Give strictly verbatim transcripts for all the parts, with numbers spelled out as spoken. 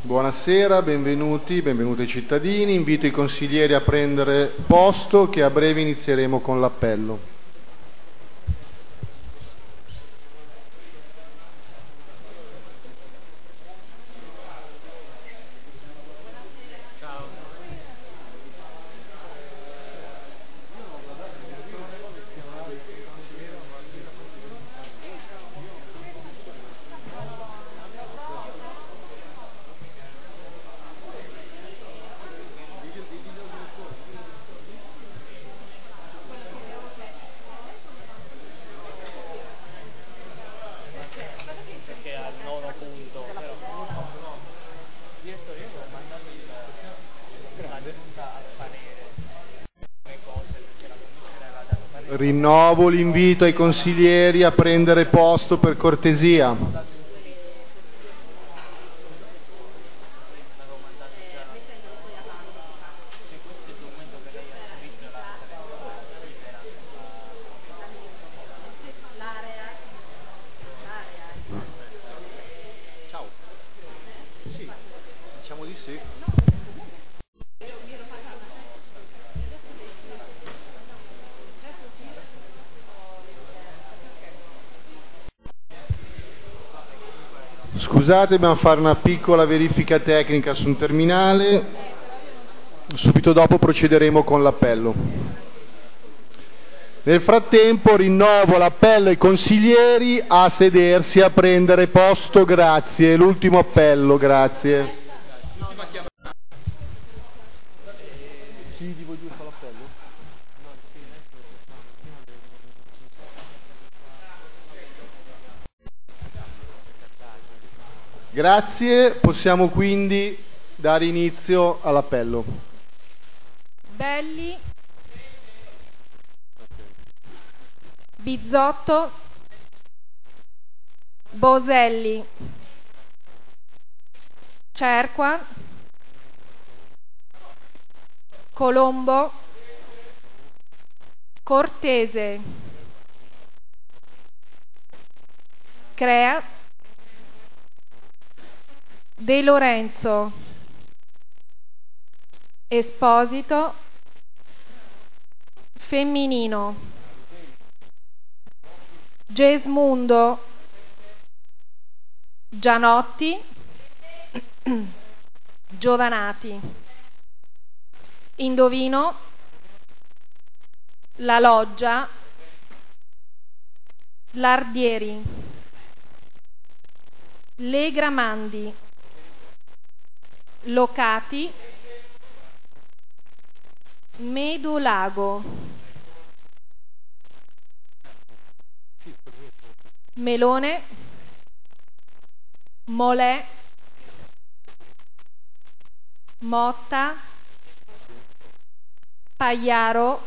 Buonasera, benvenuti, benvenuti ai cittadini. Invito i consiglieri a prendere posto che a breve inizieremo con l'appello. Rinnovo l'invito ai consiglieri a prendere posto per cortesia. Ciao. Sì, diciamo di sì. Scusate, dobbiamo fare una piccola verifica tecnica su un terminale, subito dopo procederemo con l'appello. Nel frattempo rinnovo l'appello ai consiglieri a sedersi, a prendere posto, grazie. L'ultimo appello, grazie. Chi di voi due fa l'appello? Grazie, possiamo quindi dare inizio all'appello. Belli, Bizzotto, Boselli, Cerqua, Colombo, Cortese, Crea, De Lorenzo, Esposito, Femminino, Gesmundo, Gianotti, Giovanati. Indovino, La Loggia, Lardieri, Legramandi, Locati, Medolago, Melone, Molè, Motta, Pagliaro,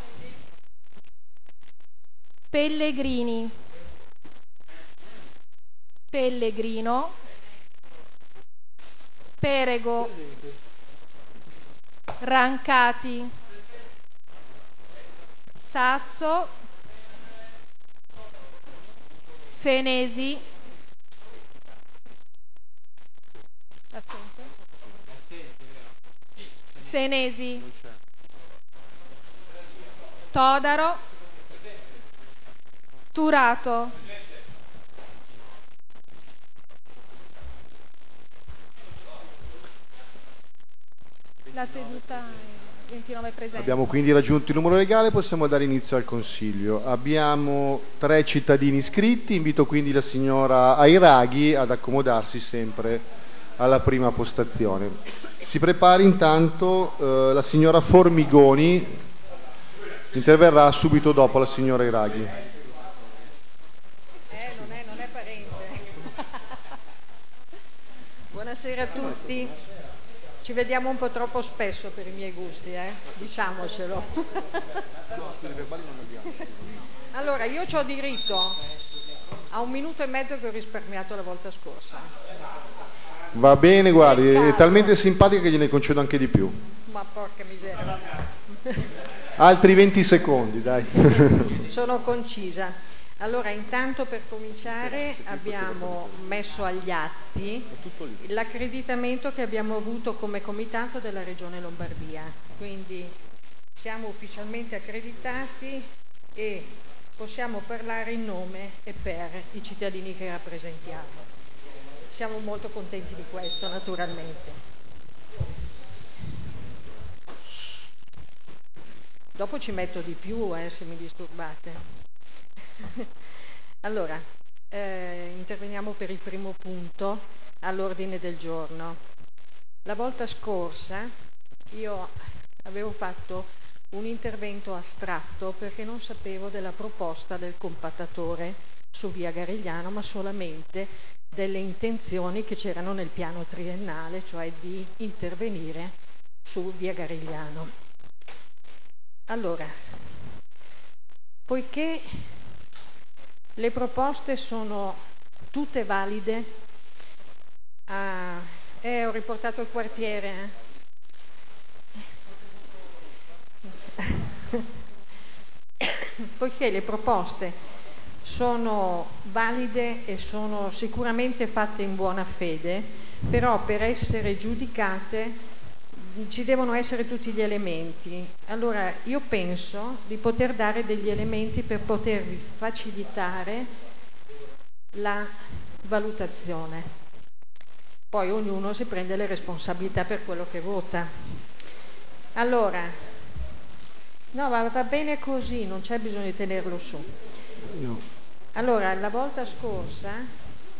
Pellegrini, Pellegrino, Perego, Rancati, Sasso, Senesi, Senesi, Todaro, Turato. La seduta è ventinove presenti. Abbiamo quindi raggiunto il numero legale, possiamo dare inizio al Consiglio. Abbiamo tre cittadini iscritti, invito quindi la signora Airaghi ad accomodarsi sempre alla prima postazione. Si prepari intanto eh, la signora Formigoni, interverrà subito dopo la signora Airaghi. Eh, non è, non è parente. Buonasera a tutti. Ci vediamo un po' troppo spesso per i miei gusti, eh? Diciamocelo. Allora, io ho diritto a un minuto e mezzo che ho risparmiato la volta scorsa. Va bene, guardi, è talmente simpatica che gliene concedo anche di più. Ma porca miseria. Altri venti secondi, dai. Sono concisa. Allora, intanto per cominciare abbiamo messo agli atti l'accreditamento che abbiamo avuto come comitato della Regione Lombardia, quindi siamo ufficialmente accreditati e possiamo parlare in nome e per i cittadini che rappresentiamo. Siamo molto contenti di questo, naturalmente. Dopo ci metto di più, eh, se mi disturbate. Allora, eh, interveniamo per il primo punto all'ordine del giorno. La volta scorsa io avevo fatto un intervento astratto perché non sapevo della proposta del compattatore su via Garigliano, ma solamente delle intenzioni che c'erano nel piano triennale, cioè di intervenire su via Garigliano. Allora, poiché le proposte sono tutte valide, ah, eh, ho riportato il quartiere, eh? Poiché le proposte sono valide e sono sicuramente fatte in buona fede, però per essere giudicate ci devono essere tutti gli elementi. Allora io penso di poter dare degli elementi per potervi facilitare la valutazione. Poi ognuno si prende le responsabilità per quello che vota. Allora, no, ma va bene così, non c'è bisogno di tenerlo su. No. Allora, la volta scorsa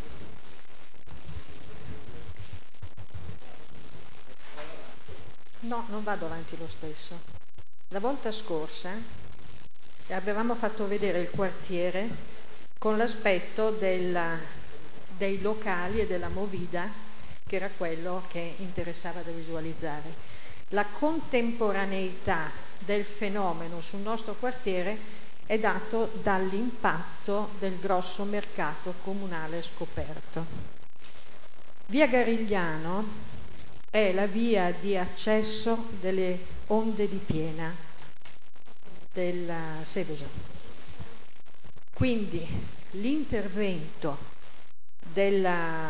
No, non vado avanti lo stesso. La volta scorsa avevamo fatto vedere il quartiere con l'aspetto della, dei locali e della movida, che era quello che interessava da visualizzare. La contemporaneità del fenomeno sul nostro quartiere è dato dall'impatto del grosso mercato comunale scoperto. Via Garigliano è la via di accesso delle onde di piena della Seveso. Quindi l'intervento del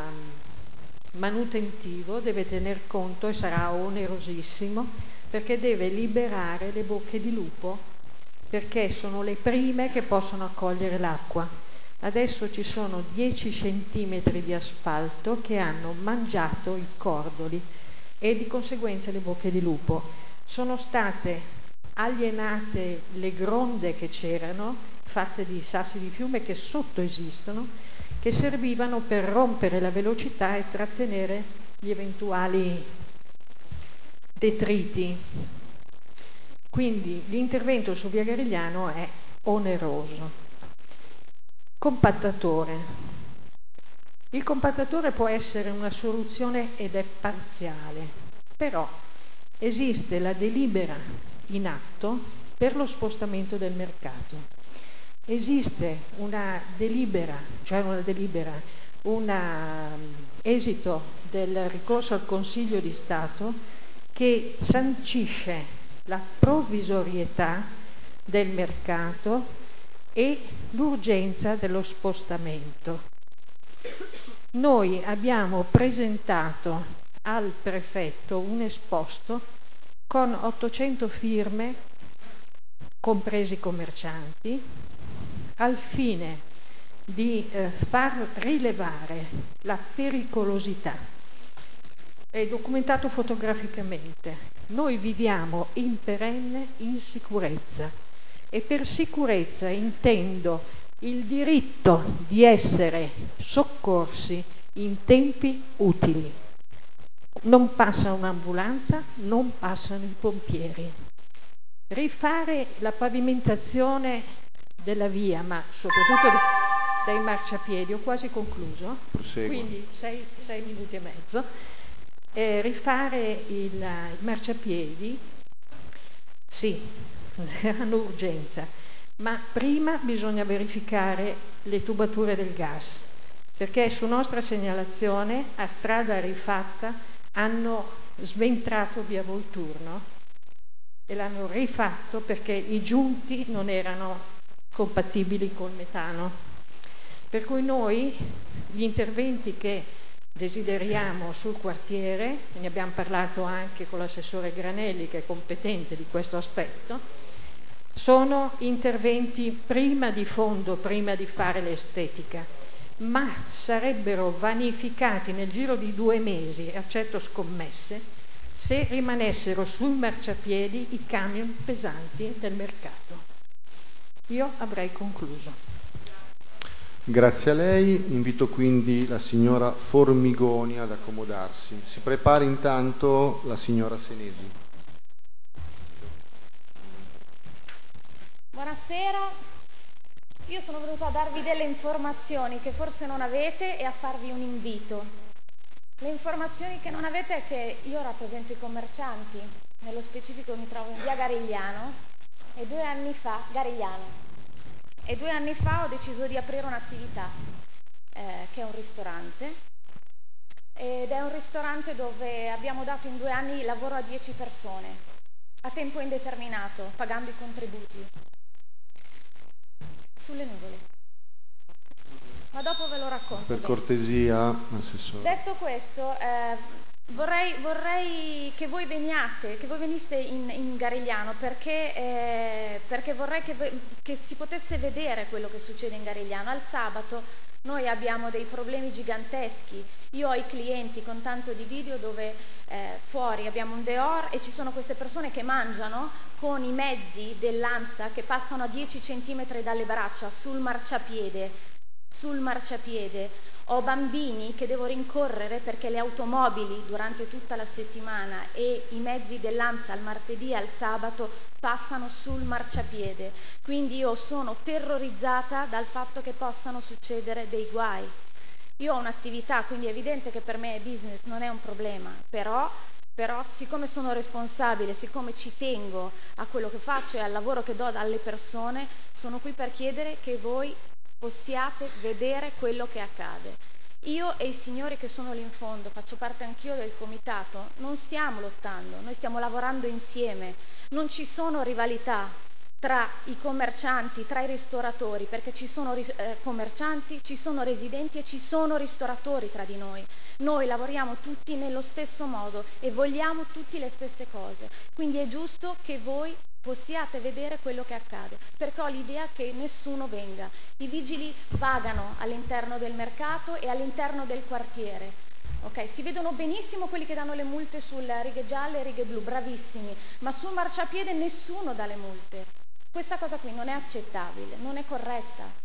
manutentivo deve tener conto, e sarà onerosissimo, perché deve liberare le bocche di lupo, perché sono le prime che possono accogliere l'acqua. Adesso ci sono dieci centimetri di asfalto che hanno mangiato i cordoli e di conseguenza le bocche di lupo. Sono state alienate le gronde che c'erano, fatte di sassi di fiume che sotto esistono, che servivano per rompere la velocità e trattenere gli eventuali detriti. Quindi l'intervento su via Garigliano è oneroso. Compattatore. Il compattatore può essere una soluzione ed è parziale, però esiste la delibera in atto per lo spostamento del mercato. Esiste una delibera, cioè una delibera, un esito del ricorso al Consiglio di Stato che sancisce la provvisorietà del mercato e l'urgenza dello spostamento. Noi abbiamo presentato al prefetto un esposto con ottocento firme, compresi commercianti, al fine di eh, far rilevare la pericolosità. È documentato fotograficamente. Noi viviamo in perenne insicurezza e per sicurezza intendo il diritto di essere soccorsi in tempi utili. Non passa un'ambulanza, non passano i pompieri. Rifare la pavimentazione della via, ma soprattutto dei marciapiedi, ho quasi concluso, Proseguo. Quindi sei, sei minuti e mezzo, eh, rifare il, i marciapiedi, sì, hanno urgenza. Ma prima bisogna verificare le tubature del gas, perché su nostra segnalazione a strada rifatta hanno sventrato via Volturno e l'hanno rifatto perché i giunti non erano compatibili col metano. Per cui noi gli interventi che desideriamo sul quartiere, ne abbiamo parlato anche con l'assessore Granelli che è competente di questo aspetto, sono interventi prima di fondo, prima di fare l'estetica, ma sarebbero vanificati nel giro di due mesi, accetto scommesse, se rimanessero sul marciapiedi i camion pesanti del mercato. Io avrei concluso. Grazie a lei, invito quindi la signora Formigoni ad accomodarsi. Si prepari intanto la signora Senesi. Buonasera, io sono venuta a darvi delle informazioni che forse non avete e a farvi un invito. Le informazioni che non avete è che io rappresento i commercianti, nello specifico mi trovo in via Garigliano e due anni fa, Garigliano, e due anni fa ho deciso di aprire un'attività eh, che è un ristorante, ed è un ristorante dove abbiamo dato in due anni lavoro a dieci persone, a tempo indeterminato, pagando i contributi. Sulle nuvole. Ma dopo ve lo racconto. Per bene. cortesia, assessore. Detto questo, eh, vorrei, vorrei che voi veniate, che voi veniste in, in Garigliano, perché, eh, perché vorrei che, che si potesse vedere quello che succede in Garigliano. Al sabato noi abbiamo dei problemi giganteschi. Io ho i clienti con tanto di video dove eh, fuori abbiamo un Deor e ci sono queste persone che mangiano con i mezzi dell'AMSA che passano a dieci centimetri dalle braccia sul marciapiede. Sul marciapiede. Ho bambini che devo rincorrere perché le automobili durante tutta la settimana e i mezzi dell'AMSA al martedì e al sabato passano sul marciapiede. Quindi io sono terrorizzata dal fatto che possano succedere dei guai. Io ho un'attività, quindi è evidente che per me business non è un problema, però, però siccome sono responsabile, siccome ci tengo a quello che faccio e al lavoro che do alle persone, sono qui per chiedere che voi possiate vedere quello che accade. Io e i signori che sono lì in fondo, faccio parte anch'io del comitato, non stiamo lottando, noi stiamo lavorando insieme, non ci sono rivalità tra i commercianti, tra i ristoratori, perché ci sono eh, commercianti, ci sono residenti e ci sono ristoratori tra di noi. Noi lavoriamo tutti nello stesso modo e vogliamo tutti le stesse cose, quindi è giusto che voi possiate vedere quello che accade, perché ho l'idea che nessuno venga. I vigili vagano all'interno del mercato e all'interno del quartiere. Okay? Si vedono benissimo quelli che danno le multe sulle righe gialle e righe blu, bravissimi, ma sul marciapiede nessuno dà le multe. Questa cosa qui non è accettabile, non è corretta.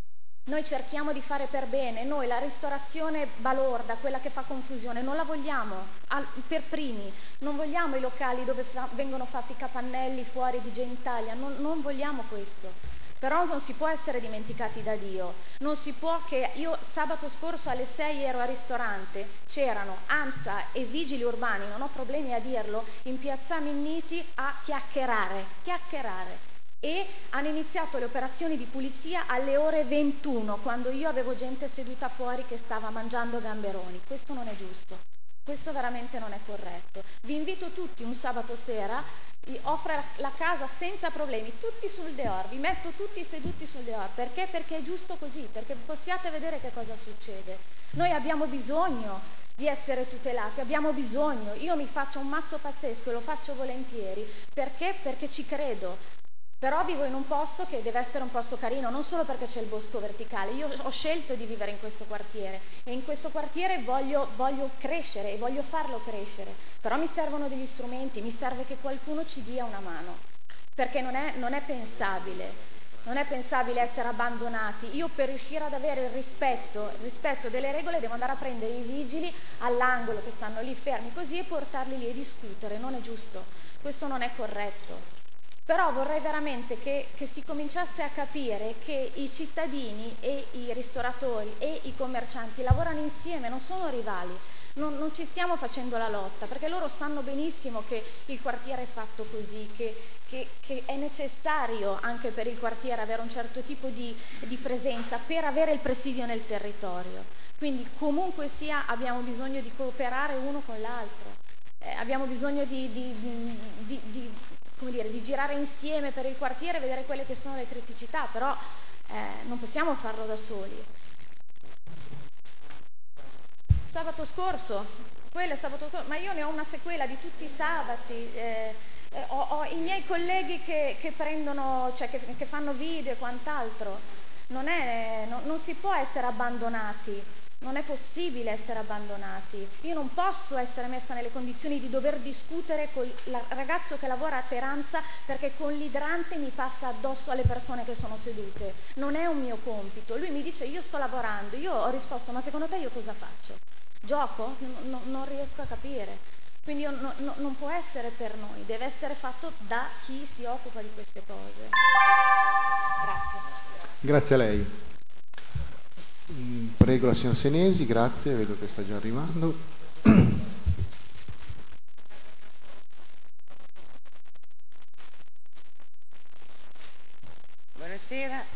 Noi cerchiamo di fare per bene, noi la ristorazione balorda, quella che fa confusione, non la vogliamo al, per primi, non vogliamo i locali dove fa, vengono fatti capannelli fuori di Gentaglia, non, non vogliamo questo. Però non si può essere dimenticati da Dio, non si può che io sabato scorso alle sei ero al ristorante, c'erano AMSA e vigili urbani, non ho problemi a dirlo, in piazza Minniti a chiacchierare, chiacchierare. E hanno iniziato le operazioni di pulizia alle ore ventuno, quando io avevo gente seduta fuori che stava mangiando gamberoni. Questo non è giusto, questo veramente non è corretto. Vi invito tutti un sabato sera, vi offro la casa senza problemi, tutti sul Deor, vi metto tutti seduti sul Deor. Perché? Perché è giusto così, perché possiate vedere che cosa succede. Noi abbiamo bisogno di essere tutelati, abbiamo bisogno, io mi faccio un mazzo pazzesco e lo faccio volentieri, perché? Perché ci credo. Però vivo in un posto che deve essere un posto carino, non solo perché c'è il bosco verticale. Io ho scelto di vivere in questo quartiere e in questo quartiere voglio, voglio crescere e voglio farlo crescere. Però mi servono degli strumenti, mi serve che qualcuno ci dia una mano, perché non è, non è pensabile, non è pensabile essere abbandonati. Io per riuscire ad avere il rispetto, il rispetto delle regole devo andare a prendere i vigili all'angolo che stanno lì fermi così e portarli lì a discutere, non è giusto, questo non è corretto. Però vorrei veramente che, che si cominciasse a capire che i cittadini e i ristoratori e i commercianti lavorano insieme, non sono rivali, non, non ci stiamo facendo la lotta, perché loro sanno benissimo che il quartiere è fatto così, che, che, che è necessario anche per il quartiere avere un certo tipo di, di presenza per avere il presidio nel territorio. Quindi comunque sia abbiamo bisogno di cooperare uno con l'altro, eh, abbiamo bisogno di... di, di, di, di come dire, di girare insieme per il quartiere e vedere quelle che sono le criticità, però eh, non possiamo farlo da soli. Sabato scorso, quello è sabato scorso, ma io ne ho una sequela di tutti i sabati, eh, eh, ho, ho i miei colleghi che, che prendono, cioè che, che fanno video e quant'altro. Non, è, no, non si può essere abbandonati, non è possibile essere abbandonati. Io non posso essere messa nelle condizioni di dover discutere con il ragazzo che lavora a Teranza perché con l'idrante mi passa addosso alle persone che sono sedute. Non è un mio compito. Lui mi dice io sto lavorando, io ho risposto ma secondo te io cosa faccio? Gioco? No, no, non riesco a capire. Quindi io, no, no, non può essere per noi, deve essere fatto da chi si occupa di queste cose. Grazie. Grazie a lei. Prego la signora Senesi, grazie, vedo che sta già arrivando. Buonasera.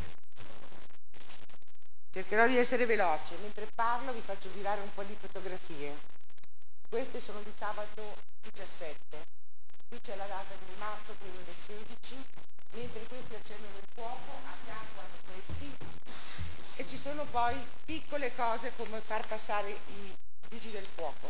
Cercherò di essere veloce, mentre parlo vi faccio girare un po' di fotografie. Queste sono di sabato diciassette, qui c'è la data del marzo duemilasedici, mentre questi accendono il fuoco, a fianco hanno questi, e ci sono poi piccole cose come far passare i vigili del fuoco.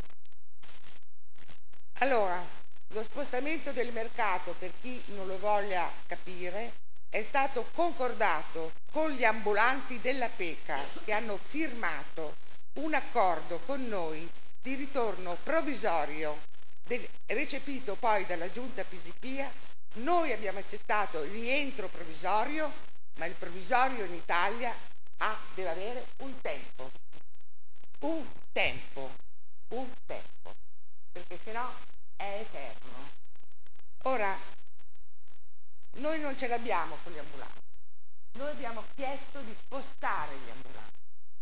Allora, lo spostamento del mercato, per chi non lo voglia capire, è stato concordato con gli ambulanti della PECA che hanno firmato un accordo con noi di ritorno provvisorio del, recepito poi dalla Giunta Pisipia. Noi abbiamo accettato il rientro provvisorio, ma il provvisorio in Italia ha, deve avere un tempo, un tempo, un tempo, perché sennò è eterno. Ora, noi non ce l'abbiamo con gli ambulanti, noi abbiamo chiesto di spostare gli ambulanti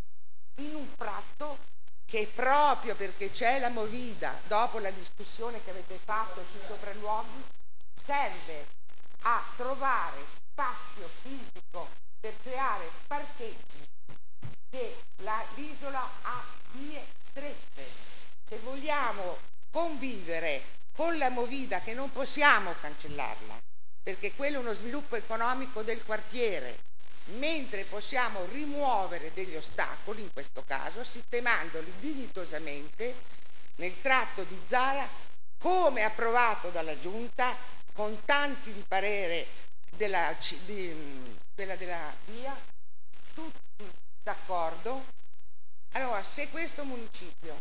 in un tratto che proprio perché c'è la movida, dopo la discussione che avete fatto sui sopralluoghi, serve a trovare spazio fisico per creare parcheggi, che la, l'isola ha vie strette. Se vogliamo convivere con la movida, che non possiamo cancellarla, perché quello è uno sviluppo economico del quartiere, mentre possiamo rimuovere degli ostacoli, in questo caso, sistemandoli dignitosamente nel tratto di Zara, come approvato dalla Giunta, con tanti di parere della, di, della, della via, tutti d'accordo. Allora, se questo municipio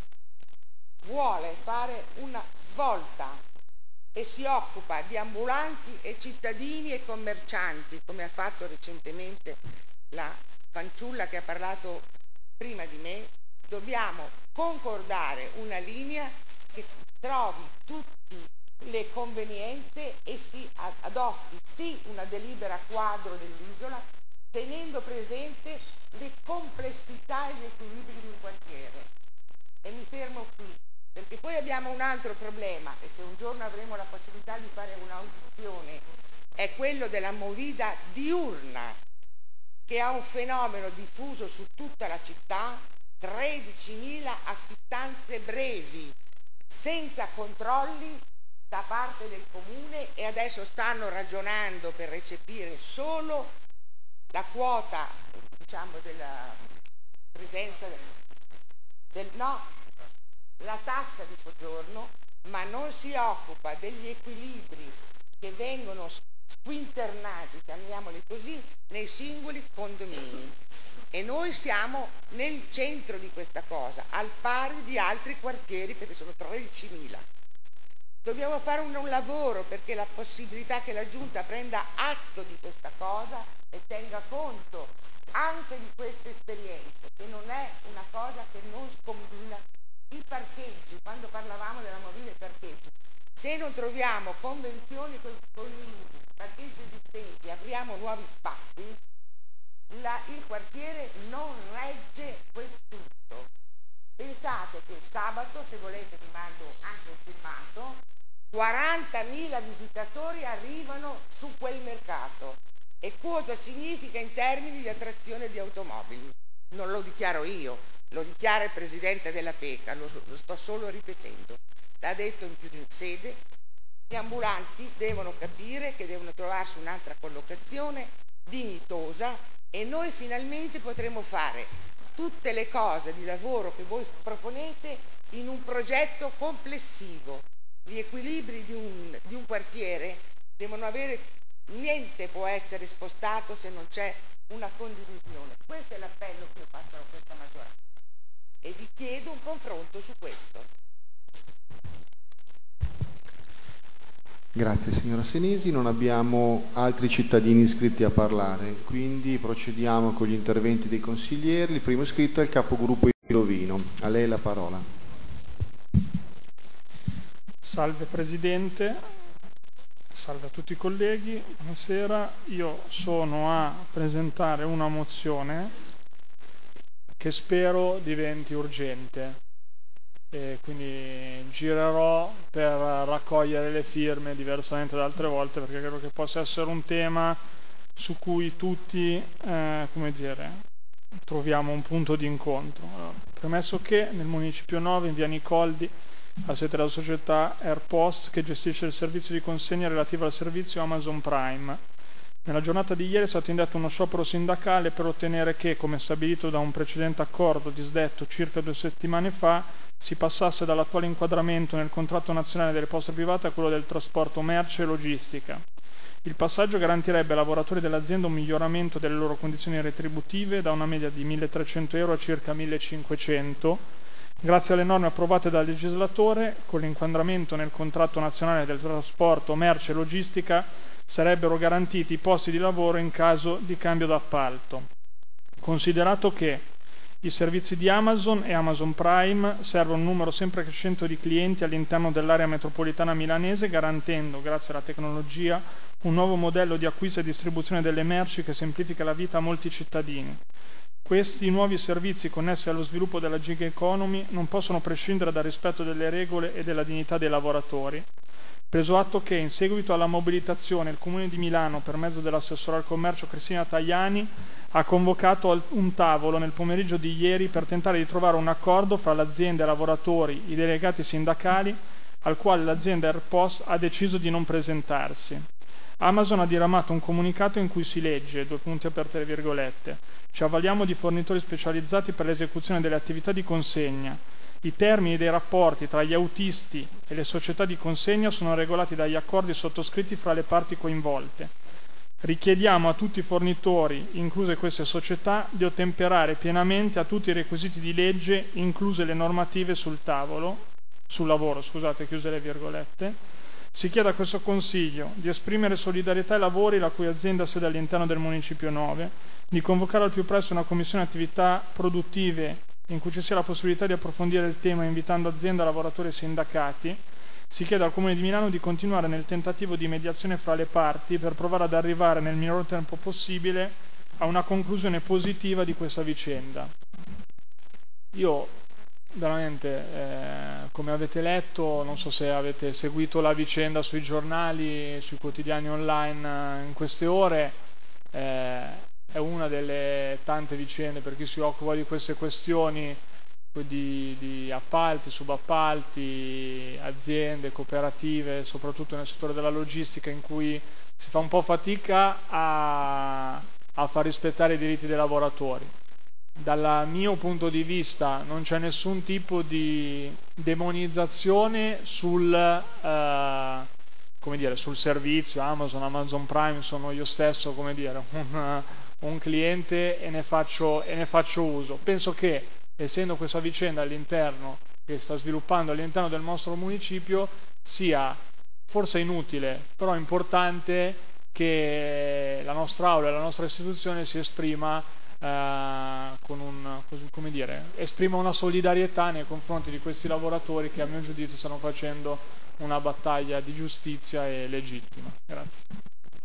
vuole fare una svolta e si occupa di ambulanti e cittadini e commercianti, come ha fatto recentemente la fanciulla che ha parlato prima di me, dobbiamo concordare una linea che trovi tutte le convenienze e si adotti sì una delibera quadro dell'isola, tenendo presente le complessità e gli equilibri di un quartiere. E mi fermo qui, perché poi abbiamo un altro problema, e se un giorno avremo la possibilità di fare un'audizione, è quello della movida diurna, che ha un fenomeno diffuso su tutta la città, tredicimila affittanze brevi, senza controlli da parte del comune, e adesso stanno ragionando per recepire solo la quota, diciamo, della presenza del, del no, la tassa di soggiorno, ma non si occupa degli equilibri che vengono squinternati, chiamiamoli così, nei singoli condomini. E noi siamo nel centro di questa cosa, al pari di altri quartieri, perché sono tredicimila. Dobbiamo fare un, un lavoro perché la possibilità che la Giunta prenda atto di questa cosa e tenga conto anche di queste esperienze, che non è una cosa che non scombina. I parcheggi, quando parlavamo della movida dei parcheggi, se non troviamo convenzioni con, con i parcheggi esistenti, apriamo nuovi spazi, la, il quartiere non regge quest'utto. Pensate che il sabato, se volete vi mando anche un filmato, quarantamila visitatori arrivano su quel mercato. E cosa significa in termini di attrazione di automobili? Non lo dichiaro io, lo dichiara il presidente della PECA, lo, lo sto solo ripetendo, l'ha detto in più di una sede, Gli ambulanti devono capire che devono trovarsi un'altra collocazione dignitosa e noi finalmente potremo fare tutte le cose di lavoro che voi proponete in un progetto complessivo. Gli equilibri di un, di un quartiere devono avere, niente può essere spostato se non c'è una condivisione. Questo è l'appello che io faccio a questa maggioranza e vi chiedo un confronto su questo. Grazie signora Senesi, non abbiamo altri cittadini iscritti a parlare, quindi procediamo con gli interventi dei consiglieri. Il primo iscritto è il capogruppo Indovino, a lei la parola. Salve Presidente, salve a tutti i colleghi, buonasera. Io sono a presentare una mozione che spero diventi urgente. E quindi girerò per raccogliere le firme diversamente da altre volte, perché credo che possa essere un tema su cui tutti eh, come dire, troviamo un punto di incontro. Allora, premesso che nel Municipio nove, in via Nicoldi, ha sede la società AirPost che gestisce il servizio di consegna relativo al servizio Amazon Prime. Nella giornata di ieri è stato indetto uno sciopero sindacale per ottenere che, come stabilito da un precedente accordo disdetto circa due settimane fa, si passasse dall'attuale inquadramento nel contratto nazionale delle poste private a quello del trasporto merce e logistica. Il passaggio garantirebbe ai lavoratori dell'azienda un miglioramento delle loro condizioni retributive da una media di milletrecento euro a circa millecinquecento, grazie alle norme approvate dal legislatore. Con l'inquadramento nel contratto nazionale del trasporto merce e logistica sarebbero garantiti i posti di lavoro in caso di cambio d'appalto. Considerato che i servizi di Amazon e Amazon Prime servono un numero sempre crescente di clienti all'interno dell'area metropolitana milanese, garantendo, grazie alla tecnologia, un nuovo modello di acquisto e distribuzione delle merci che semplifica la vita a molti cittadini. Questi nuovi servizi connessi allo sviluppo della gig economy non possono prescindere dal rispetto delle regole e della dignità dei lavoratori. Preso atto che, in seguito alla mobilitazione, il Comune di Milano, per mezzo dell'assessore al commercio Cristina Tajani, ha convocato un tavolo nel pomeriggio di ieri per tentare di trovare un accordo fra l'azienda, i lavoratori, i delegati sindacali, al quale l'azienda AirPost ha deciso di non presentarsi. Amazon ha diramato un comunicato in cui si legge, due punti aperte le virgolette, ci avvaliamo di fornitori specializzati per l'esecuzione delle attività di consegna. I termini dei rapporti tra gli autisti e le società di consegna sono regolati dagli accordi sottoscritti fra le parti coinvolte. Richiediamo a tutti i fornitori, incluse queste società, di ottemperare pienamente a tutti i requisiti di legge, incluse le normative sul tavolo, sul lavoro, scusate, chiuse le virgolette. Si chiede a questo Consiglio di esprimere solidarietà ai lavori la cui azienda ha sede all'interno del Municipio nove, di convocare al più presto una commissione attività produttive in cui ci sia la possibilità di approfondire il tema invitando azienda, lavoratori e sindacati. Si chiede al Comune di Milano di continuare nel tentativo di mediazione fra le parti per provare ad arrivare nel minor tempo possibile a una conclusione positiva di questa vicenda. Io veramente, eh, come avete letto, non so se avete seguito la vicenda sui giornali, sui quotidiani online eh, in queste ore, eh, è una delle tante vicende per chi si occupa di queste questioni di, di appalti, subappalti, aziende, cooperative, soprattutto nel settore della logistica, in cui si fa un po' fatica a, a far rispettare i diritti dei lavoratori. Dal mio punto di vista non c'è nessun tipo di demonizzazione sul, eh, come dire, sul servizio Amazon, Amazon Prime. Sono io stesso, come dire, un, un cliente e ne faccio, e ne faccio uso. Penso che, essendo questa vicenda all'interno, che sta sviluppando all'interno del nostro municipio, sia forse inutile, però importante che la nostra aula e la nostra istituzione si esprima eh, con un, come dire, esprima una solidarietà nei confronti di questi lavoratori che a mio giudizio stanno facendo una battaglia di giustizia e legittima. Grazie.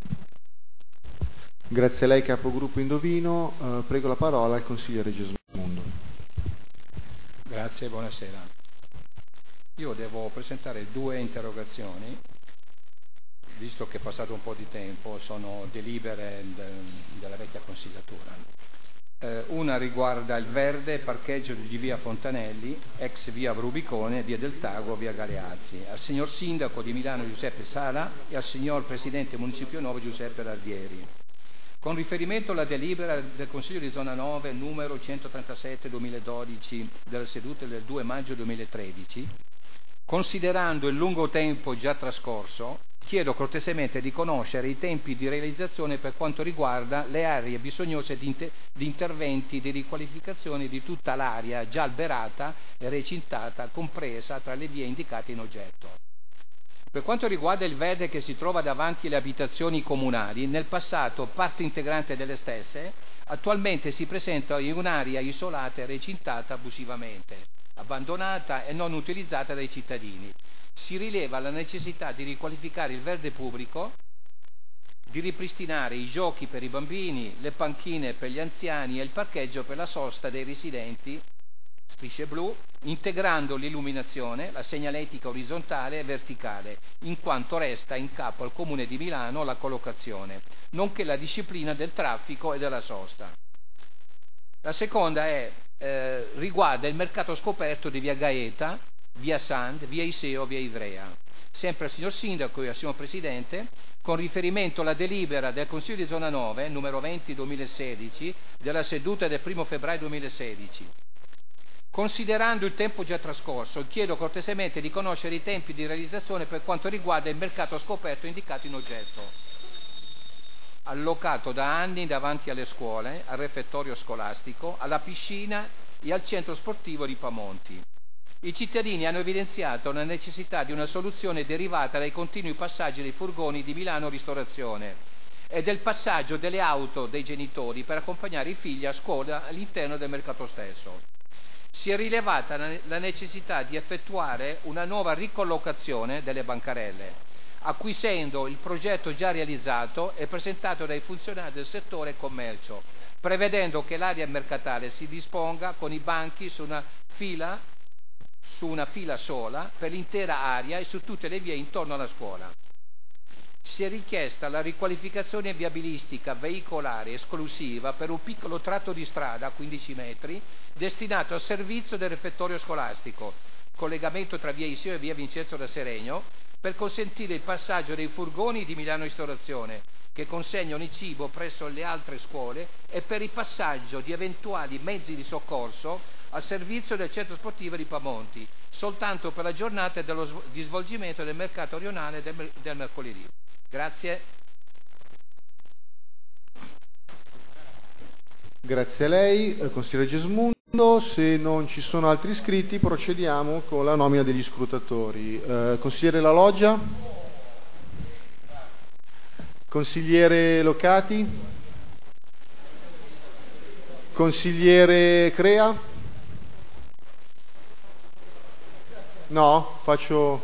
Grazie a lei capogruppo Indovino, eh, prego la parola al consigliere Gesmondo. Grazie, buonasera. Io devo presentare due interrogazioni, visto che è passato un po' di tempo, sono delibere de, della vecchia consigliatura. Eh, una riguarda il verde parcheggio di via Fontanelli, ex via Rubicone, via del Tago, via Galeazzi, al signor Sindaco di Milano Giuseppe Sala e al signor Presidente Municipio Nuovo Giuseppe Lardieri. Con riferimento alla delibera del Consiglio di Zona nove numero centotrentasette duemiladodici della seduta del due maggio duemilatredici, considerando il lungo tempo già trascorso, chiedo cortesemente di conoscere i tempi di realizzazione per quanto riguarda le aree bisognose di, inter- di interventi di riqualificazione di tutta l'area già alberata e recintata, compresa tra le vie indicate in oggetto. Per quanto riguarda il verde che si trova davanti alle abitazioni comunali, nel passato parte integrante delle stesse, attualmente si presenta in un'area isolata e recintata abusivamente, abbandonata e non utilizzata dai cittadini. Si rileva la necessità di riqualificare il verde pubblico, di ripristinare i giochi per i bambini, le panchine per gli anziani e il parcheggio per la sosta dei residenti, strisce blu, integrando l'illuminazione, la segnaletica orizzontale e verticale, in quanto resta in capo al Comune di Milano la collocazione, nonché la disciplina del traffico e della sosta. La seconda è, eh, riguarda il mercato scoperto di via Gaeta, via Sand, via Iseo, via Ivrea. Sempre al signor Sindaco e al signor Presidente, con riferimento alla delibera del Consiglio di Zona nove, numero venti duemilasedici, della seduta del primo febbraio duemilasedici. Considerando il tempo già trascorso, chiedo cortesemente di conoscere i tempi di realizzazione per quanto riguarda il mercato scoperto indicato in oggetto, allocato da anni davanti alle scuole, al refettorio scolastico, alla piscina e al centro sportivo di Pamonti. I cittadini hanno evidenziato la necessità di una soluzione derivata dai continui passaggi dei furgoni di Milano Ristorazione e del passaggio delle auto dei genitori per accompagnare i figli a scuola all'interno del mercato stesso. Si è rilevata la necessità di effettuare una nuova ricollocazione delle bancarelle, acquisendo il progetto già realizzato e presentato dai funzionari del settore commercio, prevedendo che l'area mercatale si disponga con i banchi su una fila su una fila sola per l'intera area e su tutte le vie intorno alla scuola. Si è richiesta la riqualificazione viabilistica veicolare esclusiva per un piccolo tratto di strada a quindici metri destinato al servizio del refettorio scolastico, collegamento tra via Iseo e via Vincenzo da Seregno, per consentire il passaggio dei furgoni di Milano Ristorazione che consegnano il cibo presso le altre scuole e per il passaggio di eventuali mezzi di soccorso al servizio del centro sportivo di Pamonti, soltanto per la giornata dello, di svolgimento del mercato rionale del, del mercoledì. Grazie. Grazie a lei, consigliere Gesmundo. Se non ci sono altri iscritti procediamo con la nomina degli scrutatori. Eh, consigliere La Loggia? Consigliere Locati? Consigliere Crea? No? Faccio...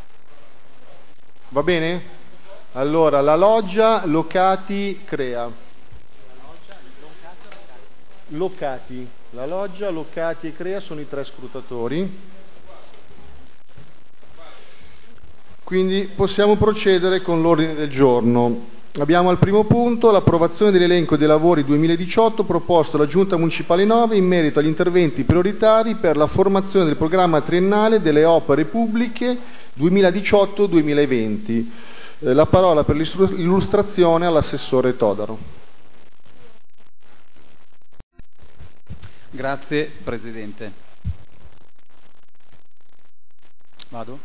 Va bene? Allora, La Loggia, Locati, Crea. Locati. La Loggia, Locati e Crea sono i tre scrutatori. Quindi possiamo procedere con l'ordine del giorno. Abbiamo al primo punto l'approvazione dell'elenco dei lavori duemiladiciotto proposto dalla Giunta Municipale nove in merito agli interventi prioritari per la formazione del programma triennale delle opere pubbliche duemiladiciotto duemilaventi. Eh, la parola per l'illustrazione all'assessore Todaro. Grazie Presidente. Vado?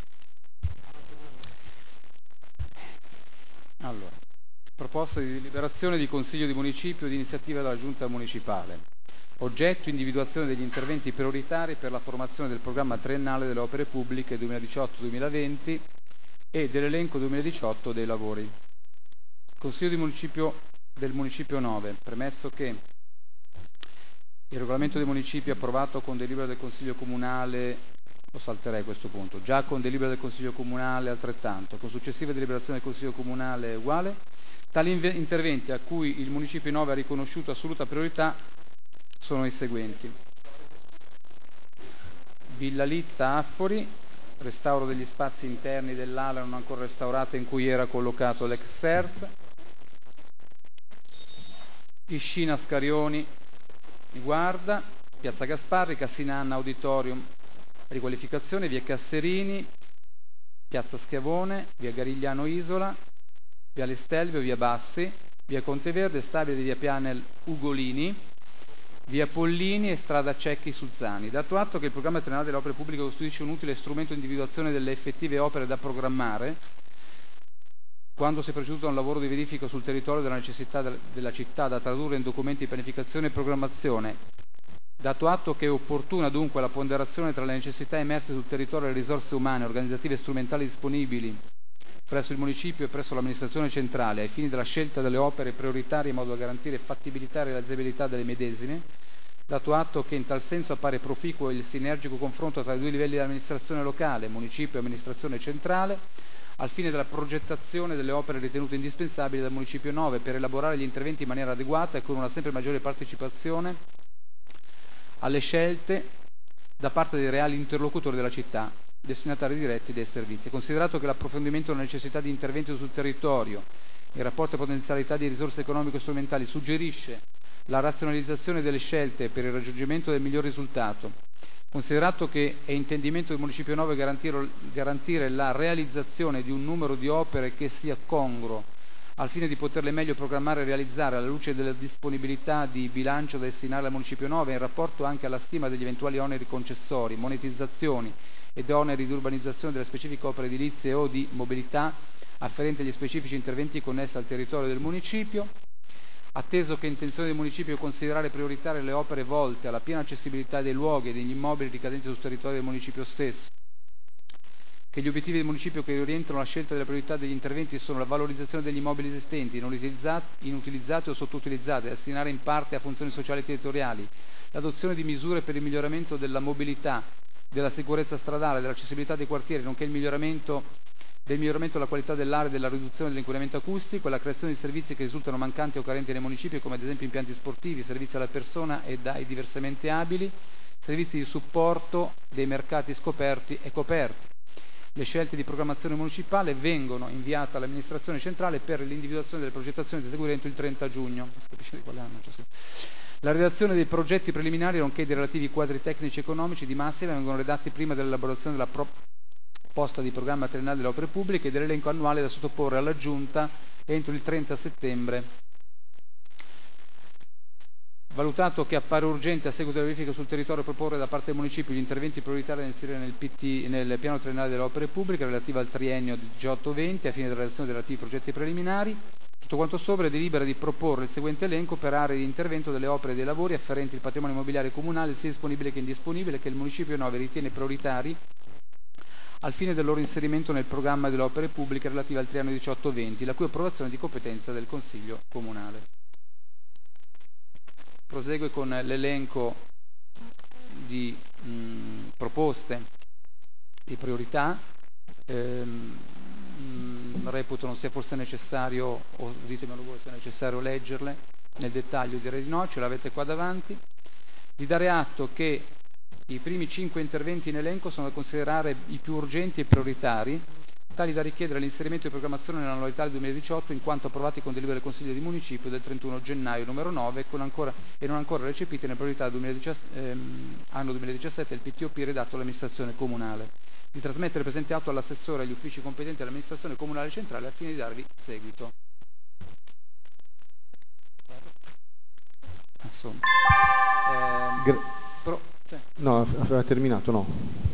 Allora, proposta di deliberazione di Consiglio di Municipio di iniziativa della Giunta Municipale. Oggetto individuazione degli interventi prioritari per la formazione del programma triennale delle opere pubbliche duemiladiciotto duemilaventi e dell'elenco duemiladiciotto dei lavori. Consiglio di Municipio del Municipio nove, premesso che il regolamento dei municipi approvato con delibera del Consiglio Comunale, lo salterei a questo punto, già con delibera del Consiglio Comunale altrettanto, con successiva deliberazione del Consiglio Comunale uguale, tali interventi a cui il Municipio nove ha riconosciuto assoluta priorità sono i seguenti. Villa Litta Affori, restauro degli spazi interni dell'ala non ancora restaurata in cui era collocato l'ex S E R T, Piscina Scarioni, Guarda, Piazza Gasparri, Cassinanna Auditorium, riqualificazione, via Casserini, Piazza Schiavone, via Garigliano Isola, via Lestelvio, via Bassi, via Conteverde, stabile di via Pianel Ugolini, via Pollini e strada Cecchi Suzzani. Dato atto che il programma triennale delle opere pubbliche costituisce un utile strumento di individuazione delle effettive opere da programmare, quando si è proceduto a un lavoro di verifica sul territorio della necessità della città da tradurre in documenti di pianificazione e programmazione, dato atto che è opportuna dunque la ponderazione tra le necessità emerse sul territorio e le risorse umane, organizzative e strumentali disponibili presso il municipio e presso l'amministrazione centrale ai fini della scelta delle opere prioritarie in modo da garantire fattibilità e realizzabilità delle medesime, dato atto che in tal senso appare proficuo il sinergico confronto tra i due livelli di amministrazione locale, municipio e amministrazione centrale, al fine della progettazione delle opere ritenute indispensabili dal Municipio nove per elaborare gli interventi in maniera adeguata e con una sempre maggiore partecipazione alle scelte da parte dei reali interlocutori della città, destinatari diretti dei servizi. Considerato che l'approfondimento della necessità di interventi sul territorio in rapporto a potenzialità di risorse economiche e strumentali suggerisce la razionalizzazione delle scelte per il raggiungimento del miglior risultato, considerato che è intendimento del Municipio nove garantire, garantire la realizzazione di un numero di opere che sia congruo al fine di poterle meglio programmare e realizzare alla luce della disponibilità di bilancio da destinare al Municipio nove in rapporto anche alla stima degli eventuali oneri concessori, monetizzazioni ed oneri di urbanizzazione delle specifiche opere edilizie o di mobilità afferenti agli specifici interventi connessi al territorio del Municipio, atteso che è intenzione del Municipio considerare prioritarie le opere volte alla piena accessibilità dei luoghi e degli immobili ricadenti sul territorio del Municipio stesso, che gli obiettivi del Municipio che orientano la scelta delle priorità degli interventi sono la valorizzazione degli immobili esistenti, inutilizzati, inutilizzati o sottoutilizzati, da destinare in parte a funzioni sociali e territoriali, l'adozione di misure per il miglioramento della mobilità, della sicurezza stradale, dell'accessibilità dei quartieri, nonché il miglioramento del miglioramento della qualità dell'aria e della riduzione dell'inquinamento acustico, la creazione di servizi che risultano mancanti o carenti nei municipi, come ad esempio impianti sportivi, servizi alla persona e dai diversamente abili, servizi di supporto dei mercati scoperti e coperti. Le scelte di programmazione municipale vengono inviate all'amministrazione centrale per l'individuazione delle progettazioni da eseguire entro il trenta giugno. La redazione dei progetti preliminari, nonché dei relativi quadri tecnici e economici di massima, vengono redatti prima dell'elaborazione della proposta di programma triennale delle opere pubbliche e dell'elenco annuale da sottoporre alla Giunta entro il trenta settembre. Valutato che appare urgente a seguito della verifica sul territorio proporre da parte del Municipio gli interventi prioritari da inserire nel, P T, nel piano triennale delle opere pubbliche relativo al triennio diciotto venti a fine della redazione dei relativi progetti preliminari, tutto quanto sopra delibera di proporre il seguente elenco per aree di intervento delle opere e dei lavori afferenti il patrimonio immobiliare comunale sia disponibile che indisponibile che il Municipio nove ritiene prioritari al fine del loro inserimento nel programma delle opere pubbliche relative al triennio diciotto venti, la cui approvazione è di competenza del Consiglio Comunale. Prosegue con l'elenco di mh, proposte di priorità. Ehm, mh, reputo non sia forse necessario, o ditemelo voi se è necessario leggerle nel dettaglio, direi di no, ce l'avete qua davanti. Di dare atto che i primi cinque interventi in elenco sono da considerare i più urgenti e prioritari, tali da richiedere l'inserimento di programmazione nell'annualità del duemiladiciotto in quanto approvati con delibera del Consiglio di Municipio del trentuno gennaio numero nove con ancora, e non ancora recepiti nelle priorità duemiladiciassette, ehm, anno duemiladiciassette del P T O P redatto all'amministrazione comunale. Di trasmettere il presente atto all'assessore e agli uffici competenti dell'amministrazione comunale centrale al fine di darvi seguito. Insomma. Ehm, Gra- pro, sì. No, aveva terminato, no.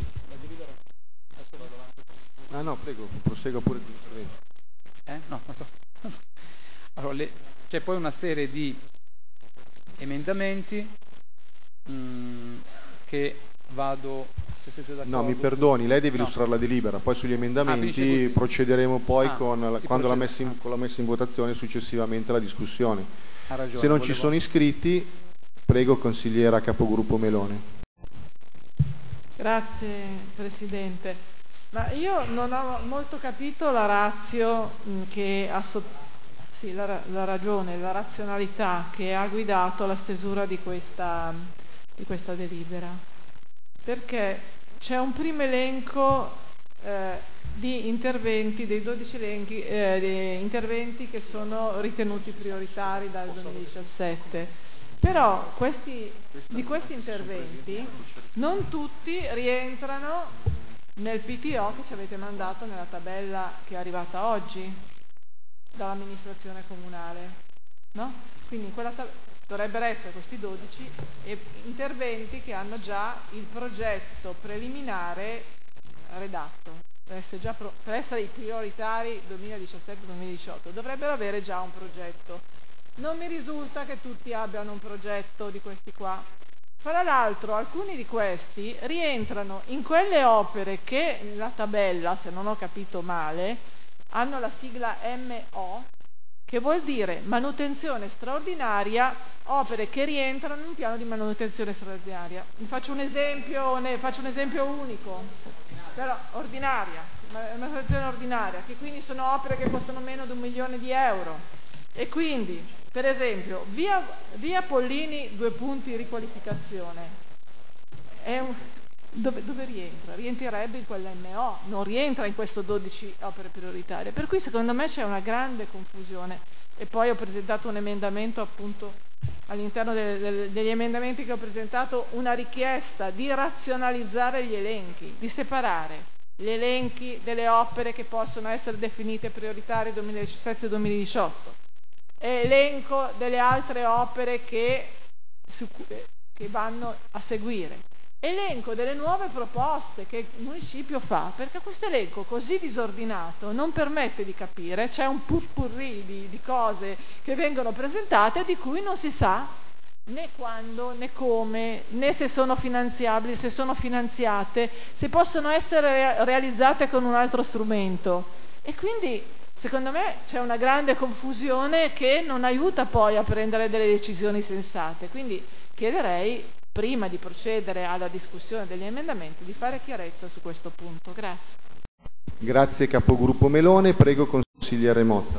Ah no, prego, prosegua pure l'intervento. Eh? No, no, sto... Allora, le... c'è poi una serie di emendamenti mh, che vado, se siete d'accordo... No, mi perdoni, lei deve no. illustrare la delibera, poi sugli emendamenti ah, procederemo poi ah, con la, quando la messa, in, ah. con la messa in votazione successivamente alla discussione. Ha ragione, se non volevo... ci sono iscritti, prego consigliera capogruppo Melone. Grazie Presidente. Ma io non ho molto capito la ratio mh, che ha so- sì, la, la ragione, la razionalità che ha guidato la stesura di questa, di questa delibera, perché c'è un primo elenco eh, di interventi, dei dodici elenchi, eh, di interventi che sono ritenuti prioritari dal duemiladiciassette, Però questi, di questi interventi non tutti rientrano nel P T O che ci avete mandato nella tabella che è arrivata oggi dall'amministrazione comunale, no? Quindi in quella tab- dovrebbero essere questi dodici e- interventi che hanno già il progetto preliminare redatto, per essere, già pro- per essere i prioritari duemiladiciassette duemiladiciotto, dovrebbero avere già un progetto. Non mi risulta che tutti abbiano un progetto di questi qua. Fra l'altro alcuni di questi rientrano in quelle opere che nella tabella, se non ho capito male, hanno la sigla M O, che vuol dire manutenzione straordinaria, opere che rientrano in un piano di manutenzione straordinaria. Vi faccio un esempio, ne faccio un esempio unico, però ordinaria, manutenzione ordinaria, che quindi sono opere che costano meno di un milione di euro. E quindi, per esempio, via, via Pollini, due punti riqualificazione, è un, dove, dove rientra? Rientrerebbe in quell'M O, non rientra in questo dodici opere prioritarie, per cui secondo me c'è una grande confusione. E poi ho presentato un emendamento, appunto, all'interno de, de, degli emendamenti che ho presentato, una richiesta di razionalizzare gli elenchi, di separare gli elenchi delle opere che possono essere definite prioritarie duemiladiciassette duemiladiciotto, elenco delle altre opere che, su, che vanno a seguire, elenco delle nuove proposte che il municipio fa, perché questo elenco così disordinato non permette di capire, c'è un putpurri di, di cose che vengono presentate di cui non si sa né quando, né come, né se sono finanziabili, se sono finanziate, se possono essere realizzate con un altro strumento. E quindi secondo me c'è una grande confusione che non aiuta poi a prendere delle decisioni sensate. Quindi chiederei, prima di procedere alla discussione degli emendamenti, di fare chiarezza su questo punto. Grazie. Grazie Capogruppo Melone. Prego consigliere Motta.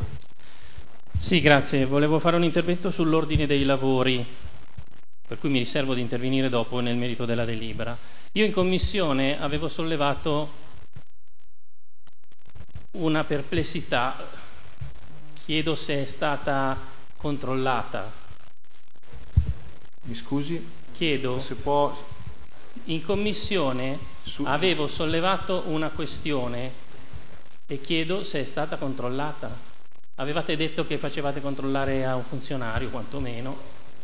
Sì, grazie. Volevo fare un intervento sull'ordine dei lavori, per cui mi riservo di intervenire dopo nel merito della delibera. Io in commissione avevo sollevato una perplessità, chiedo se è stata controllata. Mi scusi? Chiedo, se può... in commissione Su... avevo sollevato una questione e chiedo se è stata controllata. Avevate detto che facevate controllare a un funzionario, quantomeno.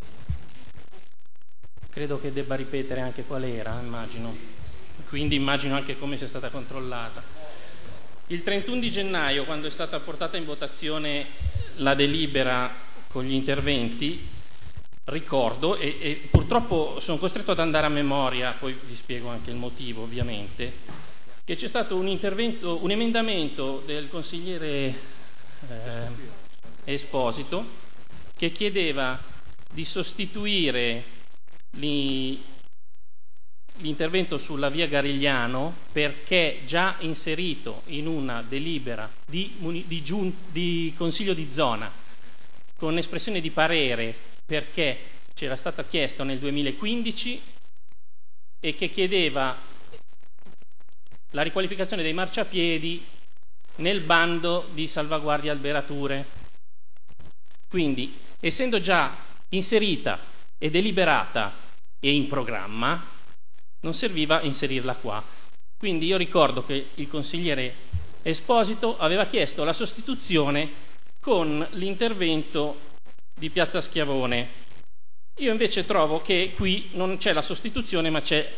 Credo che debba ripetere anche qual era, immagino. Quindi immagino anche come sia stata controllata. Il trentuno di gennaio, quando è stata portata in votazione la delibera con gli interventi, ricordo, e, e purtroppo sono costretto ad andare a memoria, poi vi spiego anche il motivo ovviamente, che c'è stato un intervento, un emendamento del consigliere eh, Esposito che chiedeva di sostituire li, l'intervento sulla via Garigliano, perché già inserito in una delibera di, di, giun, di Consiglio di zona con espressione di parere, perché c'era stata chiesta nel duemilaquindici e che chiedeva la riqualificazione dei marciapiedi nel bando di salvaguardia alberature. Quindi, essendo già inserita e deliberata e in programma, non serviva inserirla qua. Quindi io ricordo che il consigliere Esposito aveva chiesto la sostituzione con l'intervento di Piazza Schiavone. Io invece trovo che qui non c'è la sostituzione, ma c'è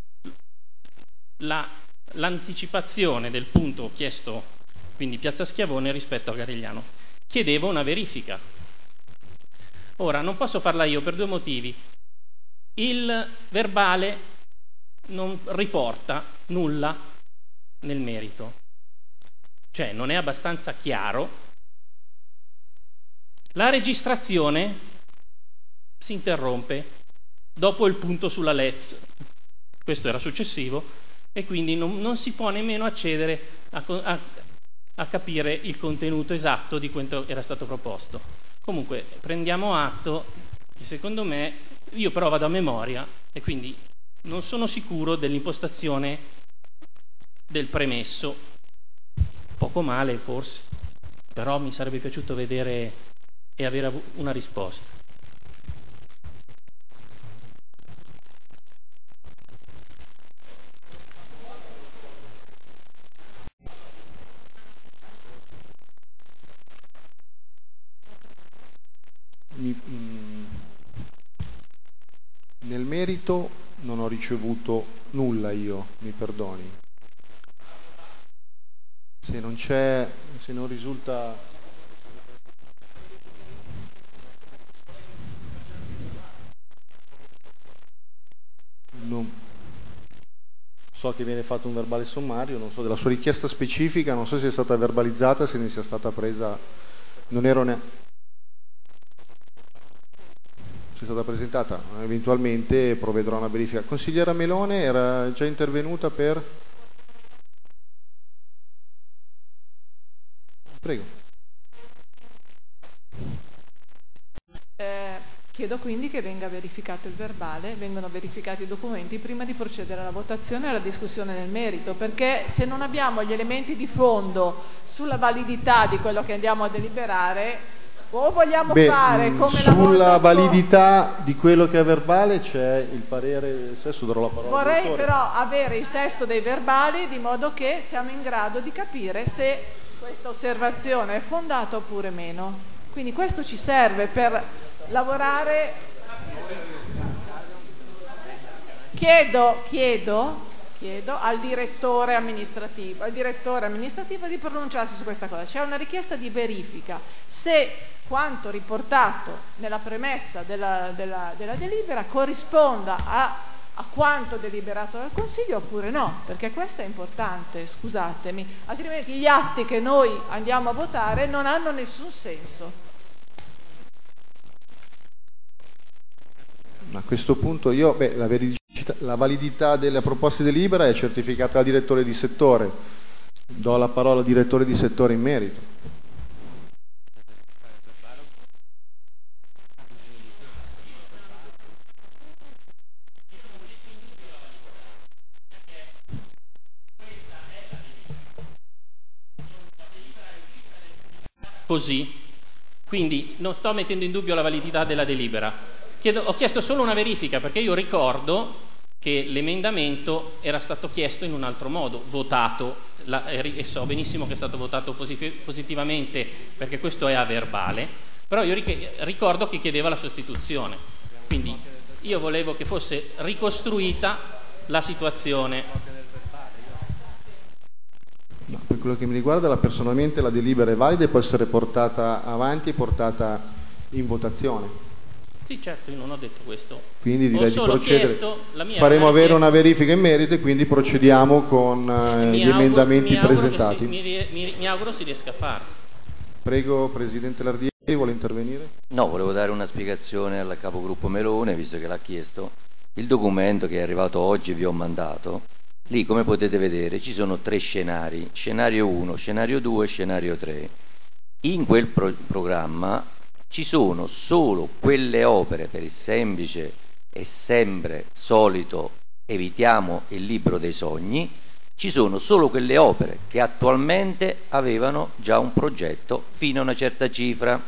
la, l'anticipazione del punto chiesto, quindi Piazza Schiavone rispetto a Garigliano. Chiedevo una verifica. Ora, non posso farla io per due motivi. Il verbale non riporta nulla nel merito, cioè non è abbastanza chiaro. La registrazione si interrompe dopo il punto sulla L E Z, questo era successivo, e quindi non, non si può nemmeno accedere a, a, a capire il contenuto esatto di quanto era stato proposto. Comunque prendiamo atto che secondo me, io però vado a memoria e quindi non sono sicuro dell'impostazione del premesso. Poco male forse, però mi sarebbe piaciuto vedere e avere una risposta. merito non ho ricevuto nulla io, mi perdoni. Se non c'è, se non risulta... Non... So che viene fatto un verbale sommario, non so della sua richiesta specifica, non so se è stata verbalizzata, se ne sia stata presa... Non ero ne... è stata presentata, eventualmente provvederò a una verifica. Consigliera Melone era già intervenuta per... Prego. Eh, chiedo quindi che venga verificato il verbale, vengano verificati i documenti prima di procedere alla votazione e alla discussione nel merito, perché se non abbiamo gli elementi di fondo sulla validità di quello che andiamo a deliberare, o vogliamo Beh, fare come la sulla volta validità di quello che è verbale c'è il parere, adesso darò la parola al vorrei direttore. però avere il testo dei verbali di modo che siamo in grado di capire se questa osservazione è fondata oppure meno. Quindi questo ci serve per lavorare. Chiedo, chiedo, chiedo al direttore amministrativo, al direttore amministrativo di pronunciarsi su questa cosa. C'è una richiesta di verifica se quanto riportato nella premessa della, della, della delibera corrisponda a, a quanto deliberato dal Consiglio oppure no, perché questo è importante, scusatemi, altrimenti gli atti che noi andiamo a votare non hanno nessun senso. A questo punto io, beh, la, veridicità, la validità delle proposte di delibera è certificata dal direttore di settore. Do la parola al direttore di settore in merito. Così, quindi non sto mettendo in dubbio la validità della delibera. Chiedo, ho chiesto solo una verifica perché io ricordo che l'emendamento era stato chiesto in un altro modo, votato, la, e so benissimo che è stato votato posit- positivamente perché questo è a verbale, però io ricordo che chiedeva la sostituzione, quindi io volevo che fosse ricostruita la situazione. No, per quello che mi riguarda, la, personalmente la delibera è valida e può essere portata avanti e portata in votazione. Sì, certo, io non ho detto questo. Quindi direi ho di solo procedere. Chiesto, la mia Faremo una avere una verifica in merito e quindi procediamo con eh, mi gli auguro, emendamenti mi auguro presentati. Si, mi, mi, mi auguro si riesca a fare. Prego, Presidente Lardieri, vuole intervenire? No, volevo dare una spiegazione al capogruppo Melone, visto che l'ha chiesto. Il documento che è arrivato oggi vi ho mandato. Lì, come potete vedere, ci sono tre scenari, scenario uno, scenario due e scenario tre. In quel pro- programma ci sono solo quelle opere, per il semplice e sempre solito evitiamo il libro dei sogni, ci sono solo quelle opere che attualmente avevano già un progetto fino a una certa cifra.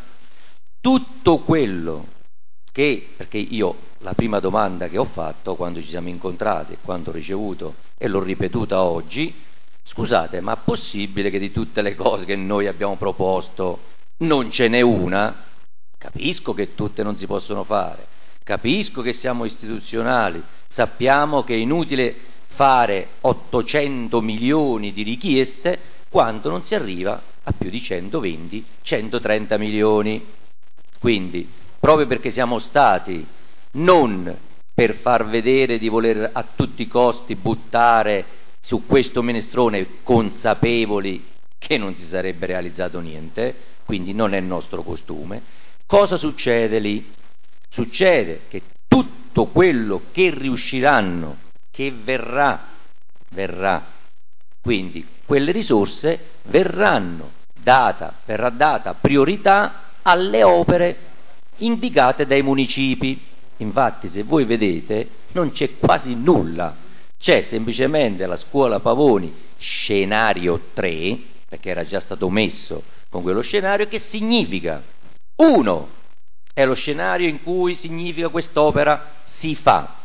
Tutto quello che, perché io la prima domanda che ho fatto quando ci siamo incontrati, quando ho ricevuto e l'ho ripetuta oggi, scusate, ma è possibile che di tutte le cose che noi abbiamo proposto non ce n'è una? Capisco che tutte non si possono fare, capisco che siamo istituzionali, sappiamo che è inutile fare ottocento milioni di richieste quando non si arriva a più di centoventi centotrenta milioni. Quindi, proprio perché siamo stati non per far vedere di voler a tutti i costi buttare su questo minestrone, consapevoli che non si sarebbe realizzato niente, quindi non è nostro costume. Cosa succede lì? Succede che tutto quello che riusciranno, che verrà, verrà, quindi quelle risorse verranno data, verrà data priorità alle opere indicate dai municipi. Infatti, se voi vedete, non c'è quasi nulla, c'è semplicemente la scuola Pavoni scenario tre, perché era già stato messo con quello scenario, che significa: uno, è lo scenario in cui significa quest'opera si fa;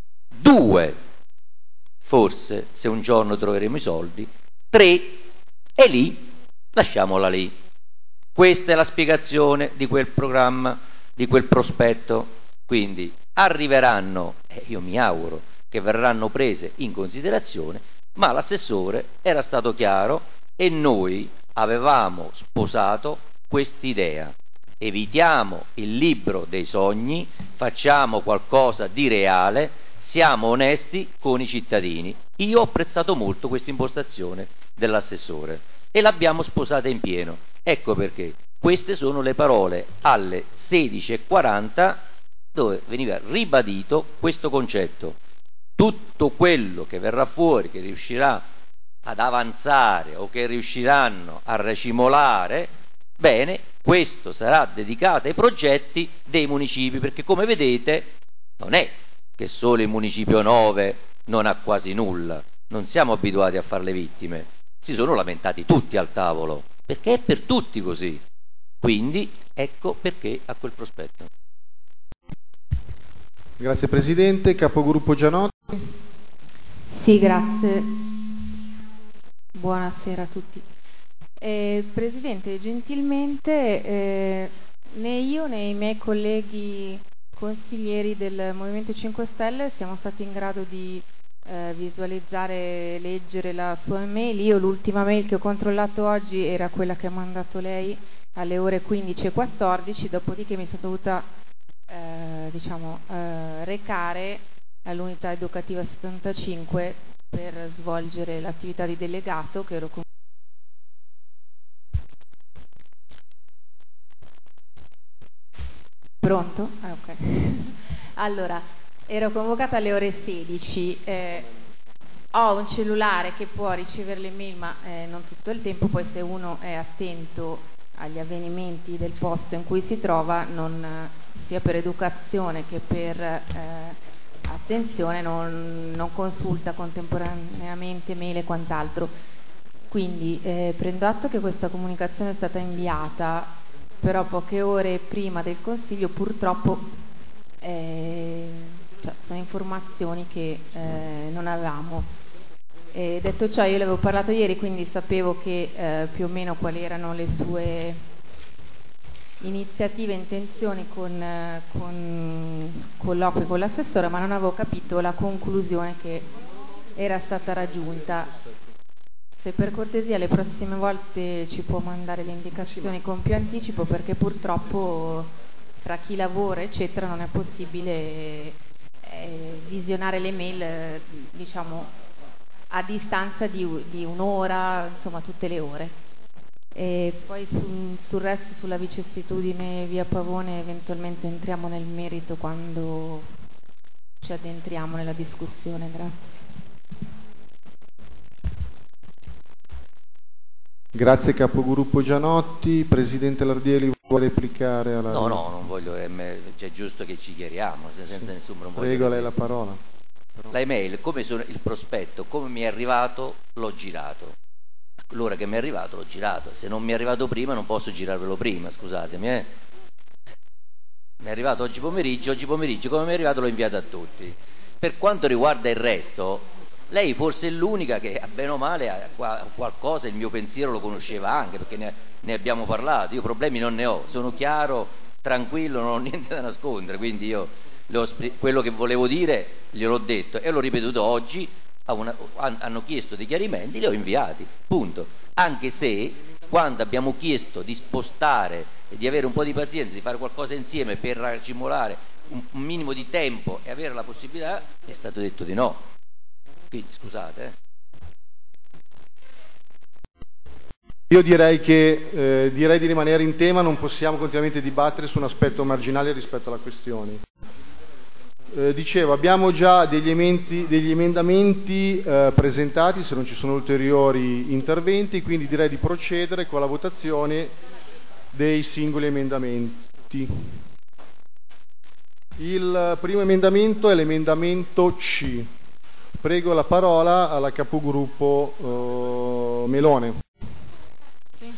due, forse se un giorno troveremo i soldi; tre, e lì lasciamola lì. Questa è la spiegazione di quel programma, di quel prospetto. Quindi arriveranno, e io mi auguro che verranno prese in considerazione, ma l'assessore era stato chiaro e noi avevamo sposato quest'idea. Evitiamo il libro dei sogni, facciamo qualcosa di reale, siamo onesti con i cittadini. Io ho apprezzato molto questa impostazione dell'assessore e l'abbiamo sposata in pieno. Ecco perché queste sono le parole alle sedici e quaranta dove veniva ribadito questo concetto. Tutto quello che verrà fuori, che riuscirà ad avanzare o che riusciranno a racimolare, bene, questo sarà dedicato ai progetti dei municipi, perché come vedete non è che solo il municipio nove non ha quasi nulla, non siamo abituati a fare le vittime, si sono lamentati tutti al tavolo, perché è per tutti così, quindi ecco perché ha quel prospetto. Grazie Presidente. Capogruppo Gianotti. Sì, grazie. Buonasera a tutti. Eh, Presidente, gentilmente eh, né io né i miei colleghi consiglieri del Movimento cinque Stelle siamo stati in grado di eh, visualizzare e leggere la sua mail. Io l'ultima mail che ho controllato oggi era quella che ha mandato lei alle ore quindici e quattordici, dopodiché mi sono dovuta eh, diciamo, eh, recare all'unità educativa settantacinque per svolgere l'attività di delegato che ero con... Pronto? Ah, ok. Allora, ero convocata alle ore sedici, eh, ho un cellulare che può ricevere le mail ma eh, non tutto il tempo, poi se uno è attento agli avvenimenti del posto in cui si trova, non, sia per educazione che per eh, attenzione, non, non consulta contemporaneamente mail e quant'altro. Quindi eh, prendo atto che questa comunicazione è stata inviata, però poche ore prima del Consiglio purtroppo eh, cioè, sono informazioni che eh, non avevamo. E detto ciò, io le avevo parlato ieri, quindi sapevo che eh, più o meno quali erano le sue iniziative e intenzioni con, eh, con colloqui con l'assessore, ma non avevo capito la conclusione che era stata raggiunta. Se per cortesia le prossime volte ci può mandare le indicazioni con più anticipo, perché purtroppo fra chi lavora eccetera non è possibile eh, visionare le mail eh, diciamo a distanza di, di un'ora, insomma tutte le ore. E poi sul, sul resto, sulla vicissitudine via Pavone, eventualmente entriamo nel merito quando ci addentriamo nella discussione. Grazie. Grazie Capogruppo Gianotti. Presidente Lardieli vuole replicare alla... No, no, non voglio, è cioè, giusto che ci chiariamo, senza sì. nessun non Prego voglio lei la parola. Però... La email, come sono, il prospetto, come mi è arrivato, l'ho girato. L'ora che mi è arrivato, l'ho girato. Se non mi è arrivato prima, non posso girarvelo prima, scusatemi. Eh. Mi è arrivato oggi pomeriggio, oggi pomeriggio, come mi è arrivato, l'ho inviato a tutti. Per quanto riguarda il resto, lei forse è l'unica che, bene o male, qualcosa, il mio pensiero lo conosceva anche, perché ne, ne abbiamo parlato. Io problemi non ne ho, sono chiaro, tranquillo, non ho niente da nascondere, quindi io... quello che volevo dire gliel'ho detto e l'ho ripetuto oggi. A una, hanno chiesto dei chiarimenti, li ho inviati, punto. Anche se quando abbiamo chiesto di spostare e di avere un po' di pazienza, di fare qualcosa insieme per racimolare un, un minimo di tempo e avere la possibilità, è stato detto di no. Quindi scusate eh. Io direi che eh, direi di rimanere in tema, non possiamo continuamente dibattere su un aspetto marginale rispetto alla questione. Eh, dicevo, abbiamo già degli, ementi, degli emendamenti eh, presentati, se non ci sono ulteriori interventi, quindi direi di procedere con la votazione dei singoli emendamenti. Il primo emendamento è l'emendamento C. Prego la parola alla capogruppo eh, Melone. Sì.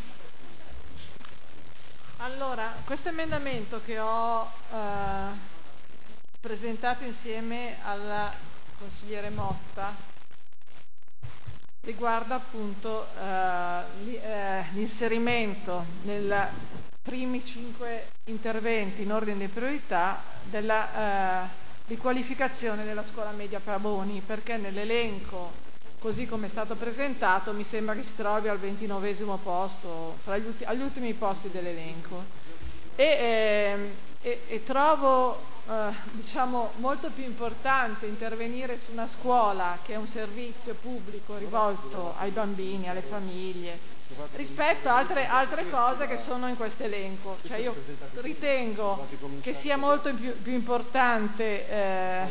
Allora, questo emendamento che ho eh, presentato insieme alla consigliere Motta riguarda appunto eh, l'inserimento nei primi cinque interventi in ordine di priorità della, eh, riqualificazione della scuola media Pavoni, perché nell'elenco, così come è stato presentato, mi sembra che si trovi al ventinovesimo posto, fra gli ulti- agli ultimi posti dell'elenco. E, eh, e, e trovo eh, diciamo molto più importante intervenire su una scuola che è un servizio pubblico rivolto ai bambini, alle famiglie, rispetto a altre, altre cose che sono in questo elenco. Cioè io ritengo che sia molto più, più importante eh,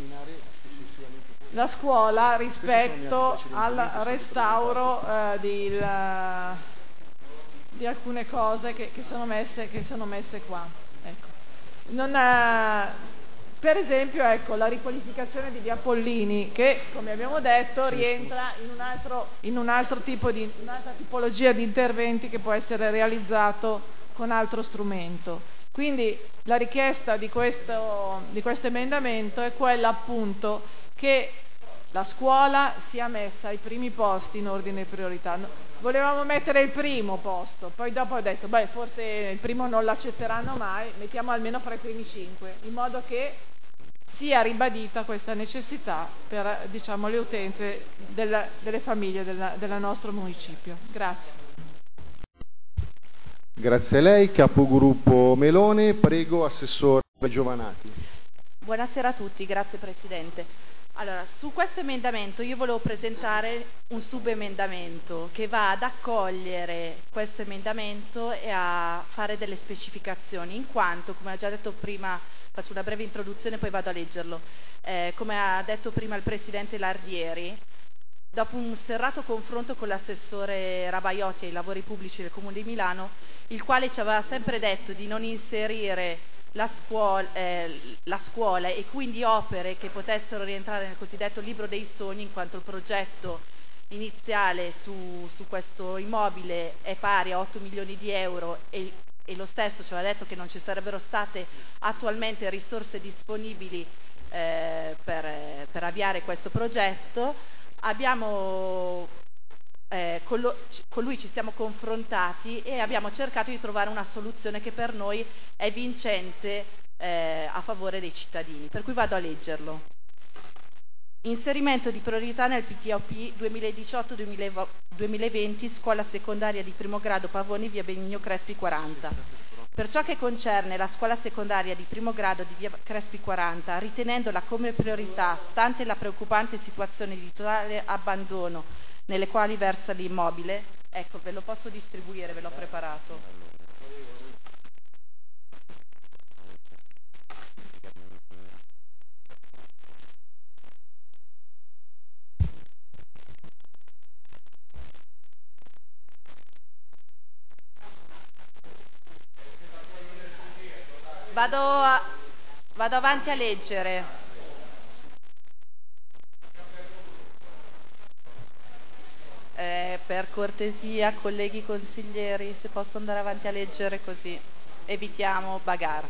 la scuola rispetto al restauro eh, di, la, di alcune cose che, che, sono messe, che sono messe qua. Ecco. Non ha, per esempio, ecco, la riqualificazione di Via Pollini, che come abbiamo detto rientra in un altro, in un altro tipo di, un'altra tipologia di interventi che può essere realizzato con altro strumento. Quindi la richiesta di questo, di questo emendamento è quella appunto che la scuola sia messa ai primi posti in ordine priorità. Volevamo mettere il primo posto, poi dopo ho detto, beh, forse il primo non l'accetteranno mai, mettiamo almeno fra i primi cinque, in modo che sia ribadita questa necessità per, diciamo, le utenze della, delle famiglie del, del nostro municipio. Grazie. Grazie a lei, capogruppo Melone. Prego, assessore Giovanati. Buonasera a tutti, grazie Presidente. Allora, su questo emendamento io volevo presentare un subemendamento che va ad accogliere questo emendamento e a fare delle specificazioni, in quanto, come ha già detto prima, faccio una breve introduzione e poi vado a leggerlo, eh, come ha detto prima il Presidente Lardieri, dopo un serrato confronto con l'assessore Rabaiotti ai lavori pubblici del Comune di Milano, il quale ci aveva sempre detto di non inserire La scuola, eh, la scuola e quindi opere che potessero rientrare nel cosiddetto libro dei sogni, in quanto il progetto iniziale su, su questo immobile è pari a otto milioni di euro e, e lo stesso ci aveva detto che non ci sarebbero state attualmente risorse disponibili eh, per, per avviare questo progetto. Abbiamo Eh, con, lo, con lui ci siamo confrontati e abbiamo cercato di trovare una soluzione che per noi è vincente eh, a favore dei cittadini, per cui vado a leggerlo. Inserimento di priorità nel P T O P duemiladiciotto duemilaventi, scuola secondaria di primo grado Pavoni, via Benigno Crespi quaranta. Per ciò che concerne la scuola secondaria di primo grado di via Crespi quaranta, ritenendola come priorità, stante la preoccupante situazione di totale abbandono nelle quali versa l'immobile, ecco, ve lo posso distribuire, ve l'ho preparato. Vado, a, vado avanti a leggere. Eh, per cortesia, colleghi consiglieri, se posso andare avanti a leggere così evitiamo bagarre.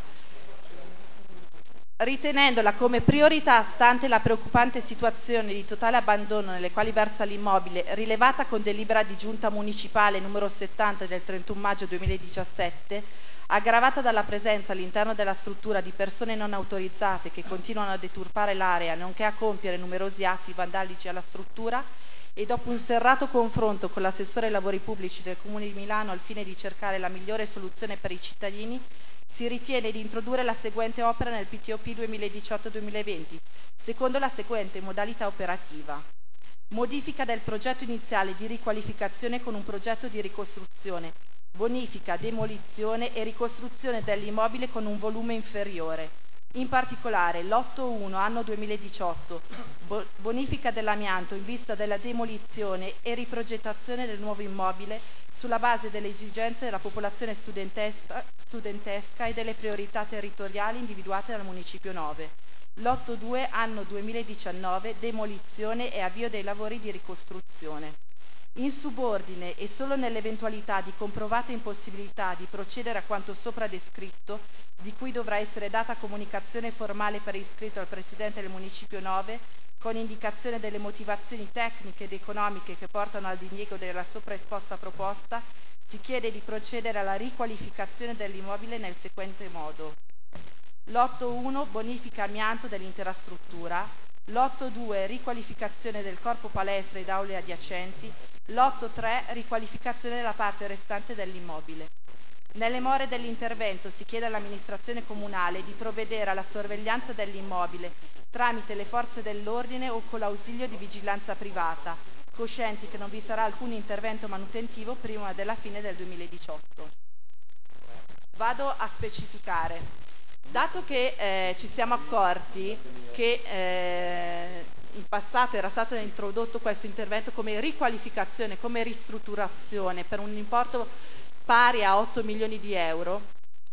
Ritenendola come priorità, stante la preoccupante situazione di totale abbandono nelle quali versa l'immobile, rilevata con delibera di giunta municipale numero settanta del trentuno maggio duemiladiciassette, aggravata dalla presenza all'interno della struttura di persone non autorizzate che continuano a deturpare l'area, nonché a compiere numerosi atti vandalici alla struttura, e dopo un serrato confronto con l'assessore ai lavori pubblici del Comune di Milano al fine di cercare la migliore soluzione per i cittadini, si ritiene di introdurre la seguente opera nel P T O P duemiladiciotto duemilaventi, secondo la seguente modalità operativa. Modifica del progetto iniziale di riqualificazione con un progetto di ricostruzione, bonifica, demolizione e ricostruzione dell'immobile con un volume inferiore. In particolare l'otto uno anno duemiladiciotto, bonifica dell'amianto in vista della demolizione e riprogettazione del nuovo immobile sulla base delle esigenze della popolazione studentesca, studentesca e delle priorità territoriali individuate dal Municipio nove. L'otto due anno duemiladiciannove, demolizione e avvio dei lavori di ricostruzione. In subordine e solo nell'eventualità di comprovata impossibilità di procedere a quanto sopra descritto, di cui dovrà essere data comunicazione formale per iscritto al Presidente del Municipio nove, con indicazione delle motivazioni tecniche ed economiche che portano al diniego della sopraesposta proposta, si chiede di procedere alla riqualificazione dell'immobile nel seguente modo. Lotto uno, bonifica amianto dell'intera struttura. Lotto due, riqualificazione del corpo palestra ed aule adiacenti. Lotto tre, riqualificazione della parte restante dell'immobile. Nelle more dell'intervento si chiede all'amministrazione comunale di provvedere alla sorveglianza dell'immobile tramite le forze dell'ordine o con l'ausilio di vigilanza privata, coscienti che non vi sarà alcun intervento manutentivo prima della fine del duemiladiciotto. Vado a specificare. Dato che eh, ci siamo accorti che eh, in passato era stato introdotto questo intervento come riqualificazione, come ristrutturazione per un importo pari a otto milioni di euro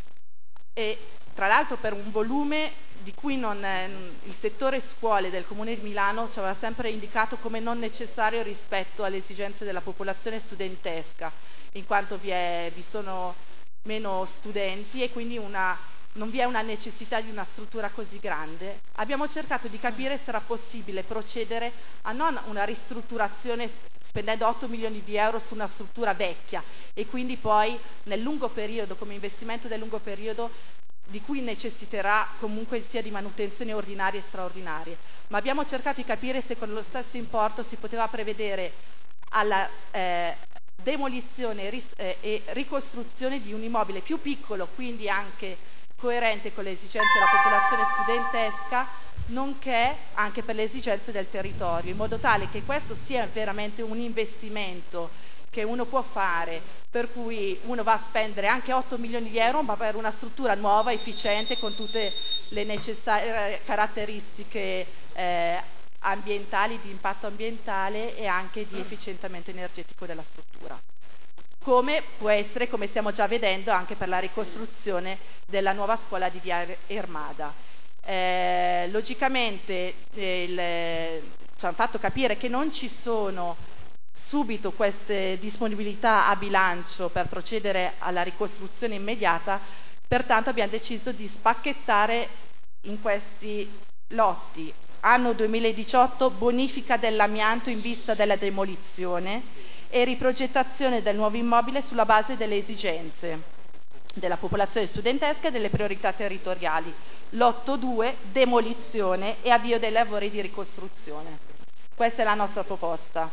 e tra l'altro per un volume di cui non, eh, il settore scuole del Comune di Milano ci aveva sempre indicato come non necessario rispetto alle esigenze della popolazione studentesca, in quanto vi, è, vi sono meno studenti e quindi una, non vi è una necessità di una struttura così grande. Abbiamo cercato di capire se era possibile procedere a non una ristrutturazione spendendo otto milioni di euro su una struttura vecchia e quindi poi nel lungo periodo, come investimento del lungo periodo, di cui necessiterà comunque sia di manutenzioni ordinarie e straordinarie. Ma abbiamo cercato di capire se con lo stesso importo si poteva prevedere alla eh, demolizione e, ris- eh, e ricostruzione di un immobile più piccolo, quindi anche coerente con le esigenze della popolazione studentesca, nonché anche per le esigenze del territorio, in modo tale che questo sia veramente un investimento che uno può fare, per cui uno va a spendere anche otto milioni di euro, ma per una struttura nuova, efficiente, con tutte le necessarie caratteristiche eh, ambientali, di impatto ambientale e anche di efficientamento energetico della struttura. Come può essere, come stiamo già vedendo, anche per la ricostruzione della nuova scuola di Via Ermada. Eh, logicamente eh, il, ci hanno fatto capire che non ci sono subito queste disponibilità a bilancio per procedere alla ricostruzione immediata, pertanto abbiamo deciso di spacchettare in questi lotti. Anno duemiladiciotto, bonifica dell'amianto in vista della demolizione e riprogettazione del nuovo immobile sulla base delle esigenze della popolazione studentesca e delle priorità territoriali. Lotto due, demolizione e avvio dei lavori di ricostruzione. Questa è la nostra proposta.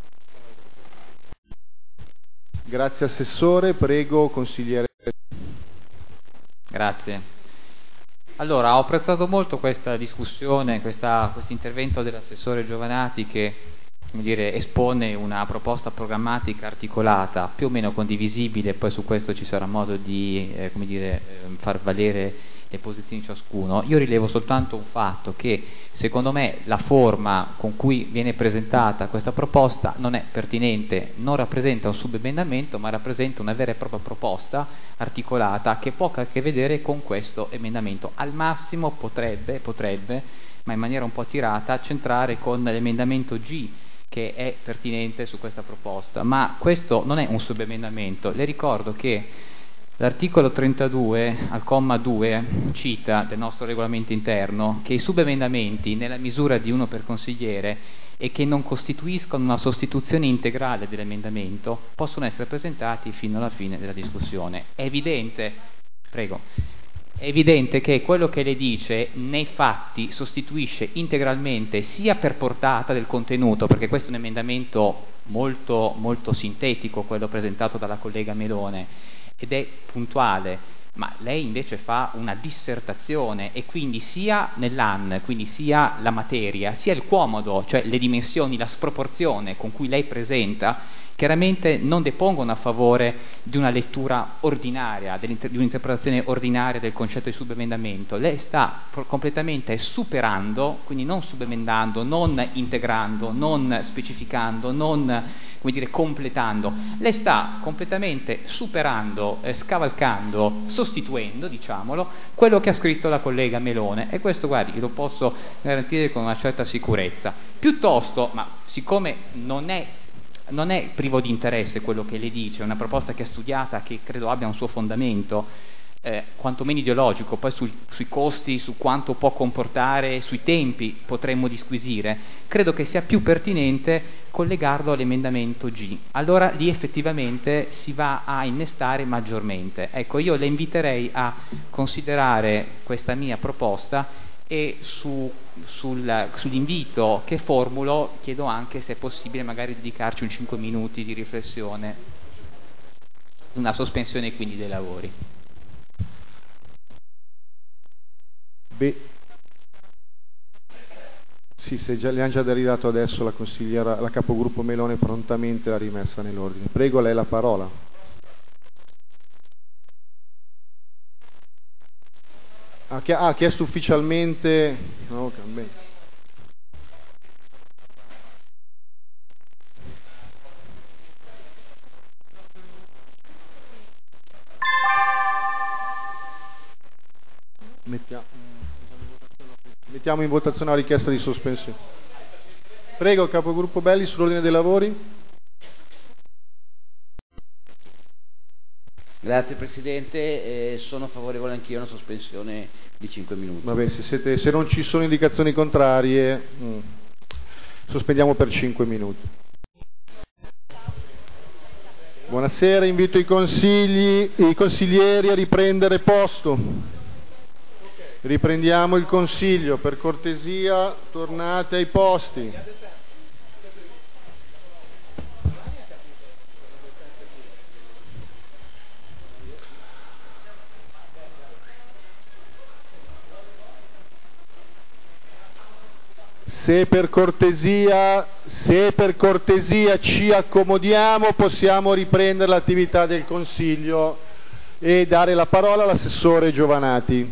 Grazie Assessore, prego Consigliere. Grazie. Allora, ho apprezzato molto questa discussione, questo intervento dell'Assessore Giovanati che, come dire, espone una proposta programmatica articolata, più o meno condivisibile, poi su questo ci sarà modo di eh, come dire, eh, far valere le posizioni di ciascuno. Io rilevo soltanto un fatto, che secondo me la forma con cui viene presentata questa proposta non è pertinente, non rappresenta un subemendamento, ma rappresenta una vera e propria proposta articolata che poco ha a che vedere con questo emendamento. Al massimo potrebbe, potrebbe, ma in maniera un po' tirata, centrare con l'emendamento G, che è pertinente su questa proposta, ma questo non è un subemendamento. Le ricordo che l'articolo trentadue al comma due cita del nostro regolamento interno che i subemendamenti nella misura di uno per consigliere e che non costituiscono una sostituzione integrale dell'emendamento possono essere presentati fino alla fine della discussione. È evidente, prego, è evidente che quello che le dice nei fatti sostituisce integralmente sia per portata del contenuto, perché questo è un emendamento molto, molto sintetico, quello presentato dalla collega Melone, ed è puntuale, ma lei invece fa una dissertazione e quindi sia nell'A N, quindi sia la materia, sia il quomodo, cioè le dimensioni, la sproporzione con cui lei presenta, chiaramente non depongono a favore di una lettura ordinaria, di un'interpretazione ordinaria del concetto di subemendamento. Lei sta completamente superando, quindi non subemendando, non integrando, non specificando, non, come dire, completando. Lei sta completamente superando, eh, scavalcando, sostituendo, diciamolo, quello che ha scritto la collega Melone, e questo, guardi, lo posso garantire con una certa sicurezza. Piuttosto, ma siccome non è non è privo di interesse quello che le dice, è una proposta che è studiata, che credo abbia un suo fondamento, eh, quantomeno ideologico, poi sul, sui costi, su quanto può comportare, sui tempi potremmo disquisire, credo che sia più pertinente collegarlo all'emendamento G. Allora lì effettivamente si va a innestare maggiormente. Ecco, io le inviterei a considerare questa mia proposta e su, sul, sull'invito che formulo chiedo anche se è possibile magari dedicarci un cinque minuti di riflessione, una sospensione quindi dei lavori. Beh, sì, se già, le hanno già deridato adesso la consigliera, la capogruppo Melone prontamente l'ha rimessa nell'ordine. Prego, lei la parola. Ha ah, chiesto ufficialmente. No, bene. Mettiamo, mettiamo in votazione la richiesta di sospensione. Prego, capogruppo Belli, sull'ordine dei lavori. Grazie Presidente, eh, sono favorevole anch'io a una sospensione di cinque minuti. Vabbè, se, siete, se non ci sono indicazioni contrarie, mh, sospendiamo per cinque minuti. Buonasera, invito i consigli, i consiglieri a riprendere posto. Riprendiamo il consiglio, per cortesia tornate ai posti. Se per cortesia, se per cortesia ci accomodiamo, possiamo riprendere l'attività del Consiglio e dare la parola all'assessore Giovanati.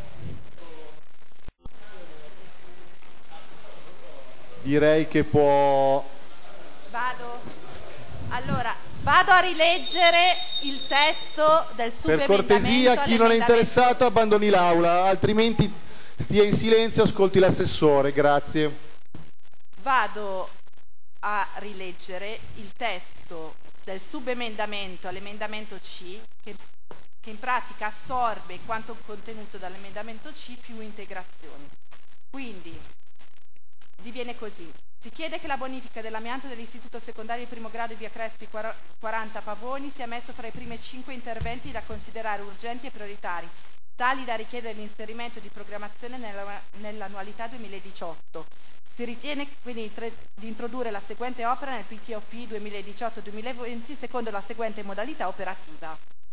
Direi che può... Vado. Allora, vado a rileggere il testo del Per subemendamento. cortesia, chi non è interessato abbandoni l'aula, altrimenti... Stia in silenzio, ascolti l'assessore, grazie. Vado a rileggere il testo del subemendamento all'emendamento C, che, che in pratica assorbe quanto contenuto dall'emendamento C più integrazioni. Quindi, diviene così. Si chiede che la bonifica dell'amianto dell'Istituto Secondario di Primo Grado di Via Crespi quaranta Pavoni sia messo fra i primi cinque interventi da considerare urgenti e prioritari, tali da richiedere l'inserimento di programmazione nella, nell'annualità duemiladiciotto. Si ritiene quindi tre, di introdurre la seguente opera nel P T O P duemiladiciotto duemilaventi secondo la seguente modalità operativa.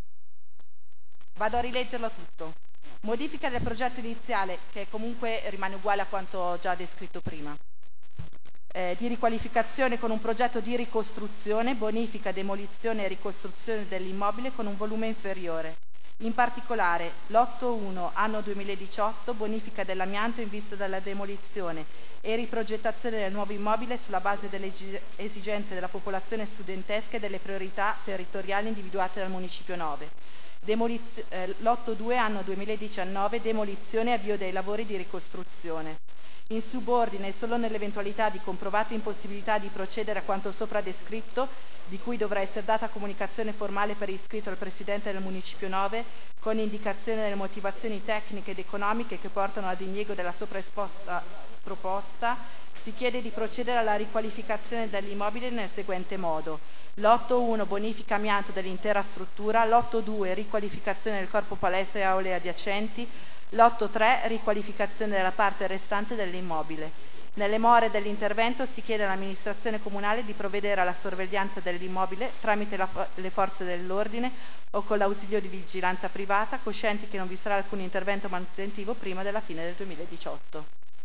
Vado a rileggerlo tutto. Modifica del progetto iniziale, che comunque rimane uguale a quanto già descritto prima. Eh, di riqualificazione con un progetto di ricostruzione, bonifica, demolizione e ricostruzione dell'immobile con un volume inferiore. In particolare, l'otto uno anno duemiladiciotto, bonifica dell'amianto in vista della demolizione e riprogettazione del nuovo immobile sulla base delle esigenze della popolazione studentesca e delle priorità territoriali individuate dal Municipio nove. Demolizio- eh, l'otto due anno duemiladiciannove, demolizione e avvio dei lavori di ricostruzione. In subordine, solo nell'eventualità di comprovata impossibilità di procedere a quanto sopra descritto, di cui dovrà essere data comunicazione formale per iscritto al Presidente del Municipio nove, con indicazione delle motivazioni tecniche ed economiche che portano al diniego della sopraesposta proposta, si chiede di procedere alla riqualificazione dell'immobile nel seguente modo. L'otto uno bonifica amianto dell'intera struttura, l'otto due riqualificazione del corpo palestra e aule adiacenti, l'otto tre riqualificazione della parte restante dell'immobile. Nelle more dell'intervento si chiede all'amministrazione comunale di provvedere alla sorveglianza dell'immobile tramite la, le forze dell'ordine o con l'ausilio di vigilanza privata, coscienti che non vi sarà alcun intervento manutentivo prima della fine del duemiladiciotto.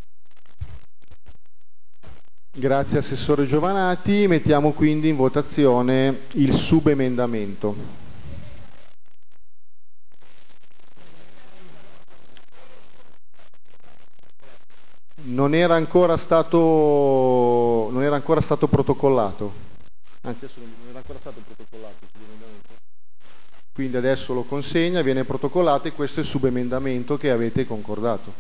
Grazie Assessore Giovanati. Mettiamo quindi in votazione il subemendamento. Non era ancora stato non era ancora stato protocollato. Anzi, adesso non era ancora stato protocollato. Quindi adesso lo consegna, viene protocollato e questo è il subemendamento che avete concordato.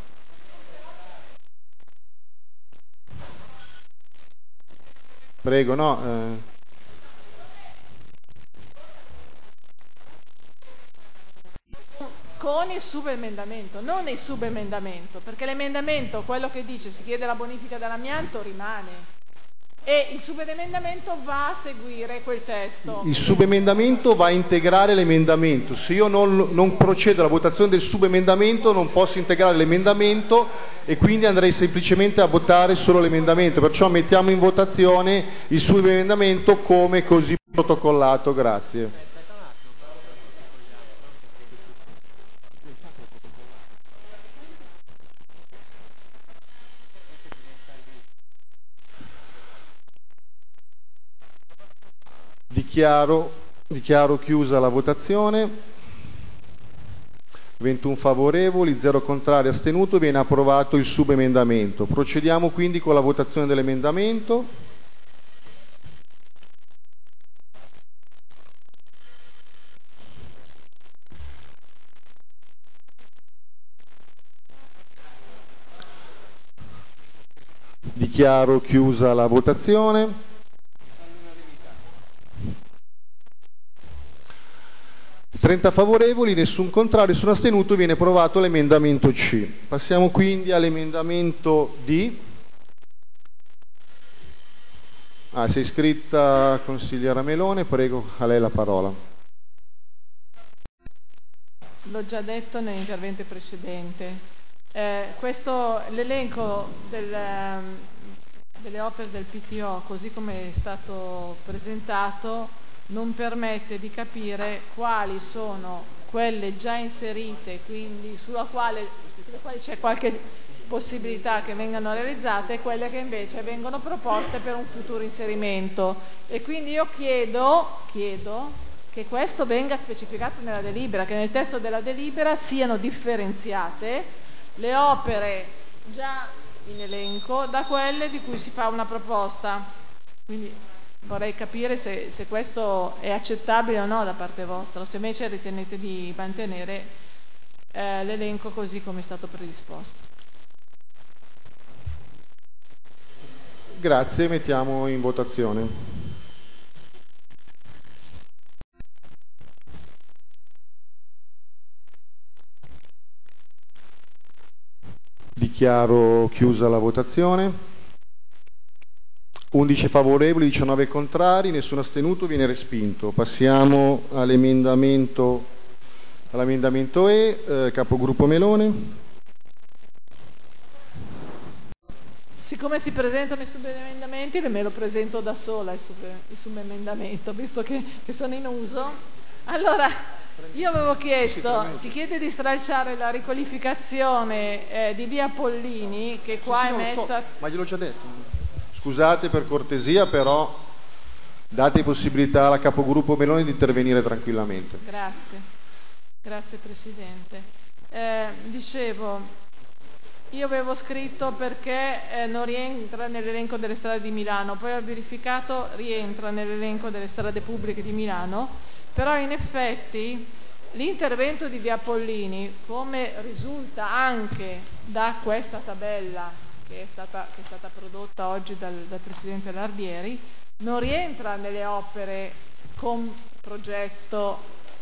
Prego, no. Eh. con il subemendamento, non il subemendamento, perché l'emendamento, quello che dice si chiede la bonifica dell'amianto, rimane e il subemendamento va a seguire quel testo. Il subemendamento va a integrare l'emendamento. Se io non, non procedo alla votazione del subemendamento non posso integrare l'emendamento e quindi andrei semplicemente a votare solo l'emendamento. Perciò mettiamo in votazione il subemendamento come così protocollato. Grazie. Dichiaro, dichiaro chiusa la votazione. ventuno favorevoli, zero contrari, astenuto. Viene approvato il subemendamento. Procediamo quindi con la votazione dell'emendamento. Dichiaro chiusa la votazione. trenta favorevoli, nessun contrario, nessun astenuto, viene approvato l'emendamento C. Passiamo quindi all'emendamento D. Ah, sei iscritta consigliera Melone, prego, a lei la parola. L'ho già detto nell'intervento precedente. Eh, questo, l'elenco del, um, delle opere del P T O, così come è stato presentato, non permette di capire quali sono quelle già inserite, quindi sulla quale, sulle quali c'è qualche possibilità che vengano realizzate, e quelle che invece vengono proposte per un futuro inserimento. E quindi io chiedo, chiedo che questo venga specificato nella delibera, che nel testo della delibera siano differenziate le opere già in elenco da quelle di cui si fa una proposta. Quindi vorrei capire se, se questo è accettabile o no da parte vostra, o se invece ritenete di mantenere eh, l'elenco così come è stato predisposto. Grazie, mettiamo in votazione. Dichiaro chiusa la votazione. undici favorevoli, diciannove contrari, nessun astenuto, viene respinto. Passiamo all'emendamento, all'emendamento E, eh, capogruppo Melone. Siccome si presentano i subemendamenti, me lo presento da sola il, sub, il subemendamento, visto che, che sono in uso. Allora, io avevo chiesto, si chiede di stralciare la riqualificazione eh, di via Pollini, che qua è messa... So, ma gliel'ho già detto. Scusate per cortesia, però date possibilità alla capogruppo Meloni di intervenire tranquillamente. Grazie, grazie Presidente. Eh, dicevo, io avevo scritto perché eh, non rientra nell'elenco delle strade di Milano, poi ho verificato rientra nell'elenco delle strade pubbliche di Milano, però in effetti l'intervento di via Pollini, come risulta anche da questa tabella che è stata, che è stata prodotta oggi dal, dal Presidente Lardieri, non rientra nelle opere con progetto,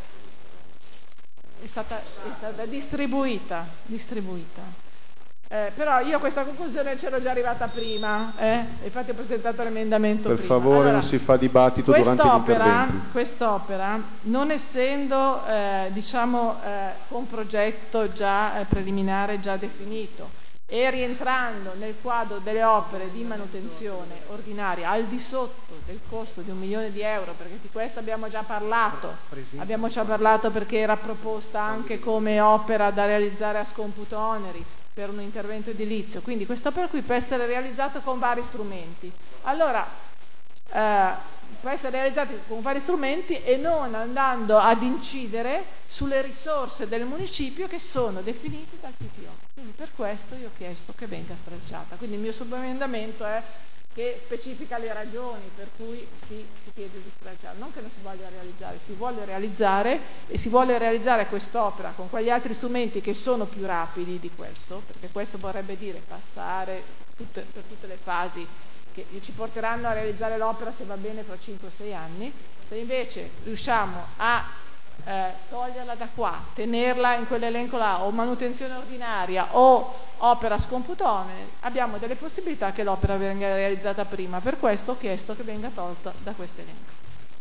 è stata, è stata distribuita, distribuita. Eh, però io a questa conclusione c'ero già arrivata prima, eh? Infatti ho presentato l'emendamento per prima. Per favore allora, non si fa dibattito durante gli interventi. Quest'opera, non essendo eh, diciamo eh, con progetto già eh, preliminare già definito, e rientrando nel quadro delle opere di manutenzione ordinaria al di sotto del costo di un milione di euro, perché di questo abbiamo già parlato, abbiamo già parlato perché era proposta anche come opera da realizzare a scomputo oneri per un intervento edilizio, quindi quest'opera qui può essere realizzata con vari strumenti. Allora, eh, può essere realizzata con vari strumenti e non andando ad incidere sulle risorse del municipio che sono definite dal P T O. Quindi per questo io ho chiesto che venga stralciata. Quindi il mio subemendamento è che specifica le ragioni per cui si, si chiede di stralciare, non che non si voglia realizzare, si vuole realizzare e si vuole realizzare quest'opera con quegli altri strumenti che sono più rapidi di questo, perché questo vorrebbe dire passare tutte, per tutte le fasi che ci porteranno a realizzare l'opera, se va bene, fra cinque o sei anni. Se invece riusciamo a eh, toglierla da qua, tenerla in quell'elenco là, o manutenzione ordinaria o opera scomputone, abbiamo delle possibilità che l'opera venga realizzata prima. Per questo ho chiesto che venga tolta da questo elenco.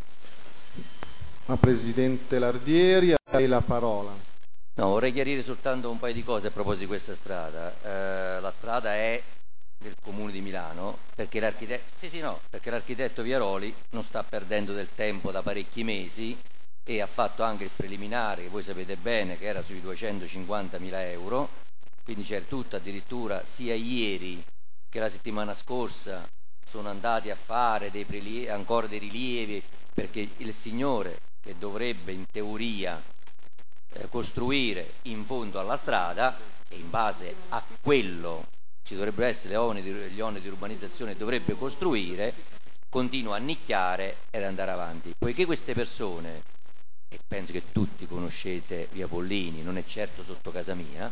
La Presidente Lardieri, a lei la parola. No, vorrei chiarire soltanto un paio di cose a proposito di questa strada. Eh, la strada è del Comune di Milano perché l'architetto, sì, sì, no, perché l'architetto Viaroli non sta perdendo del tempo da parecchi mesi e ha fatto anche il preliminare, che voi sapete bene che era sui duecentocinquantamila euro, quindi c'è tutto, addirittura sia ieri che la settimana scorsa sono andati a fare dei prelie- ancora dei rilievi, perché il signore che dovrebbe in teoria eh, costruire in fondo alla strada, e in base a quello ci dovrebbero essere le oneri di, gli oneri di urbanizzazione, dovrebbe costruire, continua a nicchiare ed andare avanti. Poiché queste persone, e penso che tutti conoscete via Pollini, non è certo sotto casa mia,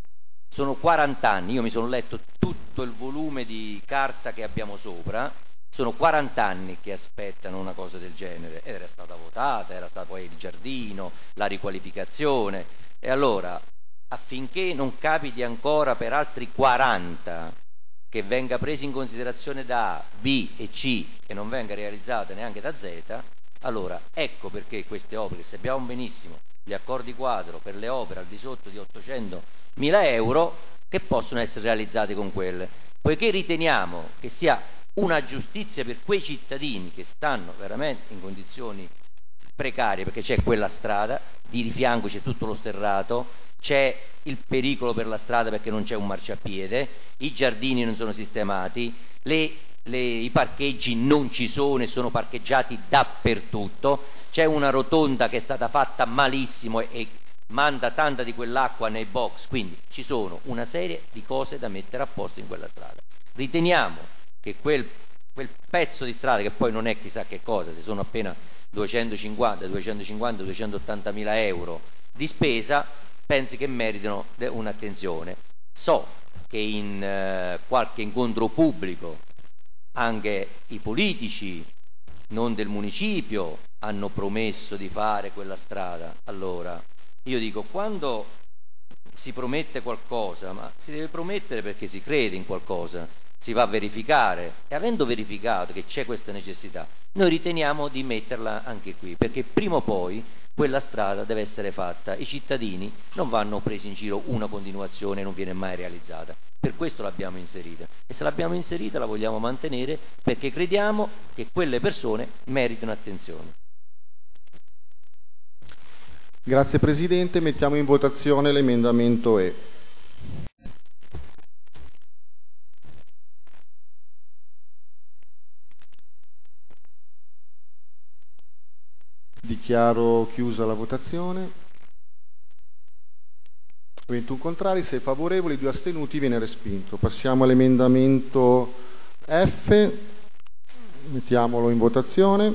sono quaranta anni, io mi sono letto tutto il volume di carta che abbiamo sopra, sono quaranta anni che aspettano una cosa del genere, ed era stata votata, era stato poi il giardino, la riqualificazione, e allora affinché non capiti ancora per altri quaranta che venga preso in considerazione da A, B e C e non venga realizzata neanche da Z, allora ecco perché queste opere, sappiamo benissimo gli accordi quadro per le opere al di sotto di ottocentomila euro, che possono essere realizzate con quelle, poiché riteniamo che sia una giustizia per quei cittadini che stanno veramente in condizioni precarie, perché c'è quella strada, di fianco c'è tutto lo sterrato, c'è il pericolo per la strada perché non c'è un marciapiede, i giardini non sono sistemati, le, le, i parcheggi non ci sono e sono parcheggiati dappertutto, c'è una rotonda che è stata fatta malissimo e, e manda tanta di quell'acqua nei box, quindi ci sono una serie di cose da mettere a posto in quella strada. Riteniamo che quel, quel pezzo di strada, che poi non è chissà che cosa, se sono appena duecentocinquanta, duecentocinquanta, duecentottantamila euro di spesa, pensi che meritino un'attenzione. So che in eh, qualche incontro pubblico anche i politici non del municipio hanno promesso di fare quella strada. Allora io dico, quando si promette qualcosa, ma si deve promettere perché si crede in qualcosa, si va a verificare, e avendo verificato che c'è questa necessità, noi riteniamo di metterla anche qui, perché prima o poi quella strada deve essere fatta, i cittadini non vanno presi in giro, una continuazione non viene mai realizzata, per questo l'abbiamo inserita, e se l'abbiamo inserita la vogliamo mantenere perché crediamo che quelle persone meritano attenzione. Grazie Presidente, mettiamo in votazione l'emendamento E. Dichiaro chiusa la votazione. ventuno contrari, sei favorevoli, due astenuti, viene respinto. Passiamo all'emendamento F, mettiamolo in votazione.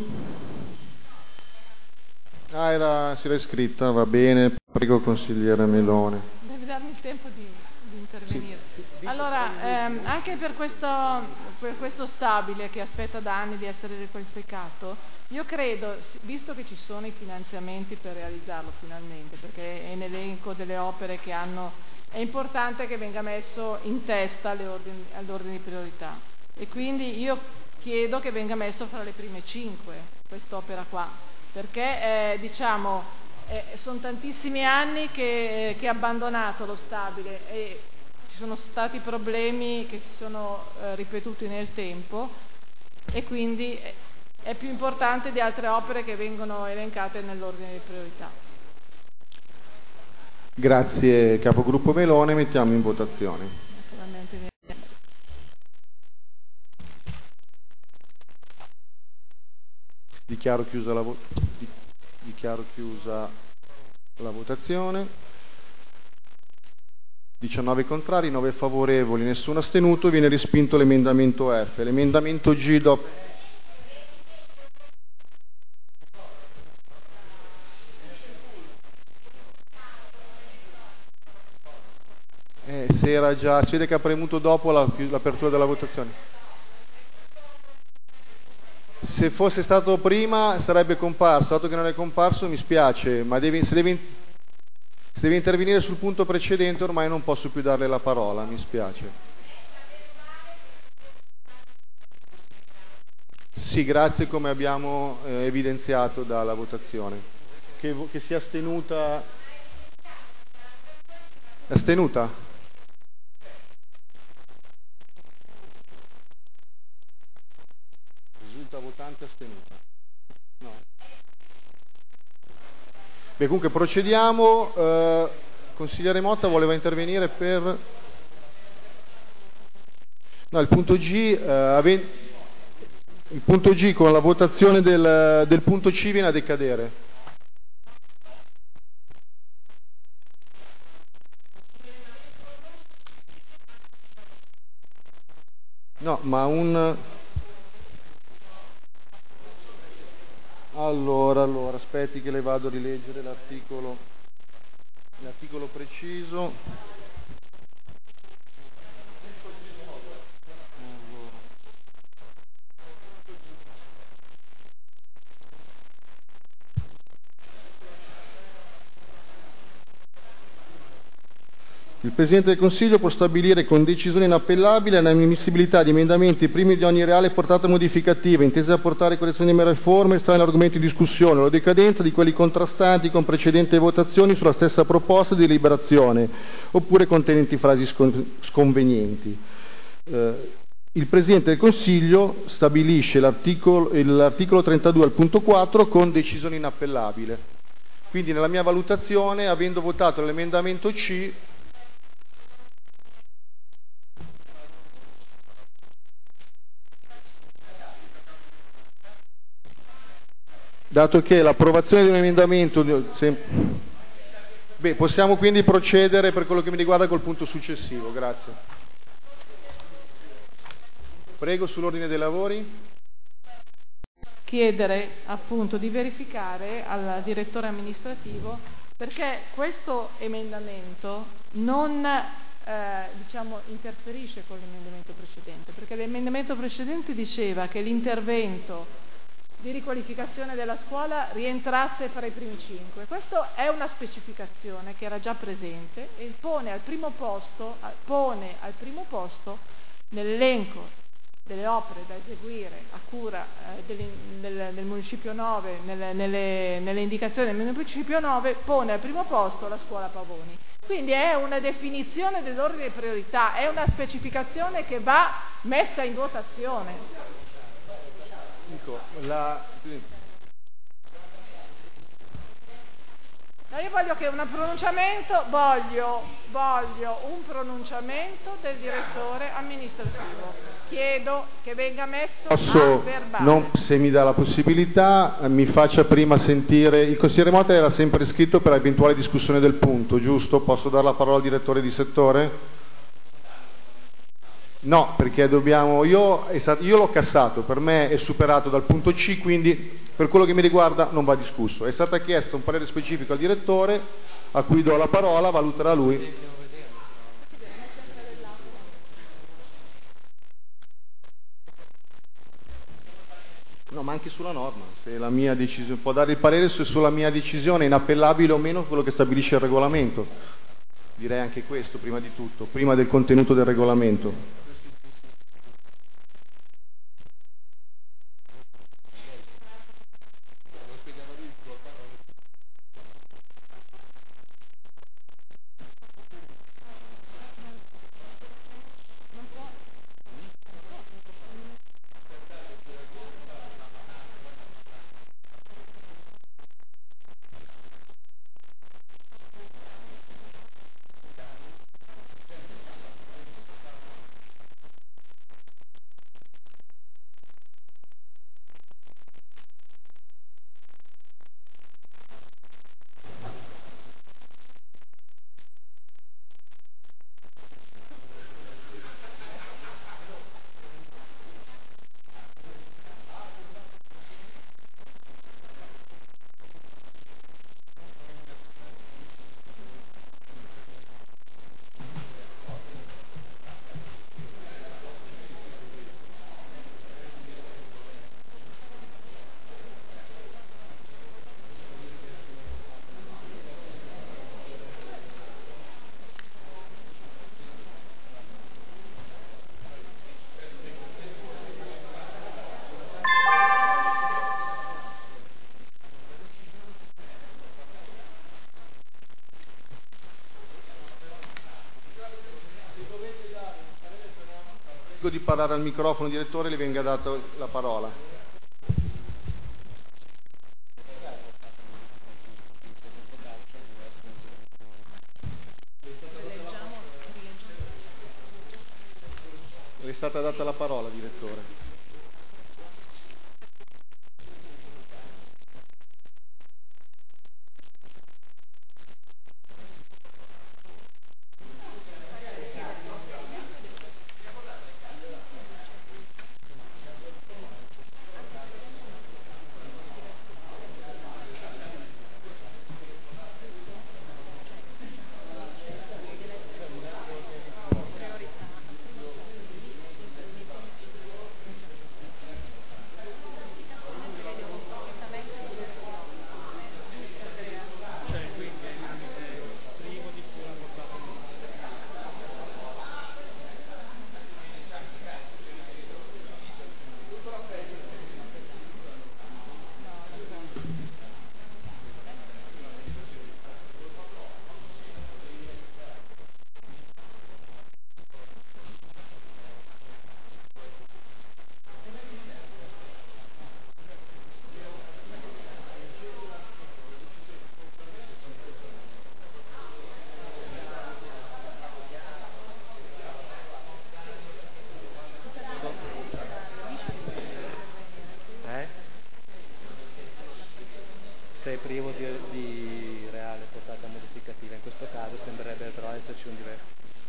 Ah, era, si era iscritta, va bene, prego consigliere Melone. Devi darmi il tempo di, di intervenire. Sì. Allora, ehm, anche per questo, per questo stabile che aspetta da anni di essere riqualificato, io credo, visto che ci sono i finanziamenti per realizzarlo finalmente, perché è nell'elenco delle opere che hanno, è importante che venga messo in testa ordini, all'ordine di priorità, e quindi io chiedo che venga messo fra le prime cinque quest'opera qua, perché eh, diciamo eh, sono tantissimi anni che, che è abbandonato lo stabile e ci sono stati problemi che si sono eh, ripetuti nel tempo, e quindi eh, è più importante di altre opere che vengono elencate nell'ordine di priorità. Grazie Capogruppo Melone, mettiamo in votazione. Dichiaro chiusa la, vo- dichiaro chiusa la votazione. diciannove contrari, nove favorevoli, nessuno astenuto, viene respinto l'emendamento F. L'emendamento G dopo... Eh, se era già, si vede che ha premuto dopo la, l'apertura della votazione. Se fosse stato prima sarebbe comparso, dato che non è comparso mi spiace, ma devi, se, devi, se devi intervenire sul punto precedente ormai non posso più darle la parola, mi spiace. Sì, grazie, come abbiamo eh, evidenziato dalla votazione. Che, che sia astenuta. Astenuta? Risulta votante astenuta. No. Beh, comunque procediamo. Eh, consigliere Motta voleva intervenire per. No, il punto G. Eh, aven... Il punto G con la votazione del, del punto C viene a decadere. No, ma un... Allora, allora, aspetti che le vado a rileggere l'articolo, l'articolo preciso. Il Presidente del Consiglio può stabilire con decisione inappellabile l'inammissibilità di emendamenti primi di ogni reale portata modificativa, intesi a portare correzioni e riforme, estranei all'argomento in discussione, o la decadenza di quelli contrastanti con precedenti votazioni sulla stessa proposta di deliberazione, oppure contenenti frasi sconvenienti. Eh, il Presidente del Consiglio stabilisce l'articolo, l'articolo trentadue al punto quattro con decisione inappellabile. Quindi nella mia valutazione, avendo votato l'emendamento C, dato che l'approvazione di un emendamento... Beh, possiamo quindi procedere per quello che mi riguarda col punto successivo. Grazie. Prego, sull'ordine dei lavori. Chiedere appunto di verificare al direttore amministrativo perché questo emendamento non eh, diciamo, interferisce con l'emendamento precedente, perché l'emendamento precedente diceva che l'intervento di riqualificazione della scuola rientrasse fra i primi cinque. Questa è una specificazione che era già presente e pone al primo posto, pone al primo posto nell'elenco delle opere da eseguire a cura eh, del, del, del Municipio nove, nelle, nelle, nelle indicazioni del Municipio nove, pone al primo posto la scuola Pavoni. Quindi è una definizione dell'ordine di priorità, è una specificazione che va messa in votazione. Dico, la... No, io voglio che un pronunciamento, voglio, voglio un pronunciamento del direttore amministrativo. Chiedo che venga messo Posso, a verbale. non, se mi dà la possibilità, mi faccia prima sentire. Il consigliere Motta era sempre iscritto per eventuale discussione del punto, giusto? Posso dare la parola al direttore di settore? No, perché dobbiamo, io, io l'ho cassato, per me è superato dal punto C, quindi per quello che mi riguarda non va discusso. È stata chiesta un parere specifico al direttore, a cui do la parola, valuterà lui. No, ma anche sulla norma, se la mia decisione, può dare il parere se sulla mia decisione è inappellabile o meno quello che stabilisce il regolamento. Direi anche questo, prima di tutto, prima del contenuto del regolamento. dico di parlare al microfono, direttore, le venga data la parola. Le è stata data la parola, direttore. Se è privo di, di reale portata modificativa, in questo caso sembrerebbe però esserci un diverso.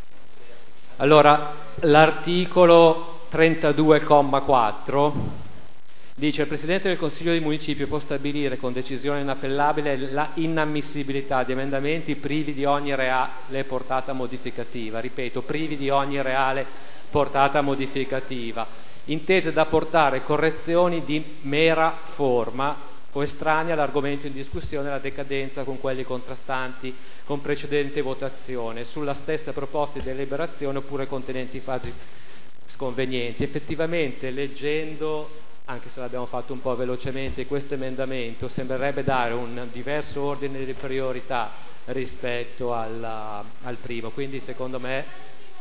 Allora, l'articolo trentadue comma quattro dice: il Presidente del Consiglio di Municipio può stabilire con decisione inappellabile la inammissibilità di emendamenti privi di ogni reale portata modificativa, ripeto, privi di ogni reale portata modificativa, intese da portare correzioni di mera forma o estranei all'argomento in discussione, la decadenza con quelli contrastanti con precedente votazione, sulla stessa proposta di deliberazione oppure contenenti fasi sconvenienti. Effettivamente, leggendo, anche se l'abbiamo fatto un po' velocemente, questo emendamento sembrerebbe dare un diverso ordine di priorità rispetto alla, al primo, quindi secondo me...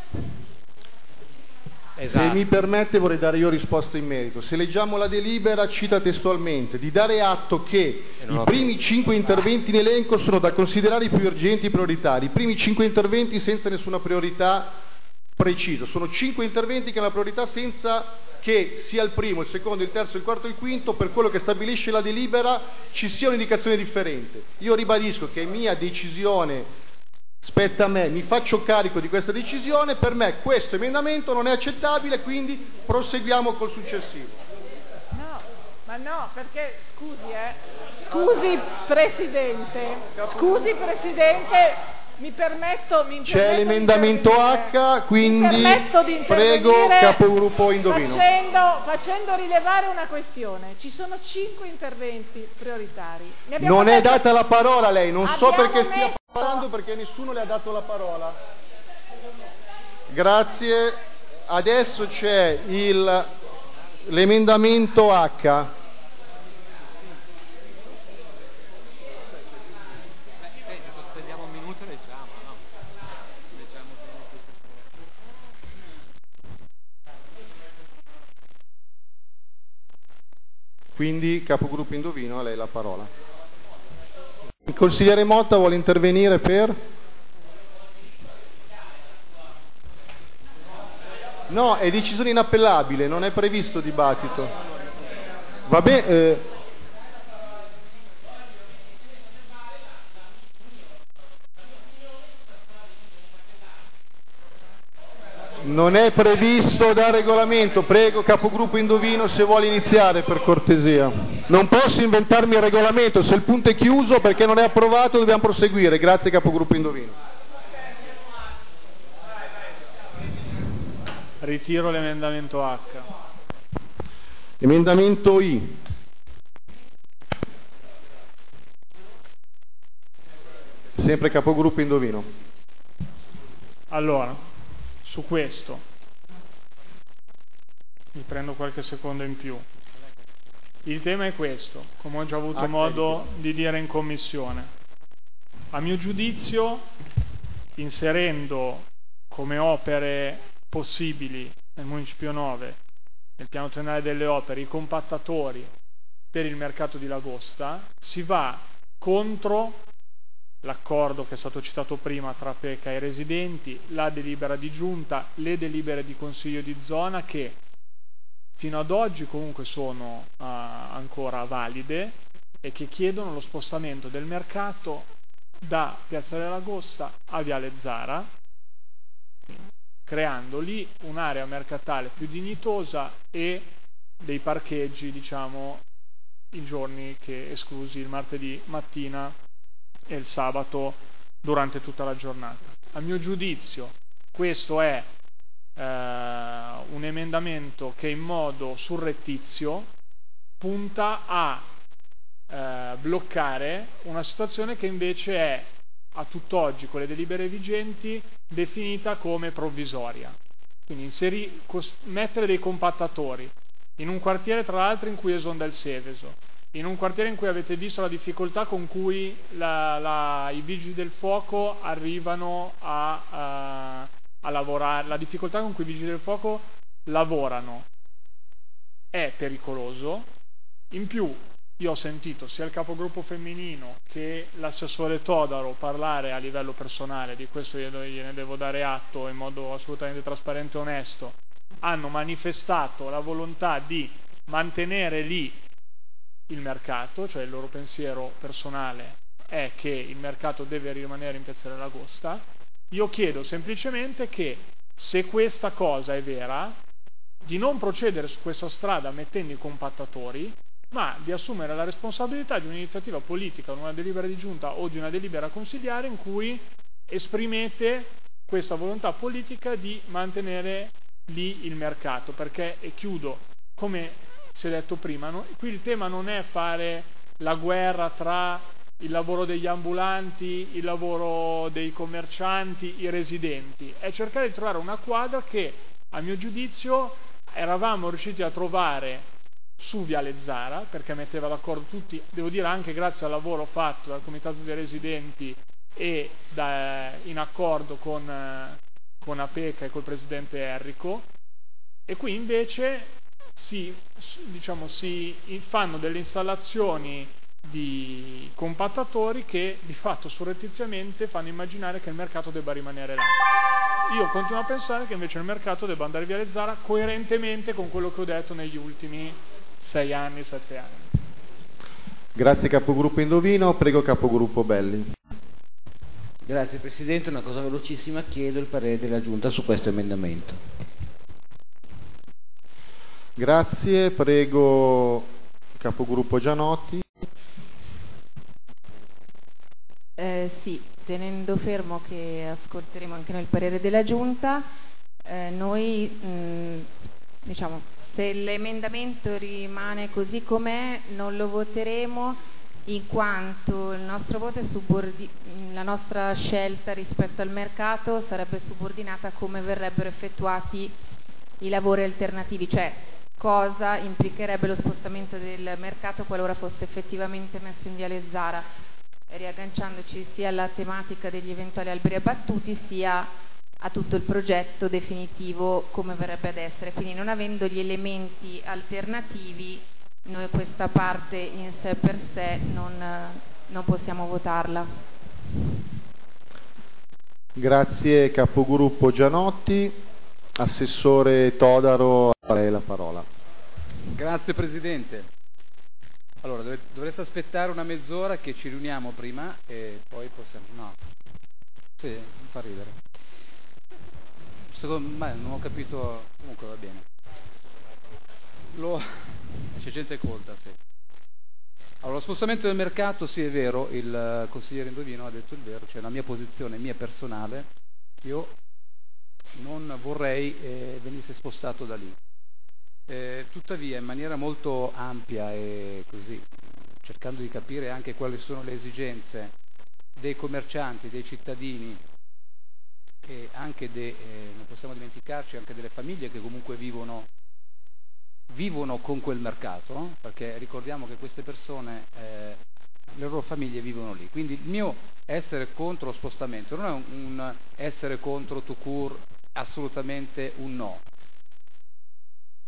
Esatto. Se mi permette vorrei dare io risposta in merito. Se leggiamo la delibera, cita testualmente di dare atto che i primi cinque interventi in elenco sono da considerare i più urgenti e prioritari. I primi cinque interventi senza nessuna priorità precisa. Sono cinque interventi che hanno la priorità senza che sia il primo, il secondo, il terzo, il quarto e il quinto, per quello che stabilisce la delibera, ci sia un'indicazione differente. Io ribadisco che è mia decisione, spetta a me, mi faccio carico di questa decisione, per me questo emendamento non è accettabile, quindi proseguiamo col successivo. No, ma no, perché scusi, eh. Scusi Presidente, scusi Presidente, mi permetto, mi C'è l'emendamento H, quindi prego capogruppo Indovino. Facendo, facendo rilevare una questione, ci sono cinque interventi prioritari. Ne non è messo... data la parola a lei, non so perché messo... stia parlando, perché nessuno le ha dato la parola. Grazie. Adesso c'è il l'emendamento H. Quindi, capogruppo Indovino, a lei la parola. Il consigliere Motta vuole intervenire per? No, è decisione inappellabile, non è previsto dibattito. Va bene. Eh... Non è previsto da regolamento. Prego, capogruppo Indovino, se vuole iniziare, per cortesia. Non posso inventarmi il regolamento. Se il punto è chiuso perché non è approvato, dobbiamo proseguire. Grazie, capogruppo Indovino. Ritiro l'emendamento H. Emendamento I. Sempre capogruppo Indovino. Allora, su questo mi prendo qualche secondo in più. Il tema è questo, come ho già avuto ah, modo di dire in commissione. A mio giudizio, inserendo come opere possibili nel Municipio nove, nel piano triennale delle opere, i compattatori per il mercato di Lagosta, si va contro l'accordo che è stato citato prima tra Peca e i residenti, la delibera di giunta, le delibere di consiglio di zona che fino ad oggi comunque sono uh, ancora valide e che chiedono lo spostamento del mercato da Piazza dell'Agosta a Viale Zara, creando lì un'area mercatale più dignitosa e dei parcheggi, diciamo, i giorni che esclusi il martedì mattina e il sabato durante tutta la giornata. A mio giudizio questo è eh, un emendamento che in modo surrettizio punta a eh, bloccare una situazione che invece è a tutt'oggi con le delibere vigenti definita come provvisoria. Quindi inseri, cos- mettere dei compattatori in un quartiere tra l'altro in cui esonda il Seveso, in un quartiere in cui avete visto la difficoltà con cui la, la, i vigili del fuoco arrivano a, a, a lavorare, la difficoltà con cui i vigili del fuoco lavorano è pericoloso. In più io ho sentito sia il capogruppo femminino che l'assessore Todaro parlare a livello personale, di questo gliene devo dare atto in modo assolutamente trasparente e onesto, hanno manifestato la volontà di mantenere lì il mercato, cioè il loro pensiero personale è che il mercato deve rimanere in Piazza dell'Agosta. Io chiedo semplicemente che, se questa cosa è vera, di non procedere su questa strada mettendo i compattatori, ma di assumere la responsabilità di un'iniziativa politica, una delibera di giunta o di una delibera consigliare in cui esprimete questa volontà politica di mantenere lì il mercato, perché, e chiudo, come si è detto prima, no? Qui il tema non è fare la guerra tra il lavoro degli ambulanti, il lavoro dei commercianti, i residenti, è cercare di trovare una quadra che, a mio giudizio, eravamo riusciti a trovare su Viale Zara, perché metteva d'accordo tutti, devo dire anche grazie al lavoro fatto dal Comitato dei Residenti e da, in accordo con, con Apeca e col Presidente Errico, e qui invece si, diciamo, si fanno delle installazioni di compattatori che di fatto surrettiziamente fanno immaginare che il mercato debba rimanere là. Io continuo a pensare che invece il mercato debba andare via Viale Zara, coerentemente con quello che ho detto negli ultimi sei anni, sette anni. Grazie capogruppo Indovino, prego capogruppo Belli. Grazie Presidente, una cosa velocissima, chiedo il parere della Giunta su questo emendamento. Grazie, prego capogruppo Gianotti. Eh, sì, tenendo fermo che ascolteremo anche noi il parere della Giunta, eh, noi mh, diciamo, se l'emendamento rimane così com'è non lo voteremo, in quanto il nostro voto è subordi- la nostra scelta rispetto al mercato sarebbe subordinata a come verrebbero effettuati i lavori alternativi, cioè cosa implicherebbe lo spostamento del mercato qualora fosse effettivamente messo in Viale Zara, riagganciandoci sia alla tematica degli eventuali alberi abbattuti sia a tutto il progetto definitivo come verrebbe ad essere. Quindi, non avendo gli elementi alternativi, noi questa parte in sé per sé non, non possiamo votarla. Grazie capogruppo Gianotti. Assessore Todaro, a lei la parola. Grazie Presidente. Allora, dov- dovreste aspettare una mezz'ora che ci riuniamo prima e poi possiamo... No. Sì, mi fa ridere. Secondo me non ho capito, comunque va bene. Lo... C'è gente colta, sì. Allora, lo spostamento del mercato, sì, è vero, il consigliere Indovino ha detto il vero, cioè la mia posizione mia personale, io non vorrei eh, venisse spostato da lì. Eh, tuttavia, in maniera molto ampia e così, cercando di capire anche quali sono le esigenze dei commercianti, dei cittadini e anche, de, eh, non possiamo dimenticarci, anche delle famiglie che comunque vivono, vivono con quel mercato, perché ricordiamo che queste persone, eh, le loro famiglie vivono lì. Quindi il mio essere contro lo spostamento non è un, un essere contro tout court, assolutamente un no.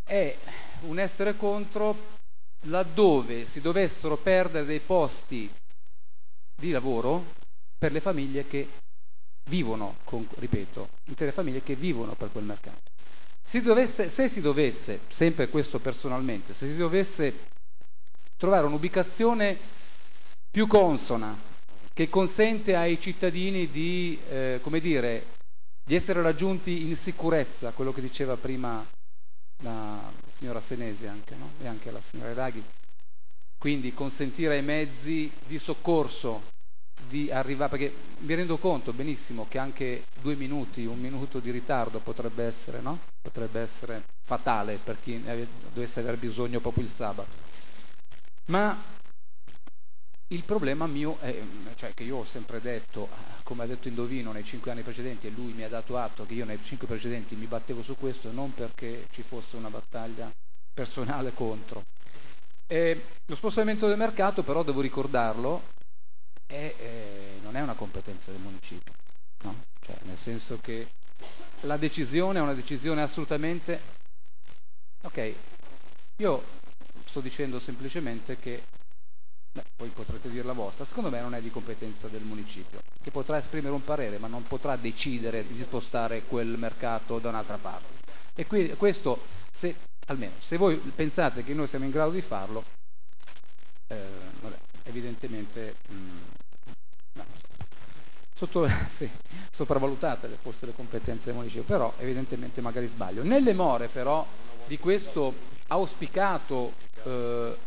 è un essere contro laddove si dovessero perdere dei posti di lavoro per le famiglie che vivono, con, ripeto, intere famiglie che vivono per quel mercato. Si dovesse, se si dovesse, sempre questo personalmente, se si dovesse trovare un'ubicazione più consona, che consente ai cittadini di, eh, come dire, di essere raggiunti in sicurezza, quello che diceva prima la signora Senesi anche, no? E anche la signora Raghi, quindi consentire ai mezzi di soccorso di arrivare, perché mi rendo conto benissimo che anche due minuti, un minuto di ritardo potrebbe essere, no? Potrebbe essere fatale per chi dovesse aver bisogno proprio il sabato. Ma il problema mio è, cioè, che io ho sempre detto, come ha detto Indovino nei cinque anni precedenti, e lui mi ha dato atto che io nei cinque precedenti mi battevo su questo, non perché ci fosse una battaglia personale contro. E lo spostamento del mercato, però, devo ricordarlo, è, è, non è una competenza del municipio, no? Cioè, nel senso che la decisione è una decisione assolutamente... Ok, io sto dicendo semplicemente che, beh, poi potrete dire la vostra, secondo me non è di competenza del municipio, che potrà esprimere un parere ma non potrà decidere di spostare quel mercato da un'altra parte. E qui, questo, se, almeno se voi pensate che noi siamo in grado di farlo, eh, vabbè, evidentemente mh, no, sotto, sì, sopravvalutate forse le competenze del municipio, però evidentemente magari sbaglio. Nelle more però di questo auspicato eh,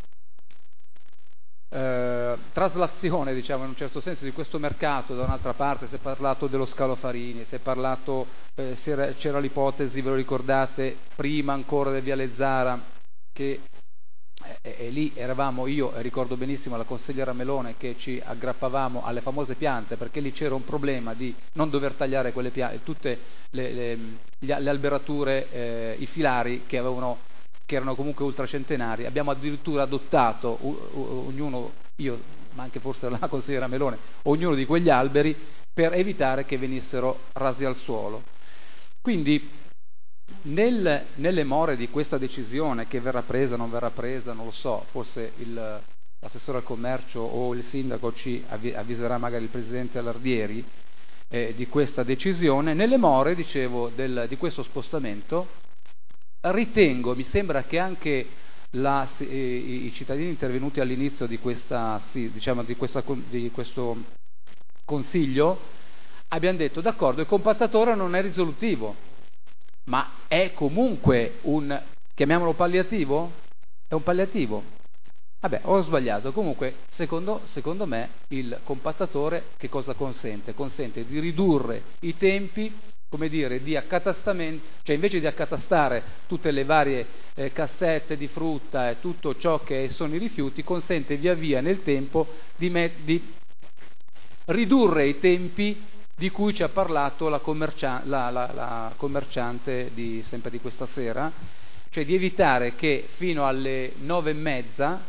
eh, traslazione, diciamo in un certo senso, di questo mercato da un'altra parte, si è parlato dello Scalofarini, si è parlato, eh, c'era, c'era l'ipotesi, ve lo ricordate, prima ancora del Viale Zara, che E, e lì eravamo io e ricordo benissimo la consigliera Melone che ci aggrappavamo alle famose piante, perché lì c'era un problema di non dover tagliare quelle piante, tutte le, le, le alberature, eh, i filari che avevano, che erano comunque ultracentenari. Abbiamo addirittura adottato uh, ognuno, io ma anche forse la consigliera Melone, ognuno di quegli alberi per evitare che venissero rasi al suolo. Quindi Nel, nelle more di questa decisione, che verrà presa o non verrà presa, non lo so, forse il, l'assessore al commercio o il sindaco ci avviserà, magari il presidente Alardieri, eh, di questa decisione. Nelle more, dicevo, del, di questo spostamento, ritengo, mi sembra che anche la, eh, i cittadini intervenuti all'inizio di, questa, sì, diciamo, di, questa, di questo consiglio abbiano detto d'accordo, il compattatore non è risolutivo, ma è comunque un, chiamiamolo palliativo? È un palliativo. Vabbè, ho sbagliato. Comunque, secondo, secondo me, il compattatore che cosa consente? Consente di ridurre i tempi, come dire, di accatastamento, cioè invece di accatastare tutte le varie eh, cassette di frutta e tutto ciò che sono i rifiuti, consente via via nel tempo di, met- di ridurre i tempi di cui ci ha parlato la, commercia- la, la, la commerciante di, sempre di questa sera, cioè di evitare che fino alle nove e mezza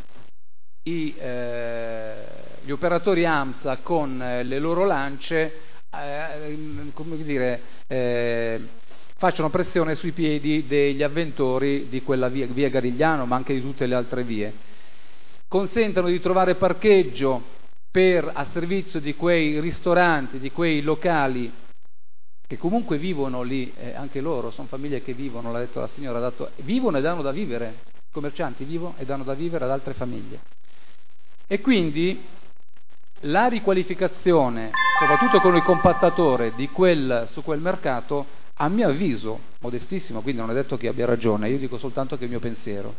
i, eh, gli operatori AMSA con eh, le loro lance eh, come dire, eh, facciano pressione sui piedi degli avventori di quella via, via Garigliano, ma anche di tutte le altre vie, consentano di trovare parcheggio per a servizio di quei ristoranti, di quei locali che comunque vivono lì, eh, anche loro sono famiglie che vivono, l'ha detto la signora, ha dato, vivono e danno da vivere, i commercianti vivono e danno da vivere ad altre famiglie. E quindi la riqualificazione, soprattutto con il compattatore di quel, su quel mercato, a mio avviso, modestissimo, quindi non è detto che abbia ragione, io dico soltanto che è il mio pensiero,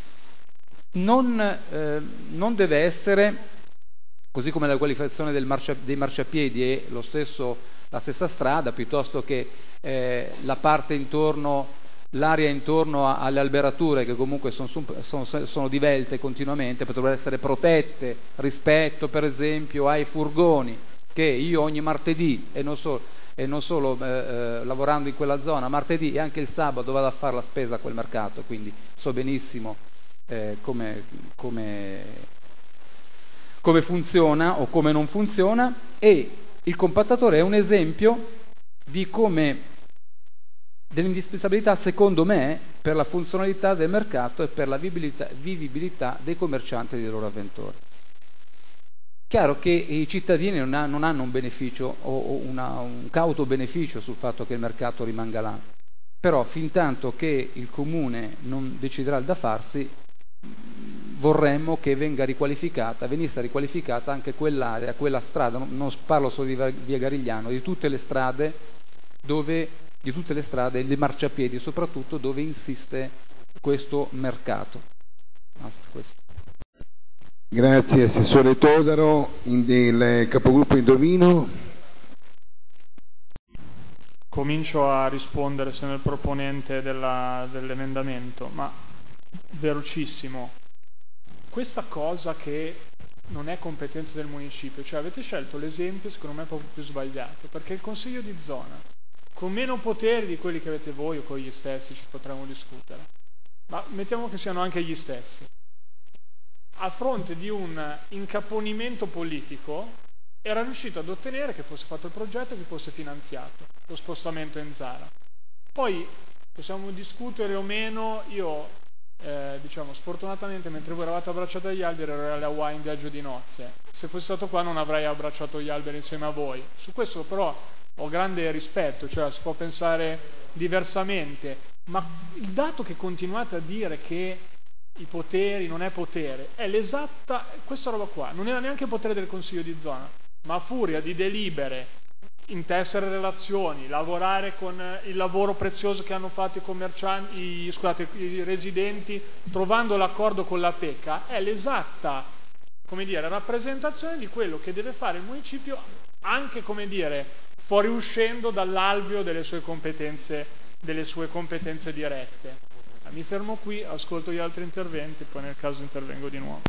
non, eh, non deve essere, così come la qualificazione del marcia, dei marciapiedi è lo stesso, la stessa strada, piuttosto che eh, la parte intorno, l'area intorno a, alle alberature, che comunque sono, sono, sono divelte continuamente, potrebbero essere protette rispetto per esempio ai furgoni, che io ogni martedì e non, so, e non solo eh, eh, lavorando in quella zona, martedì e anche il sabato vado a fare la spesa a quel mercato, quindi so benissimo eh, come... come come funziona o come non funziona, e il compattatore è un esempio di come dell'indispensabilità, secondo me, per la funzionalità del mercato e per la vivibilità, vivibilità dei commercianti e dei loro avventori. Chiaro che i cittadini non, ha, non hanno un beneficio o una, un cauto beneficio sul fatto che il mercato rimanga là, però fin tanto che il comune non deciderà il da farsi, vorremmo che venga riqualificata, venisse riqualificata anche quell'area, quella strada, non parlo solo di via Garigliano, di tutte le strade dove, di tutte le strade, le marciapiedi soprattutto, dove insiste questo mercato. Basta questo. Grazie Assessore Todaro. Il capogruppo Indovino. Comincio a rispondere, sono il proponente della, dell'emendamento, ma velocissimo. Questa cosa che non è competenza del municipio, cioè avete scelto l'esempio secondo me proprio più sbagliato, perché il consiglio di zona, con meno poteri di quelli che avete voi o con gli stessi, ci potremmo discutere, ma mettiamo che siano anche gli stessi, a fronte di un incaponimento politico era riuscito ad ottenere che fosse fatto il progetto e che fosse finanziato lo spostamento in Zara. Poi possiamo discutere o meno, io eh, diciamo sfortunatamente mentre voi eravate abbracciati agli alberi ero alle Hawaii in viaggio di nozze, se fossi stato qua non avrei abbracciato gli alberi insieme a voi, su questo però ho grande rispetto, cioè si può pensare diversamente, ma il dato che continuate a dire che i poteri non è potere, è l'esatta, questa roba qua, non era neanche potere del consiglio di zona, ma a furia di delibere, intessere relazioni, lavorare con il lavoro prezioso che hanno fatto i commercianti, i, scusate, i residenti, trovando l'accordo con la PECA, è l'esatta, come dire, rappresentazione di quello che deve fare il municipio, anche, come dire, fuoriuscendo dall'alveo delle sue competenze, delle sue competenze dirette. Mi fermo qui, ascolto gli altri interventi, poi nel caso intervengo di nuovo.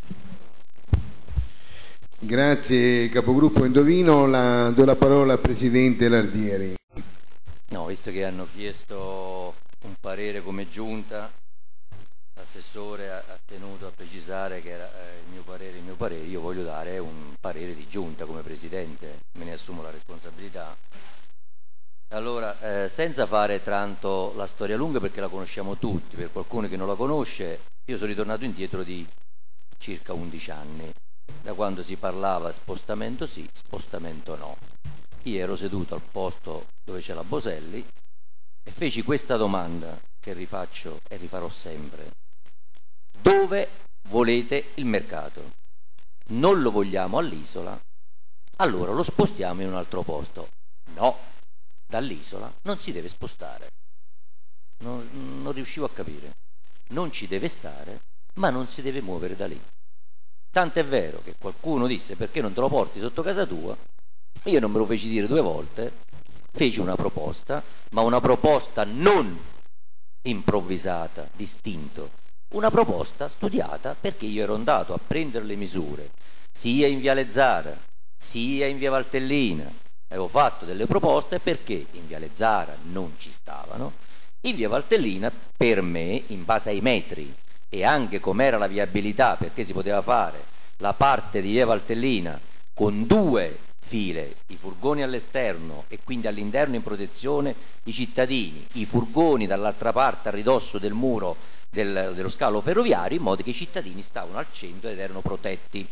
Grazie capogruppo Indovino, la, do la parola al Presidente Lardieri. No, visto che hanno chiesto un parere come giunta, l'assessore ha, ha tenuto a precisare che era eh, il mio parere, il mio parere, io voglio dare un parere di giunta come Presidente, me ne assumo la responsabilità. Allora, eh, senza fare tanto la storia lunga perché la conosciamo tutti, per qualcuno che non la conosce, io sono ritornato indietro di circa undici anni, da quando si parlava spostamento sì, spostamento no. Io ero seduto al posto dove c'è la Boselli e feci questa domanda che rifaccio e rifarò sempre. Dove volete il mercato? Non lo vogliamo all'isola? Allora lo spostiamo in un altro posto. No. Dall'isola non si deve spostare, non, non riuscivo a capire, non ci deve stare, ma non si deve muovere da lì. Tant'è vero che qualcuno disse perché non te lo porti sotto casa tua, io non me lo feci dire due volte, feci una proposta, ma una proposta non improvvisata, distinto, una proposta studiata perché io ero andato a prendere le misure, sia in Viale Zara, sia in Via Valtellina. Avevo fatto delle proposte perché in Viale Zara non ci stavano, in Via Valtellina per me, in base ai metri e anche com'era la viabilità, perché si poteva fare la parte di Via Valtellina con due file, i furgoni all'esterno e quindi all'interno in protezione i cittadini, i furgoni dall'altra parte a ridosso del muro del, dello scalo ferroviario, in modo che i cittadini stavano al centro ed erano protetti.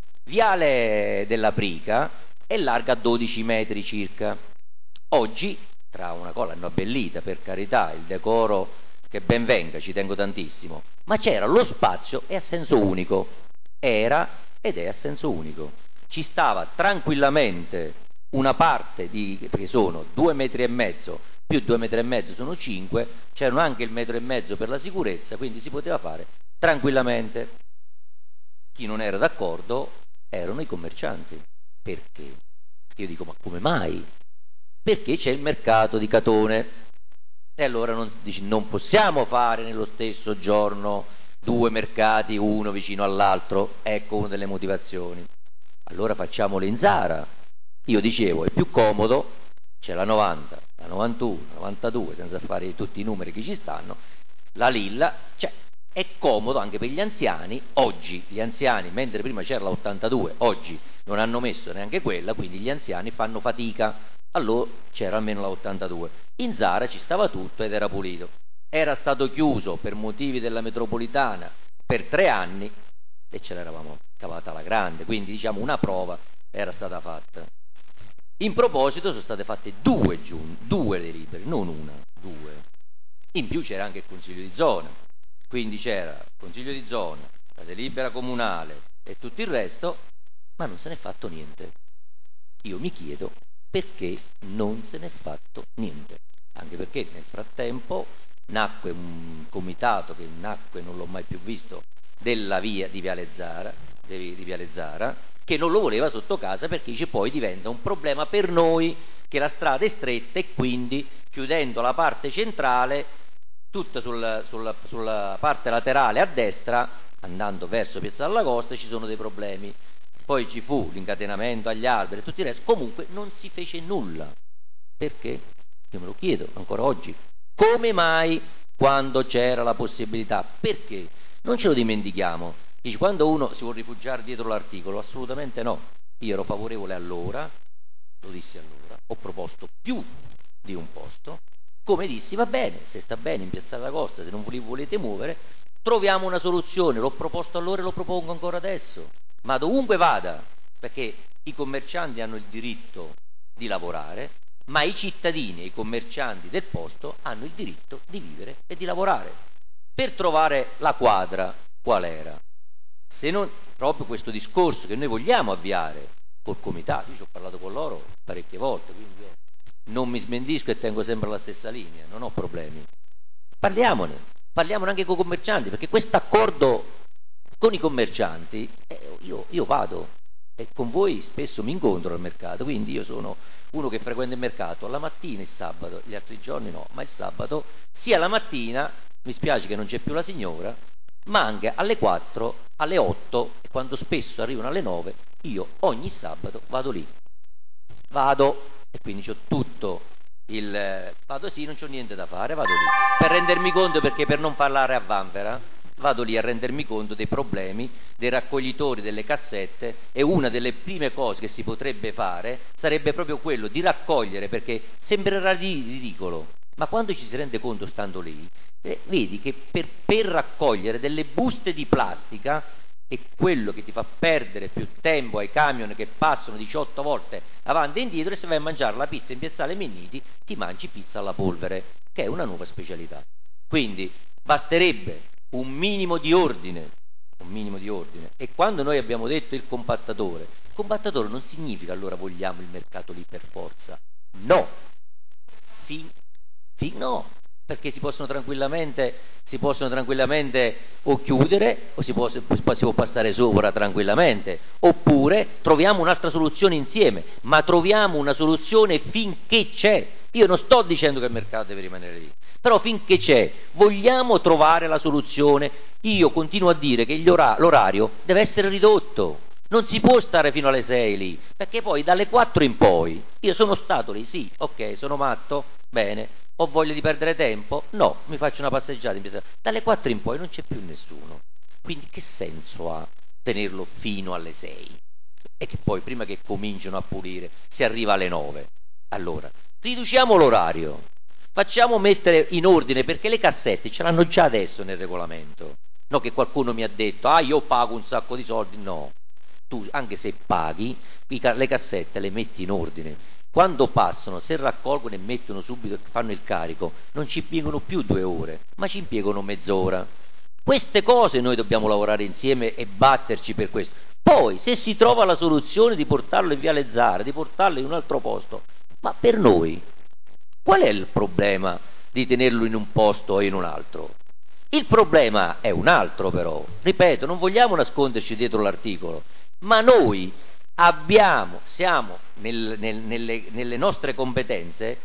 Viale della Prica è larga dodici metri circa. Oggi, tra una cosa, l'hanno abbellita, per carità, il decoro che ben venga, ci tengo tantissimo, ma c'era lo spazio e a senso unico, era ed è a senso unico. Ci stava tranquillamente una parte di, perché sono due metri e mezzo, più due metri e mezzo sono cinque, c'erano anche il metro e mezzo per la sicurezza, quindi si poteva fare tranquillamente. Chi non era d'accordo erano i commercianti. Perché? Io dico, ma come mai? Perché c'è il mercato di Catone. E allora non, dici, non possiamo fare nello stesso giorno due mercati, uno vicino all'altro. Ecco una delle motivazioni. Allora facciamolo in Zara. Io dicevo, è più comodo, c'è la novanta, la novantuno, la novantadue, senza fare tutti i numeri che ci stanno, la Lilla, cioè è comodo anche per gli anziani. Oggi gli anziani, mentre prima c'era la ottantadue, oggi non hanno messo neanche quella, quindi gli anziani fanno fatica allora c'era almeno la ottantadue. In Zara ci stava tutto ed era pulito. Era stato chiuso per motivi della metropolitana per tre anni e ce l'eravamo cavata alla grande, quindi diciamo una prova era stata fatta. In proposito sono state fatte due, giun- due delibere, non una, due. In più c'era anche il Consiglio di zona, quindi c'era il Consiglio di zona, la delibera comunale e tutto il resto, ma non se n'è fatto niente. Io mi chiedo perché non se n'è fatto niente, anche perché nel frattempo nacque un comitato che nacque, non l'ho mai più visto, della via di Viale Zara, di, di Viale Zara, che non lo voleva sotto casa perché dice poi diventa un problema per noi che la strada è stretta e quindi chiudendo la parte centrale tutta sul, sulla, sulla parte laterale a destra andando verso Piazza della Costa ci sono dei problemi. Poi ci fu l'incatenamento agli alberi e tutto il resto, comunque non si fece nulla. Perché? Io me lo chiedo ancora oggi. Come mai quando c'era la possibilità? Perché? Non ce lo dimentichiamo. Dice, quando uno si vuole rifugiare dietro l'articolo, assolutamente no. Io ero favorevole allora, lo dissi allora, ho proposto più di un posto, come dissi, va bene, se sta bene in Piazza della Costa, se non vi volete muovere, troviamo una soluzione, l'ho proposto allora e lo propongo ancora adesso, ma dovunque vada, perché i commercianti hanno il diritto di lavorare, ma i cittadini e i commercianti del posto hanno il diritto di vivere e di lavorare. Per trovare la quadra, qual era? Se non proprio questo discorso che noi vogliamo avviare col comitato, io ci ho parlato con loro parecchie volte, quindi io non mi smentisco e tengo sempre la stessa linea, non ho problemi. Parliamone, parliamone anche con i commercianti, perché questo accordo con i commercianti, eh, io, io vado e con voi spesso mi incontro al mercato, quindi io sono uno che frequenta il mercato la mattina e il sabato, gli altri giorni no, ma il sabato sia la mattina, mi spiace che non c'è più la signora, ma anche alle quattro, alle otto e quando spesso arrivano alle nove, io ogni sabato vado lì, vado e quindi c'ho tutto il... vado sì, non c'ho niente da fare, vado lì, per rendermi conto, perché per non parlare a vanvera, vado lì a rendermi conto dei problemi dei raccoglitori delle cassette e una delle prime cose che si potrebbe fare sarebbe proprio quello di raccogliere, perché sembrerà ridicolo, ma quando ci si rende conto stando lì, eh, vedi che per, per raccogliere delle buste di plastica, è quello che ti fa perdere più tempo ai camion che passano diciotto volte avanti e indietro, e se vai a mangiare la pizza in Piazzale Minniti ti mangi pizza alla polvere, che è una nuova specialità. Quindi basterebbe un minimo di ordine, un minimo di ordine. E quando noi abbiamo detto il compattatore, il compattatore non significa allora vogliamo il mercato lì per forza, no, fin, fin no, perché si possono tranquillamente, si possono tranquillamente o chiudere o si può, si può passare sopra tranquillamente, oppure troviamo un'altra soluzione insieme, ma troviamo una soluzione finché c'è. Io non sto dicendo che il mercato deve rimanere lì, però finché c'è, vogliamo trovare la soluzione. Io continuo a dire che gli ora- l'orario deve essere ridotto, non si può stare fino alle sei lì, perché poi dalle quattro in poi, io sono stato lì, sì, ok, sono matto, bene, ho voglia di perdere tempo? No, mi faccio una passeggiata in piazza. Dalle quattro in poi non c'è più nessuno, quindi che senso ha tenerlo fino alle sei? E che poi prima che cominciano a pulire si arriva alle nove. Allora, riduciamo l'orario, facciamo mettere in ordine, perché le cassette ce l'hanno già adesso nel regolamento, no che qualcuno mi ha detto, ah io pago un sacco di soldi, no, tu anche se paghi, le cassette le metti in ordine, quando passano, se raccolgono e mettono subito, fanno il carico, non ci impiegano più due ore, ma ci impiegano mezz'ora. Queste cose noi dobbiamo lavorare insieme e batterci per questo. Poi, se si trova la soluzione di portarlo in Viale Zara, di portarlo in un altro posto, ma per noi, qual è il problema di tenerlo in un posto o in un altro? Il problema è un altro però, ripeto, non vogliamo nasconderci dietro l'articolo, ma noi abbiamo, siamo nel, nel, nelle, nelle nostre competenze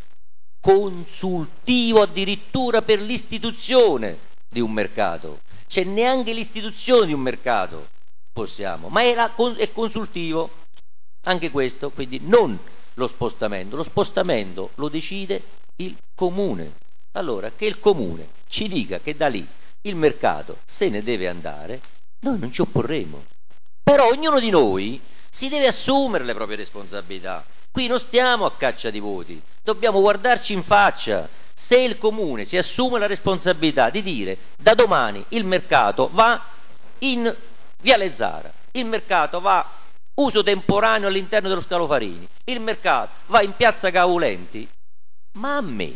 consultivo addirittura per l'istituzione di un mercato, c'è neanche l'istituzione di un mercato possiamo, ma è, la, è consultivo anche questo, quindi non lo spostamento, lo spostamento lo decide il comune. Allora che il comune ci dica che da lì il mercato se ne deve andare, noi non ci opporremo, però ognuno di noi si deve assumere le proprie responsabilità. Qui non stiamo a caccia di voti, dobbiamo guardarci in faccia. Se il comune si assume la responsabilità di dire da domani il mercato va in Viale Zara, il mercato va uso temporaneo all'interno dello Scalofarini, il mercato va in Piazza Caulenti, ma a me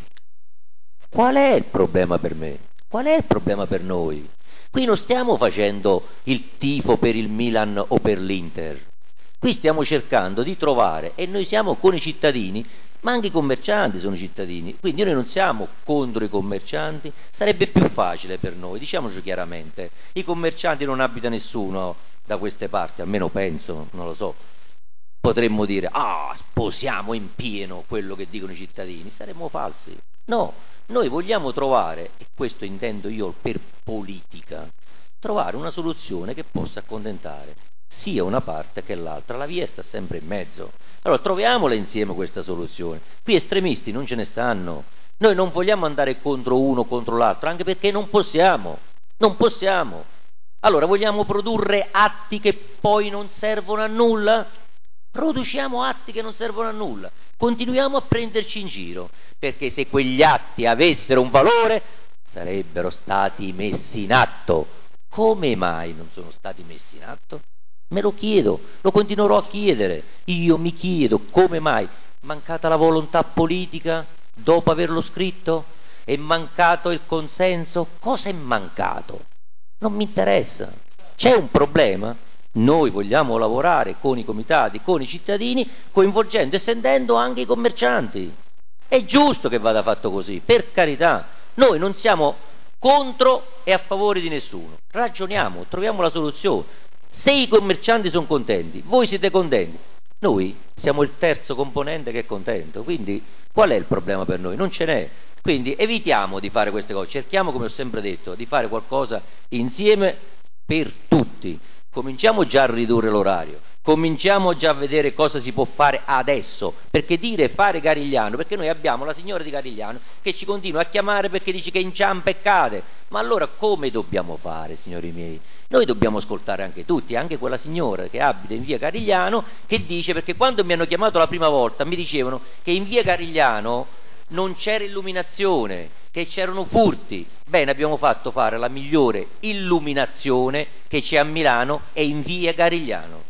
qual è il problema per me? Qual è il problema per noi? Qui non stiamo facendo il tifo per il Milan o per l'Inter, qui stiamo cercando di trovare, e noi siamo con i cittadini, ma anche i commercianti sono cittadini, quindi noi non siamo contro i commercianti, sarebbe più facile per noi, diciamoci chiaramente, i commercianti non abita nessuno da queste parti, almeno penso, non lo so, potremmo dire, ah, sposiamo in pieno quello che dicono i cittadini, saremmo falsi. No, noi vogliamo trovare, e questo intendo io per politica, trovare una soluzione che possa accontentare sia una parte che l'altra, la via sta sempre in mezzo. Allora troviamola insieme questa soluzione. Qui estremisti non ce ne stanno, noi non vogliamo andare contro uno o contro l'altro, anche perché non possiamo, non possiamo. Allora vogliamo produrre atti che poi non servono a nulla? Produciamo atti che non servono a nulla, continuiamo a prenderci in giro, perché se quegli atti avessero un valore sarebbero stati messi in atto. Come mai non sono stati messi in atto? Me lo chiedo, lo continuerò a chiedere. Io mi chiedo come mai, mancata la volontà politica dopo averlo scritto? È mancato il consenso? Cosa è mancato? Non mi interessa. C'è un problema? Noi vogliamo lavorare con i comitati, con i cittadini, coinvolgendo, estendendo anche i commercianti. È giusto che vada fatto così, per carità. Noi non siamo contro e a favore di nessuno. Ragioniamo, troviamo la soluzione. Se i commercianti sono contenti, voi siete contenti, noi siamo il terzo componente che è contento, quindi qual è il problema per noi? Non ce n'è. Quindi evitiamo di fare queste cose, cerchiamo, come ho sempre detto, di fare qualcosa insieme per tutti. Cominciamo già a ridurre l'orario, cominciamo già a vedere cosa si può fare adesso, perché dire fare Carigliano, perché noi abbiamo la signora di Carigliano che ci continua a chiamare perché dice che inciampa e cade, ma allora come dobbiamo fare, signori miei? Noi dobbiamo ascoltare anche tutti, anche quella signora che abita in via Carigliano che dice, perché quando mi hanno chiamato la prima volta mi dicevano che in via Carigliano non c'era illuminazione, che c'erano furti. Bene, abbiamo fatto fare la migliore illuminazione che c'è a Milano e in via Carigliano.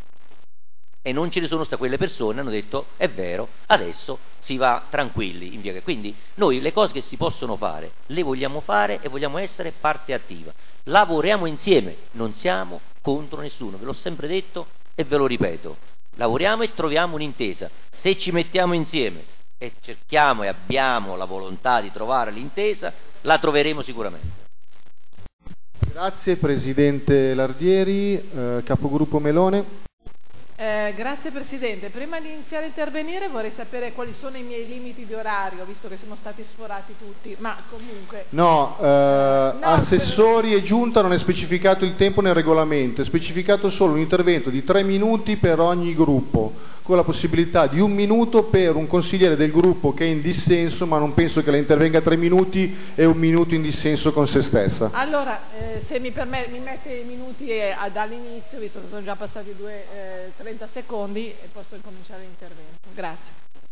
E non ce ne sono state, quelle persone hanno detto è vero, adesso si va tranquilli in via. Quindi noi le cose che si possono fare le vogliamo fare e vogliamo essere parte attiva. Lavoriamo insieme, non siamo contro nessuno, ve l'ho sempre detto e ve lo ripeto. Lavoriamo e troviamo un'intesa. Se ci mettiamo insieme e cerchiamo e abbiamo la volontà di trovare l'intesa, la troveremo sicuramente. Grazie Presidente Lardieri, eh, Capogruppo Melone. Eh, grazie Presidente, prima di iniziare a intervenire vorrei sapere quali sono i miei limiti di orario, visto che sono stati sforati tutti, ma comunque... No, eh, no assessori per... e giunta non è specificato il tempo nel regolamento, è specificato solo un intervento di tre minuti per ogni gruppo, con la possibilità di un minuto per un consigliere del gruppo che è in dissenso, ma non penso che lei intervenga tre minuti e un minuto in dissenso con se stessa. Allora, eh, se mi, permette, mi mette i minuti eh, dall'inizio, visto che sono già passati due, eh, trenta secondi, e posso incominciare l'intervento. Grazie.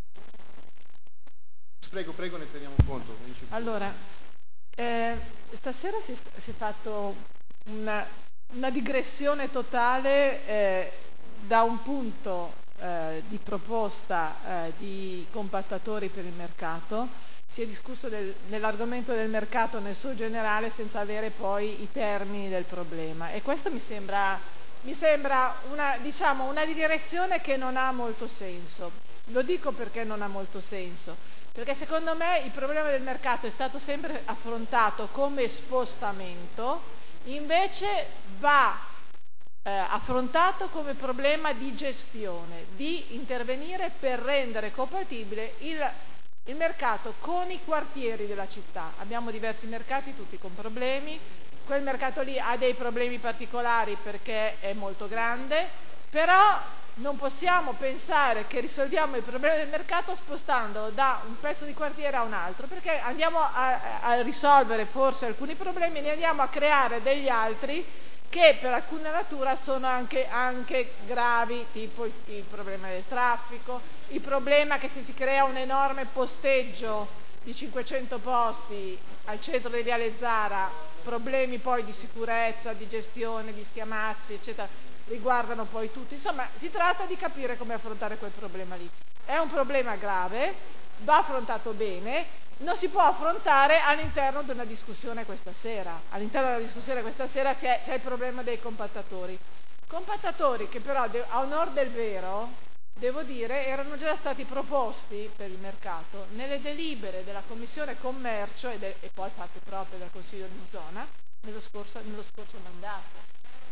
Prego, prego, ne teniamo conto. Allora, eh, stasera si, si è fatto una, una digressione totale eh, da un punto Eh, di proposta eh, di compattatori per il mercato, si è discusso del, dell'argomento del mercato nel suo generale senza avere poi i termini del problema, e questo mi sembra, mi sembra una, diciamo, una direzione che non ha molto senso. Lo dico perché non ha molto senso, perché secondo me il problema del mercato è stato sempre affrontato come spostamento, invece va Eh, affrontato come problema di gestione, di intervenire per rendere compatibile il, il mercato con i quartieri della città. Abbiamo diversi mercati, tutti con problemi, quel mercato lì ha dei problemi particolari perché è molto grande, però non possiamo pensare che risolviamo il problema del mercato spostando da un pezzo di quartiere a un altro, perché andiamo a, a risolvere forse alcuni problemi e ne andiamo a creare degli altri che per alcuna natura sono anche, anche gravi, tipo il, il problema del traffico, il problema che se si crea un enorme posteggio di cinquecento posti al centro di Viale Zara, problemi poi di sicurezza, di gestione, di schiamazzi, eccetera, riguardano poi tutti. Insomma, si tratta di capire come affrontare quel problema lì. È un problema grave, va affrontato bene, non si può affrontare all'interno di una discussione questa sera. All'interno della discussione questa sera c'è, c'è il problema dei compattatori. Compattatori che però, a onor del vero, devo dire, erano già stati proposti per il mercato nelle delibere della Commissione Commercio e, de, e poi fatte proprie dal Consiglio di zona nello scorso, nello scorso mandato.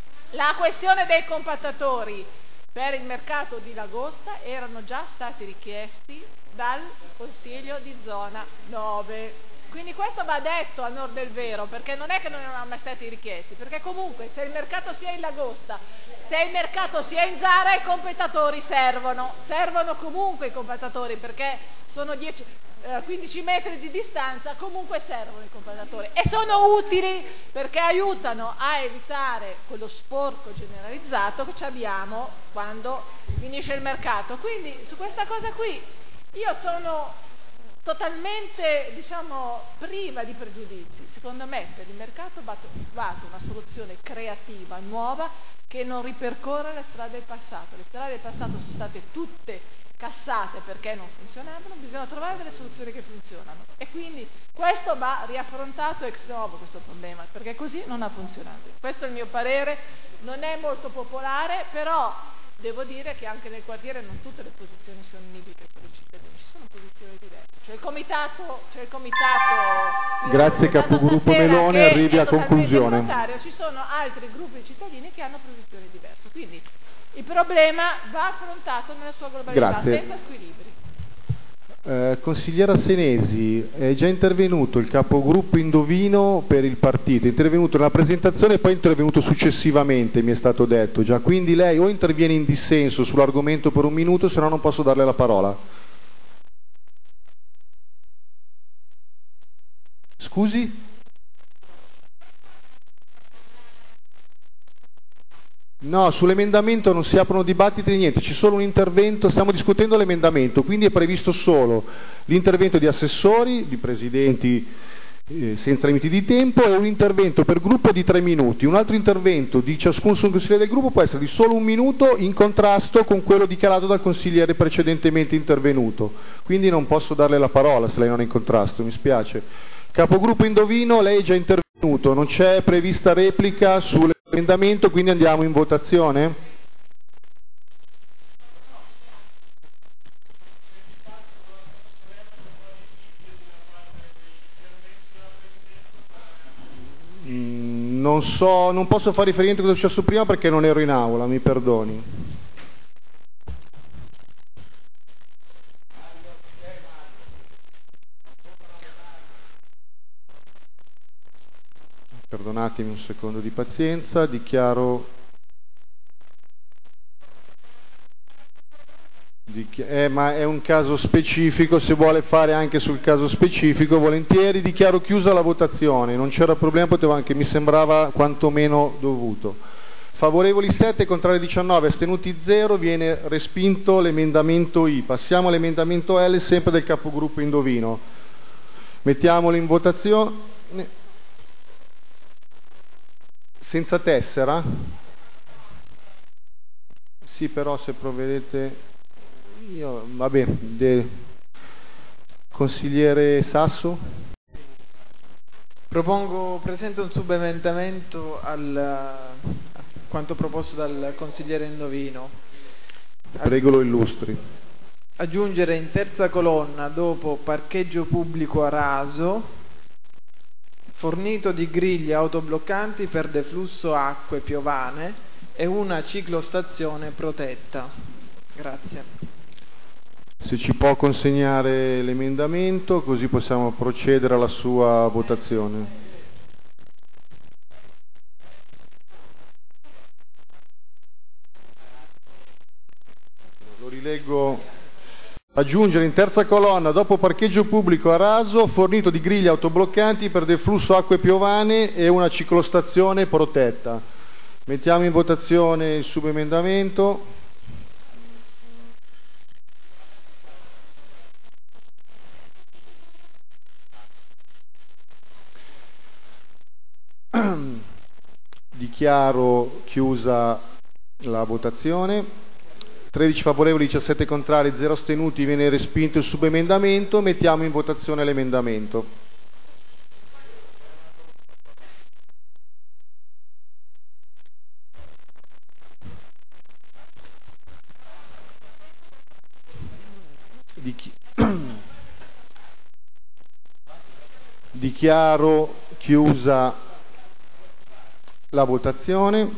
La questione dei compattatori per il mercato di Lagosta erano già stati richiesti dal Consiglio di zona nove. Quindi questo va detto a onor del vero, perché non è che non erano mai stati richiesti, perché comunque se il mercato sia in Lagosta, se il mercato sia in Zara, i compattatori servono, servono comunque i compattatori, perché sono dieci, eh, quindici metri di distanza, comunque servono i compattatori e sono utili perché aiutano a evitare quello sporco generalizzato che ci abbiamo quando finisce il mercato. Quindi su questa cosa qui io sono totalmente, diciamo, priva di pregiudizi. Secondo me per il mercato va trovata una soluzione creativa, nuova, che non ripercorre le strade del passato. Le strade del passato sono state tutte cassate perché non funzionavano, bisogna trovare delle soluzioni che funzionano. E quindi questo va riaffrontato ex novo, questo problema, perché così non ha funzionato. Questo è il mio parere, non è molto popolare, però devo dire che anche nel quartiere non tutte le posizioni sono nibili per i cittadini, ci sono posizioni diverse. C'è il comitato, c'è il comitato Grazie capogruppo Melone, arrivi a conclusione. Ci sono altri gruppi di cittadini che hanno posizioni diverse, quindi il problema va affrontato nella sua globalità, Grazie. senza squilibri. Eh, consigliera Senesi, è già intervenuto il capogruppo Indovino per il partito, è intervenuto nella presentazione e poi è intervenuto successivamente, mi è stato detto già, quindi lei o interviene in dissenso sull'argomento per un minuto, se no non posso darle la parola. Scusi? No, sull'emendamento non si aprono dibattiti di niente, c'è solo un intervento, stiamo discutendo l'emendamento, quindi è previsto solo l'intervento di assessori, di presidenti eh, senza limiti di tempo e un intervento per gruppo di tre minuti. Un altro intervento di ciascun consigliere del gruppo può essere di solo un minuto in contrasto con quello dichiarato dal consigliere precedentemente intervenuto. Quindi non posso darle la parola se lei non è in contrasto, mi spiace. Capogruppo Indovino, lei è già intervenuto, non c'è prevista replica sull'emendamento, quindi andiamo in votazione. Mm, non so, non posso fare riferimento a cosa è successo prima perché non ero in aula, mi perdoni. Perdonatemi un secondo di pazienza, dichiaro, dichi... eh, ma è un caso specifico, se vuole fare anche sul caso specifico, volentieri, dichiaro chiusa la votazione, non c'era problema, potevo anche, mi sembrava quantomeno dovuto. Favorevoli sette, contrari diciannove, astenuti zero, viene respinto l'emendamento I. Passiamo all'emendamento L, sempre del capogruppo Indovino. Mettiamolo in votazione. Senza tessera? Sì, però se provvedete io, vabbè, de... consigliere Sasso? Propongo, presento un subemendamento al, a quanto proposto dal consigliere Indovino. Prego lo illustri. Aggiungere in terza colonna dopo parcheggio pubblico a raso fornito di griglie autobloccanti per deflusso acque piovane e una ciclostazione protetta. Grazie. Se ci può consegnare l'emendamento, così possiamo procedere alla sua votazione. Lo rileggo. Aggiungere in terza colonna dopo parcheggio pubblico a raso fornito di griglie autobloccanti per deflusso acque piovane e una ciclostazione protetta. Mettiamo in votazione il subemendamento. Dichiaro chiusa la votazione. tredici favorevoli, diciassette contrari, zero astenuti. Viene respinto il subemendamento. Mettiamo in votazione l'emendamento. Dichi- Dichiaro chiusa la votazione.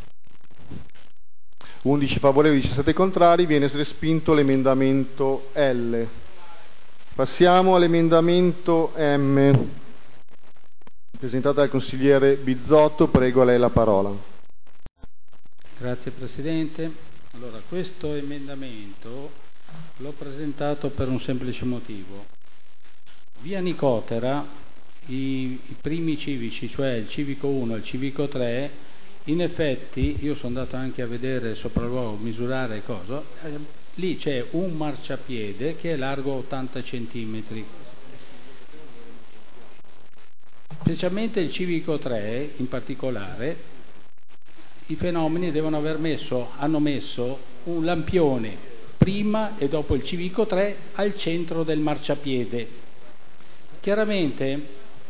undici favorevoli, diciassette contrari. Viene respinto l'emendamento L. Passiamo all'emendamento M, presentato dal consigliere Bizzotto. Prego, a lei la parola. Grazie Presidente. Allora, questo emendamento l'ho presentato per un semplice motivo. Via Nicotera, i, i primi civici, cioè il civico uno e il civico tre, in effetti, io sono andato anche a vedere sopralluogo, misurare cosa, eh, lì c'è un marciapiede che è largo ottanta centimetri. Specialmente il civico tre, in particolare, i fenomeni devono aver messo, hanno messo un lampione prima e dopo il civico tre al centro del marciapiede. Chiaramente,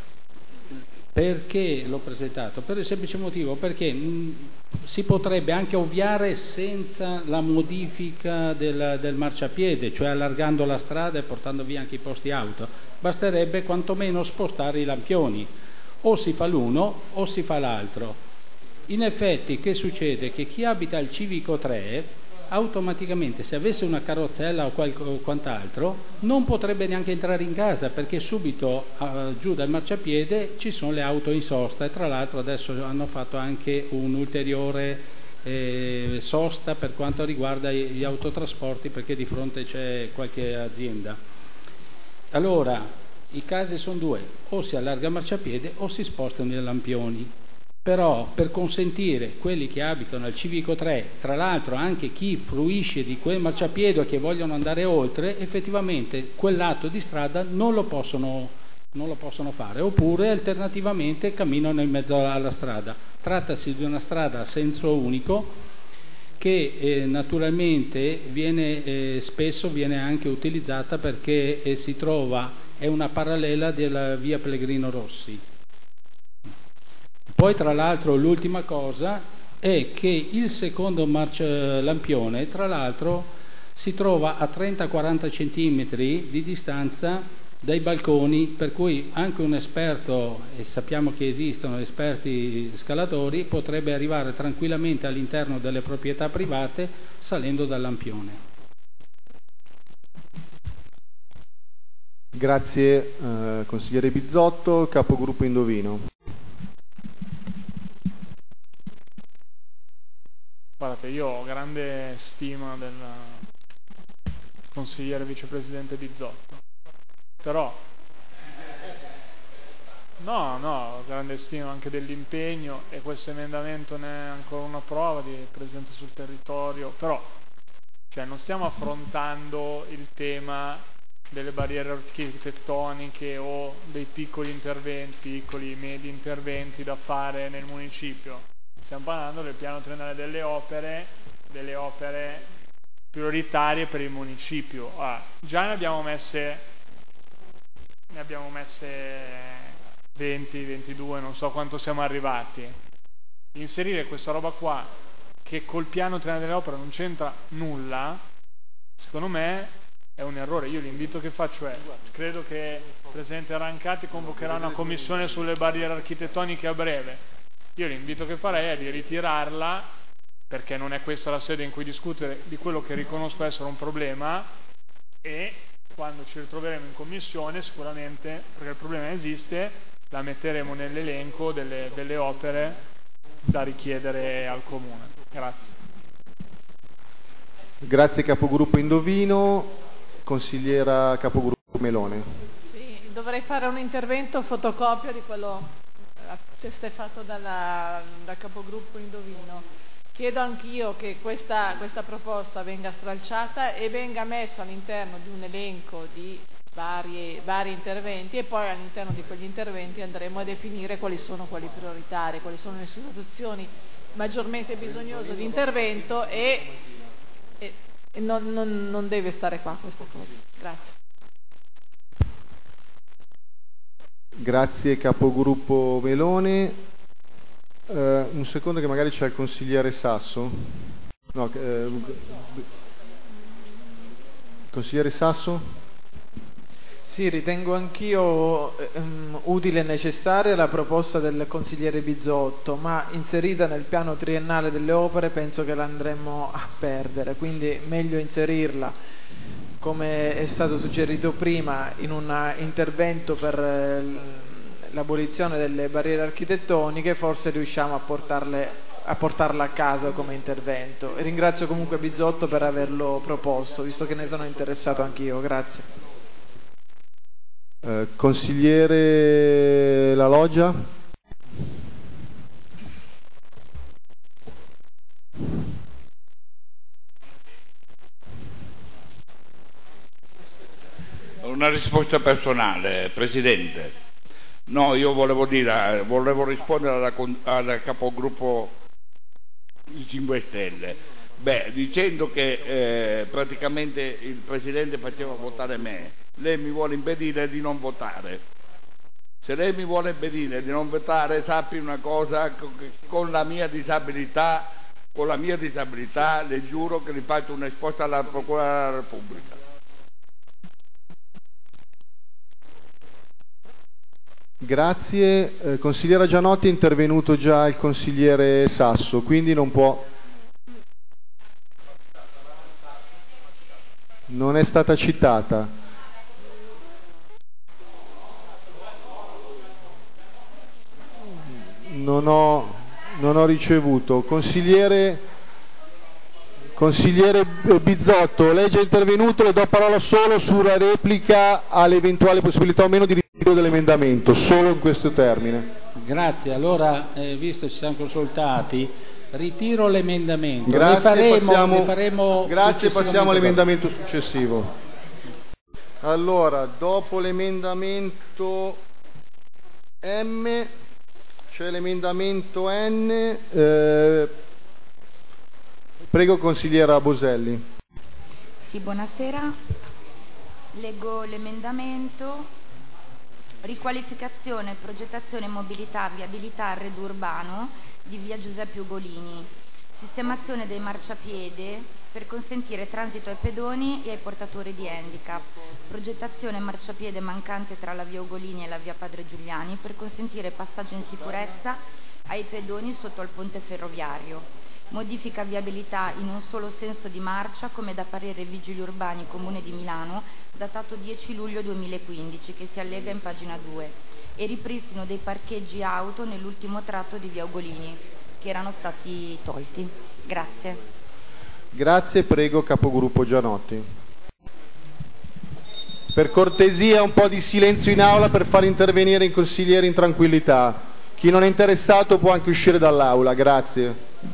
perché l'ho presentato? Per il semplice motivo perché mh, si potrebbe anche ovviare senza la modifica del, del marciapiede, cioè allargando la strada e portando via anche i posti auto. Basterebbe quantomeno spostare i lampioni, o si fa l'uno o si fa l'altro. In effetti, che succede? Che chi abita al civico tre automaticamente, se avesse una carrozzella o, qual- o quant'altro, non potrebbe neanche entrare in casa, perché subito uh, giù dal marciapiede ci sono le auto in sosta, e tra l'altro adesso hanno fatto anche un'ulteriore eh, sosta per quanto riguarda gli autotrasporti, perché di fronte c'è qualche azienda. Allora, i casi sono due: o si allarga il marciapiede o si spostano i lampioni. Però per consentire quelli che abitano al civico tre, tra l'altro anche chi fruisce di quel marciapiede e che vogliono andare oltre, effettivamente quel lato di strada non lo possono, non lo possono fare, oppure alternativamente camminano in mezzo alla strada. Trattasi di una strada a senso unico che eh, naturalmente viene, eh, spesso viene anche utilizzata perché eh, si trova, è una parallela della via Pellegrino Rossi. Poi tra l'altro l'ultima cosa è che il secondo marcia lampione tra l'altro si trova a trenta quaranta centimetri di distanza dai balconi, per cui anche un esperto, e sappiamo che esistono esperti scalatori, potrebbe arrivare tranquillamente all'interno delle proprietà private salendo dal lampione. Grazie eh, consigliere Bizzotto. Capogruppo Indovino. Guardate, io ho grande stima del consigliere vicepresidente Bizzotto, però no, no, ho grande stima anche dell'impegno, e questo emendamento ne è ancora una prova di presenza sul territorio, però cioè, non stiamo affrontando il tema delle barriere architettoniche o dei piccoli interventi, piccoli medi interventi da fare nel municipio. Stiamo parlando del piano triennale delle opere, delle opere prioritarie per il municipio. Ah, già ne abbiamo messe, ne abbiamo messe venti, ventidue, non so quanto siamo arrivati. Inserire questa roba qua, che col piano triennale delle opere non c'entra nulla, secondo me è un errore. Io l'invito che faccio è, credo che il Presidente Rancati convocherà una commissione sulle barriere architettoniche a breve. Io l'invito che farei è di ritirarla, perché non è questa la sede in cui discutere di quello che riconosco essere un problema, e quando ci ritroveremo in commissione sicuramente, perché il problema esiste, la metteremo nell'elenco delle, delle opere da richiedere al Comune. Grazie. Grazie Capogruppo Indovino. Consigliera Capogruppo Melone. Sì, dovrei fare un intervento fotocopia di quello la testa è fatto dalla, dal capogruppo Indovino. Chiedo anch'io che questa, questa proposta venga stralciata e venga messa all'interno di un elenco di vari, vari interventi, e poi all'interno di quegli interventi andremo a definire quali sono quelli prioritari, quali sono le situazioni maggiormente bisognose di intervento, e, e, e non, non, non deve stare qua questa cosa. Grazie. Grazie capogruppo Melone. Uh, un secondo che magari c'è il consigliere Sasso. No, eh, consigliere Sasso? Sì, ritengo anch'io ehm, utile e necessaria la proposta del consigliere Bizzotto, ma inserita nel piano triennale delle opere penso che la andremo a perdere, quindi meglio inserirla, come è stato suggerito prima, in un intervento per eh, l'abolizione delle barriere architettoniche. Forse riusciamo a, portarle, a portarla a casa come intervento. E ringrazio comunque Bizzotto per averlo proposto, visto che ne sono interessato anch'io. Grazie. Eh, consigliere La Loggia? Una risposta personale, Presidente. No, io volevo dire, volevo rispondere alla, al capogruppo di cinque Stelle. Beh, dicendo che eh, praticamente il Presidente faceva votare me, lei mi vuole impedire di non votare. Se lei mi vuole impedire di non votare, sappi una cosa, con la mia disabilità, con la mia disabilità, le giuro che gli faccio una risposta alla Procura della Repubblica. Grazie. Eh, consigliera Gianotti, è intervenuto già il consigliere Sasso, quindi non può. Non è stata citata. Non ho, non ho ricevuto. Consigliere, consigliere Bizzotto, lei è già intervenuto, le do parola solo sulla replica all'eventuale possibilità o meno di ritiro dell'emendamento, solo in questo termine. Grazie, allora eh, visto che ci siamo consultati, ritiro l'emendamento. Grazie, ne faremo, passiamo, ne faremo grazie, passiamo all'emendamento successivo. Allora, dopo l'emendamento M c'è l'emendamento N. Eh, prego consigliera Boselli. Sì, buonasera. Leggo l'emendamento: riqualificazione, progettazione, mobilità, viabilità, arredo urbano di via Giuseppe Ugolini, sistemazione dei marciapiede per consentire transito ai pedoni e ai portatori di handicap, progettazione marciapiede mancante tra la via Ugolini e la via Padre Giuliani per consentire passaggio in sicurezza ai pedoni sotto al ponte ferroviario, modifica viabilità in un solo senso di marcia come da parere vigili urbani Comune di Milano datato dieci luglio duemilaquindici, che si allega in pagina due, e ripristino dei parcheggi auto nell'ultimo tratto di via Ugolini che erano stati tolti. Grazie. Grazie, prego capogruppo Gianotti. Per cortesia un po' di silenzio in aula per far intervenire i consiglieri in tranquillità. Chi non è interessato può anche uscire dall'aula, grazie.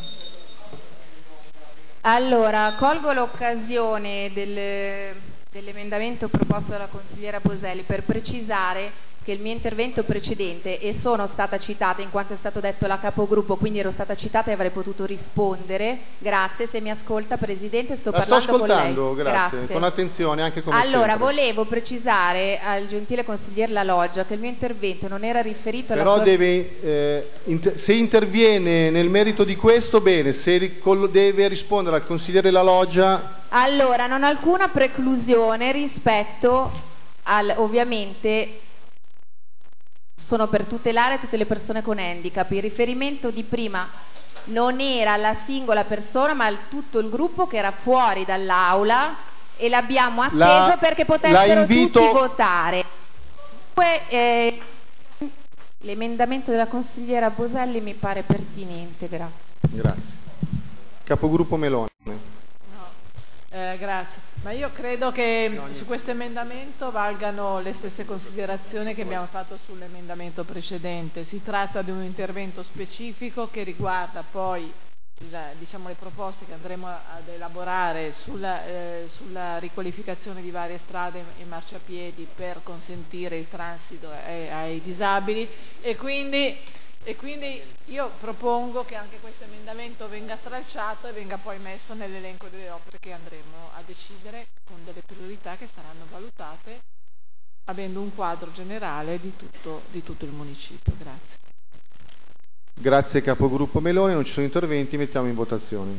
Allora, colgo l'occasione del, dell'emendamento proposto dalla consigliera Boselli per precisare che il mio intervento precedente, e sono stata citata in quanto è stato detto la capogruppo, quindi ero stata citata e avrei potuto rispondere. Grazie, se mi ascolta Presidente, sto La parlando sto ascoltando, con lei. grazie, grazie. con attenzione anche come Allora, sempre. volevo precisare al gentile consigliere La Loggia che il mio intervento non era riferito alla Però sua... deve, eh, inter- se interviene nel merito di questo, bene, se ricol- deve rispondere al consigliere La Loggia... Allora, non ho alcuna preclusione rispetto al, ovviamente... sono per tutelare tutte le persone con handicap. Il riferimento di prima non era alla singola persona ma a tutto il gruppo che era fuori dall'aula e l'abbiamo atteso la, perché potessero invito... tutti votare. Poi, eh, l'emendamento della consigliera Boselli mi pare pertinente. Grazie. Grazie. Capogruppo Melone. Eh, grazie, ma io credo che su questo emendamento valgano le stesse considerazioni che abbiamo fatto sull'emendamento precedente. Si tratta di un intervento specifico che riguarda poi la, diciamo, le proposte che andremo ad elaborare sulla, eh, sulla riqualificazione di varie strade e marciapiedi per consentire il transito ai, ai disabili e quindi E quindi io propongo che anche questo emendamento venga stralciato e venga poi messo nell'elenco delle opere che andremo a decidere con delle priorità che saranno valutate avendo un quadro generale di tutto, di tutto il municipio. Grazie. Grazie capogruppo Meloni, non ci sono interventi, mettiamo in votazione.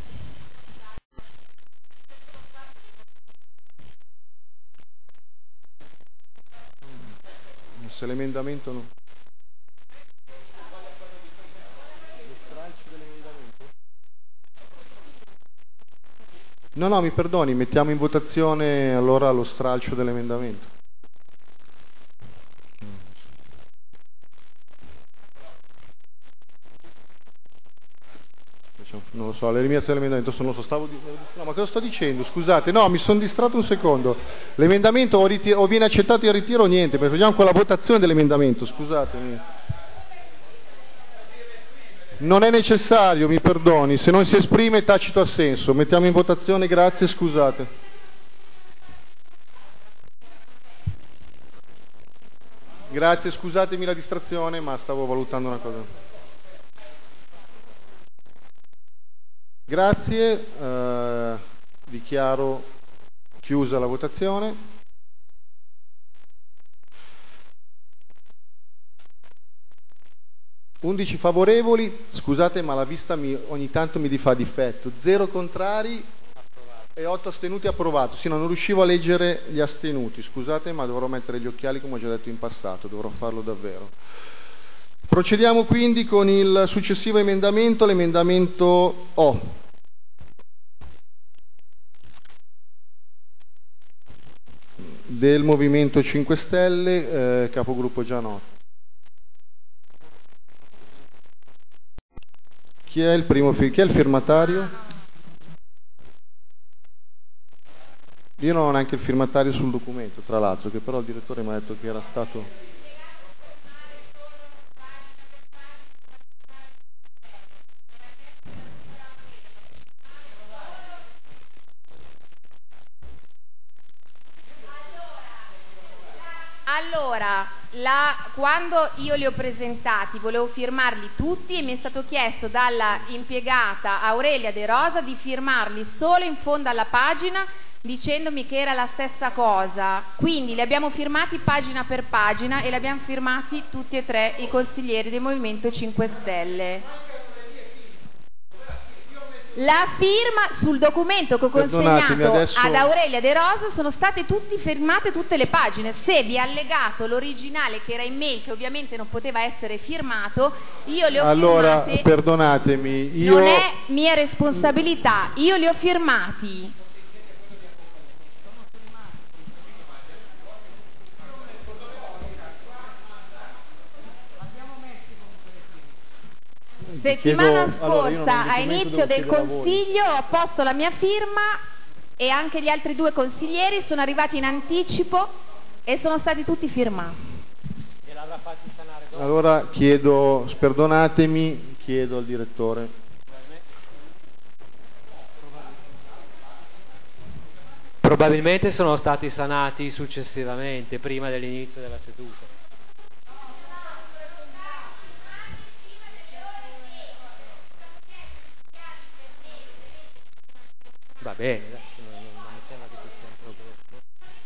Se l'emendamento non... No, no, mi perdoni, mettiamo in votazione allora lo stralcio dell'emendamento. Non lo so, l'eliminazione dell'emendamento, non lo so, stavo di... no, ma cosa sto dicendo? Scusate, no, mi sono distratto un secondo. L'emendamento o, ritiro, o viene accettato il ritiro o niente, perché vediamo con la votazione dell'emendamento, scusatemi. Non è necessario, mi perdoni, se non si esprime tacito assenso. Mettiamo in votazione, grazie, scusate. Grazie, scusatemi la distrazione, ma stavo valutando una cosa. Grazie, eh, dichiaro chiusa la votazione. undici favorevoli, scusate ma la vista mi, ogni tanto mi fa difetto, zero contrari e otto astenuti, approvato. Sì, no, non riuscivo a leggere gli astenuti, scusate ma dovrò mettere gli occhiali come ho già detto in passato, dovrò farlo davvero. Procediamo quindi con il successivo emendamento, l'emendamento O. Del Movimento cinque Stelle, eh, capogruppo Gianotto. Chi è il primo chi è il firmatario? Io non ho neanche il firmatario sul documento, tra l'altro, che però il direttore mi ha detto che era stato... Allora, la, quando io li ho presentati volevo firmarli tutti e mi è stato chiesto dalla impiegata Aurelia De Rosa di firmarli solo in fondo alla pagina dicendomi che era la stessa cosa. Quindi li abbiamo firmati pagina per pagina e li abbiamo firmati tutti e tre i consiglieri del Movimento cinque Stelle. La firma sul documento che ho consegnato adesso... ad Aurelia De Rosa sono state tutte firmate tutte le pagine. Se vi ha allegato l'originale che era in mail, che ovviamente non poteva essere firmato, io le ho allora, firmate. Perdonatemi, io... Non è mia responsabilità, io li ho firmati. Settimana chiedo... scorsa, allora, a inizio del Consiglio, ho posto la mia firma e anche gli altri due consiglieri sono arrivati in anticipo e sono stati tutti firmati. Allora chiedo, perdonatemi, chiedo al direttore. Probabilmente sono stati sanati successivamente, prima dell'inizio della seduta. Va bene, non, non mi sembra che ci sia un problema.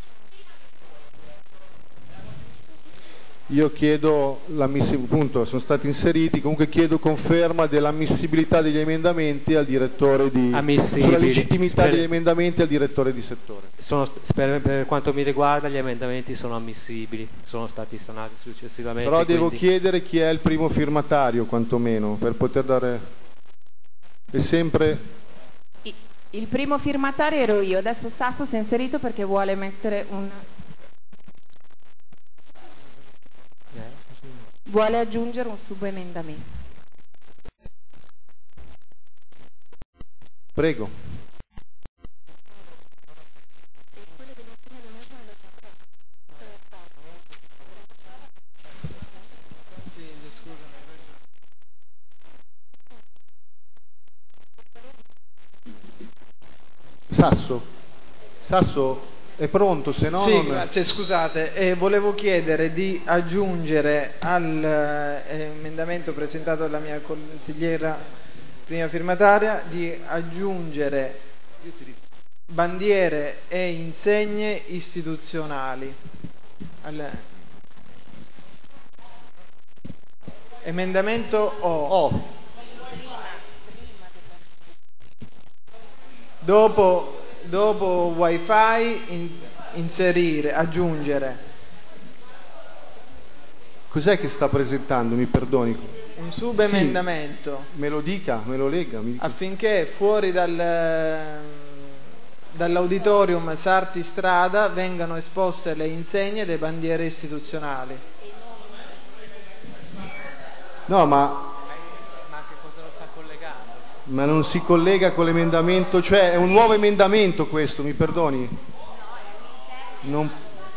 Io chiedo l'ammissibilità, appunto, sono stati inseriti, comunque chiedo conferma dell'ammissibilità degli emendamenti al direttore di sulla legittimità per, degli emendamenti al direttore di settore. Sono, per, per quanto mi riguarda gli emendamenti sono ammissibili, sono stati sanati successivamente. Però devo quindi... chiedere chi è il primo firmatario, quantomeno, per poter dare... È sempre... Il primo firmatario ero io, adesso Sasso si è inserito perché vuole mettere un... vuole aggiungere un subemendamento. Prego. Sasso. Sasso è pronto, se no... Sì, non... grazie, scusate, eh, volevo chiedere di aggiungere all'emendamento eh, presentato dalla mia consigliera prima firmataria, di aggiungere bandiere e insegne istituzionali. Al... Emendamento O. O. Dopo, dopo wifi in, inserire, aggiungere. Cos'è che sta presentando, mi perdoni? Un subemendamento. Sì, me lo dica, me lo legga. Mi dica. Affinché fuori dal, dall'auditorium Sarti Strada vengano esposte le insegne delle bandiere istituzionali. No, ma... Ma non si collega con l'emendamento, cioè è un nuovo emendamento questo, mi perdoni? Non...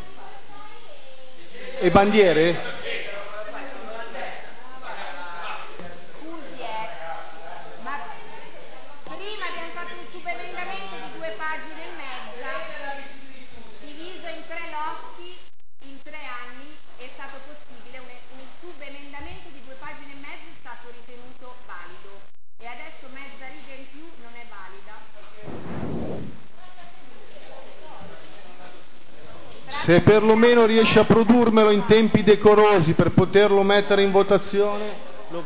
E bandiere? Scusi, eh, ma prima abbiamo fatto un subemendamento di due pagine e mezza, diviso in tre lotti, in tre anni, è stato possibile, un, un subemendamento di due pagine e mezza è stato ritenuto valido. E adesso mezza riga in più non è valida. Se perlomeno riesce a produrmelo in tempi decorosi per poterlo mettere in votazione. Lo...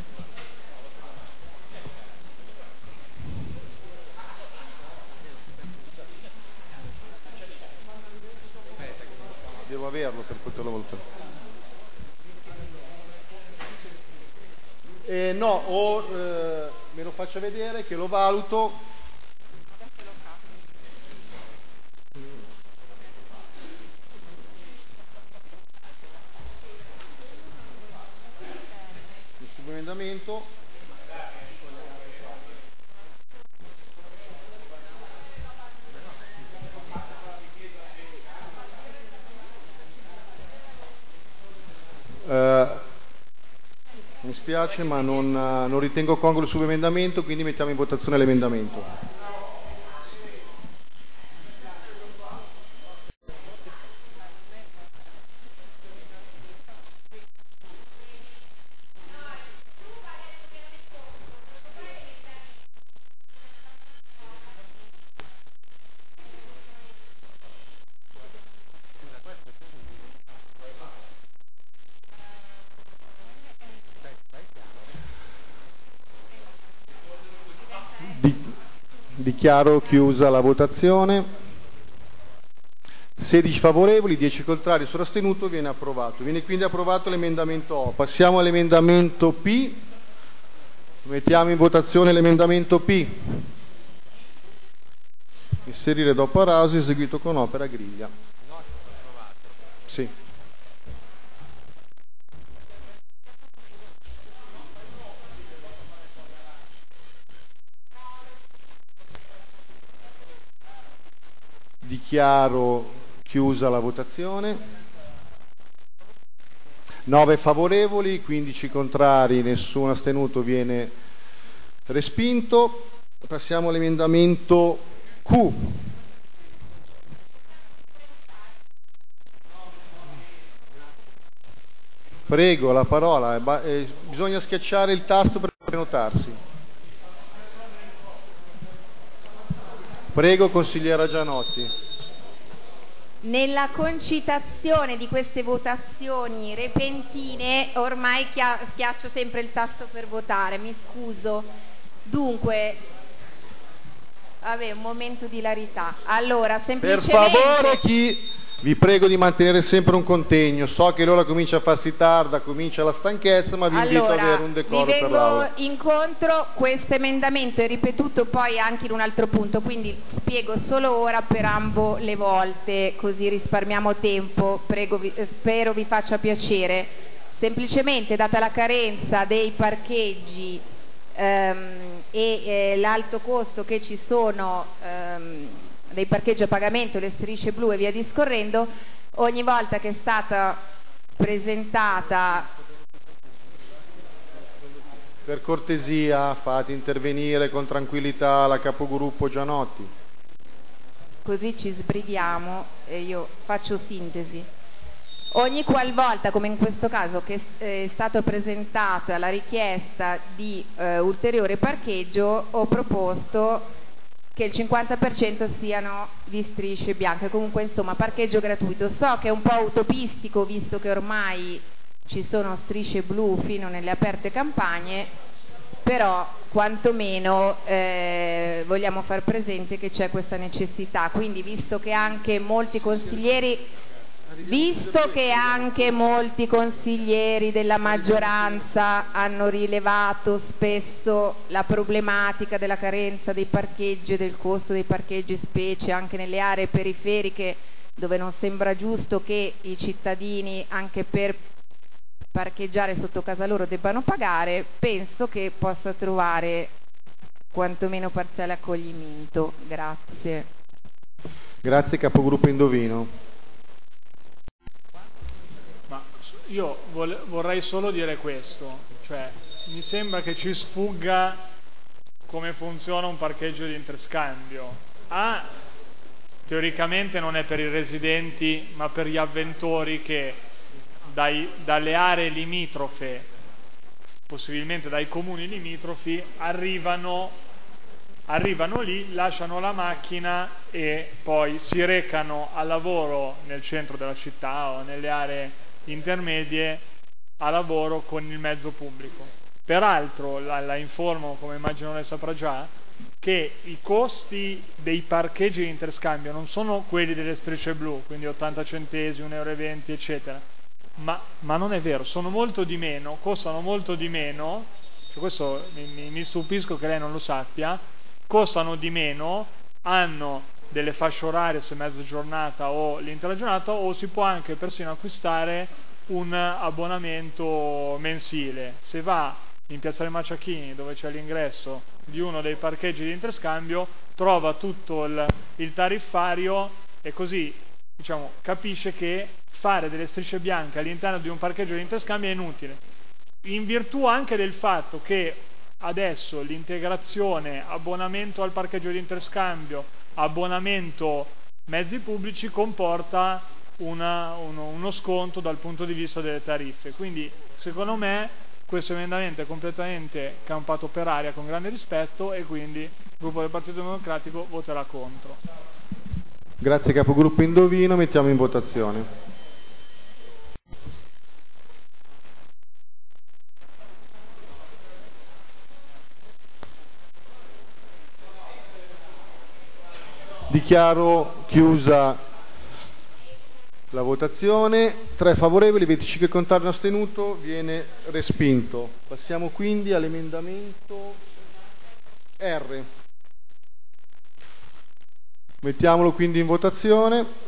Devo averlo per poterlo votare. Eh, no, o eh, me lo faccio vedere che lo valuto. Il subemendamento. Eh, Mi spiace, ma non, non ritengo congruo il subemendamento, quindi mettiamo in votazione l'emendamento. Dichiaro chiusa la votazione. sedici favorevoli, dieci contrari, sono astenuto, viene approvato. Viene quindi approvato l'emendamento O. Passiamo all'emendamento P. Mettiamo in votazione l'emendamento P. Inserire dopo Arausi, eseguito con opera Griglia. Sì. Dichiaro chiusa la votazione. nove favorevoli, quindici contrari, nessuno astenuto, viene respinto. Passiamo all'emendamento Q. Prego, la parola. Eh, bisogna schiacciare il tasto per prenotarsi. Prego, consigliera Gianotti. Nella concitazione di queste votazioni repentine ormai schiaccio sempre il tasto per votare, mi scuso. Dunque, vabbè, un momento di ilarità. Allora, semplicemente... Per favore, chi... Vi prego di mantenere sempre un contegno. So che l'ora comincia a farsi tarda, comincia la stanchezza, ma vi allora, invito ad avere un decoro vi per l'aula. vengo incontro, questo emendamento è ripetuto poi anche in un altro punto, quindi spiego solo ora per ambo le volte, così risparmiamo tempo. Prego, vi, spero vi faccia piacere. Semplicemente, data la carenza dei parcheggi ehm, e eh, l'alto costo che ci sono ehm, dei parcheggi a pagamento, le strisce blu e via discorrendo, ogni volta che è stata presentata... Per cortesia, fate intervenire con tranquillità la capogruppo Gianotti. così ci sbrighiamo e io faccio sintesi. Ogni qualvolta, come in questo caso, che è stata presentata la richiesta di eh, ulteriore parcheggio, ho proposto che il cinquanta per cento siano di strisce bianche, comunque insomma parcheggio gratuito. So che è un po' utopistico visto che ormai ci sono strisce blu fino nelle aperte campagne, però quantomeno eh, vogliamo far presente che c'è questa necessità, quindi visto che anche molti consiglieri Visto che anche molti consiglieri della maggioranza hanno rilevato spesso la problematica della carenza dei parcheggi e del costo dei parcheggi, specie anche nelle aree periferiche dove non sembra giusto che i cittadini anche per parcheggiare sotto casa loro debbano pagare, penso che possa trovare quantomeno parziale accoglimento. Grazie. Grazie, capogruppo Indovino. Io vorrei solo dire questo, cioè mi sembra che ci sfugga come funziona un parcheggio di interscambio. A, teoricamente non è per i residenti ma per gli avventori che dai, dalle aree limitrofe, possibilmente dai comuni limitrofi, arrivano, arrivano lì, lasciano la macchina e poi si recano al lavoro nel centro della città o nelle aree intermedie a lavoro con il mezzo pubblico. Peraltro la, la informo, come immagino lei saprà già, che i costi dei parcheggi di interscambio non sono quelli delle strisce blu, quindi ottanta centesimi, un euro e venti eccetera, ma, ma non è vero, sono molto di meno, costano molto di meno, cioè questo mi, mi, mi stupisco che lei non lo sappia, costano di meno, hanno delle fasce orarie se mezza giornata o l'intera giornata, o si può anche persino acquistare un abbonamento mensile. Se va in Piazzale Maciachini, dove c'è l'ingresso di uno dei parcheggi di interscambio, trova tutto il, il tariffario e così, diciamo, capisce che fare delle strisce bianche all'interno di un parcheggio di interscambio è inutile, in virtù anche del fatto che adesso l'integrazione abbonamento al parcheggio di interscambio, abbonamento mezzi pubblici comporta una, uno, uno sconto dal punto di vista delle tariffe. Quindi secondo me questo emendamento è completamente campato per aria, con grande rispetto, e quindi il gruppo del Partito Democratico voterà contro. Grazie capogruppo Indovino, mettiamo in votazione. Dichiaro chiusa la votazione. tre favorevoli, venticinque contrari, un astenuto, viene respinto. Passiamo quindi all'emendamento R. Mettiamolo quindi in votazione.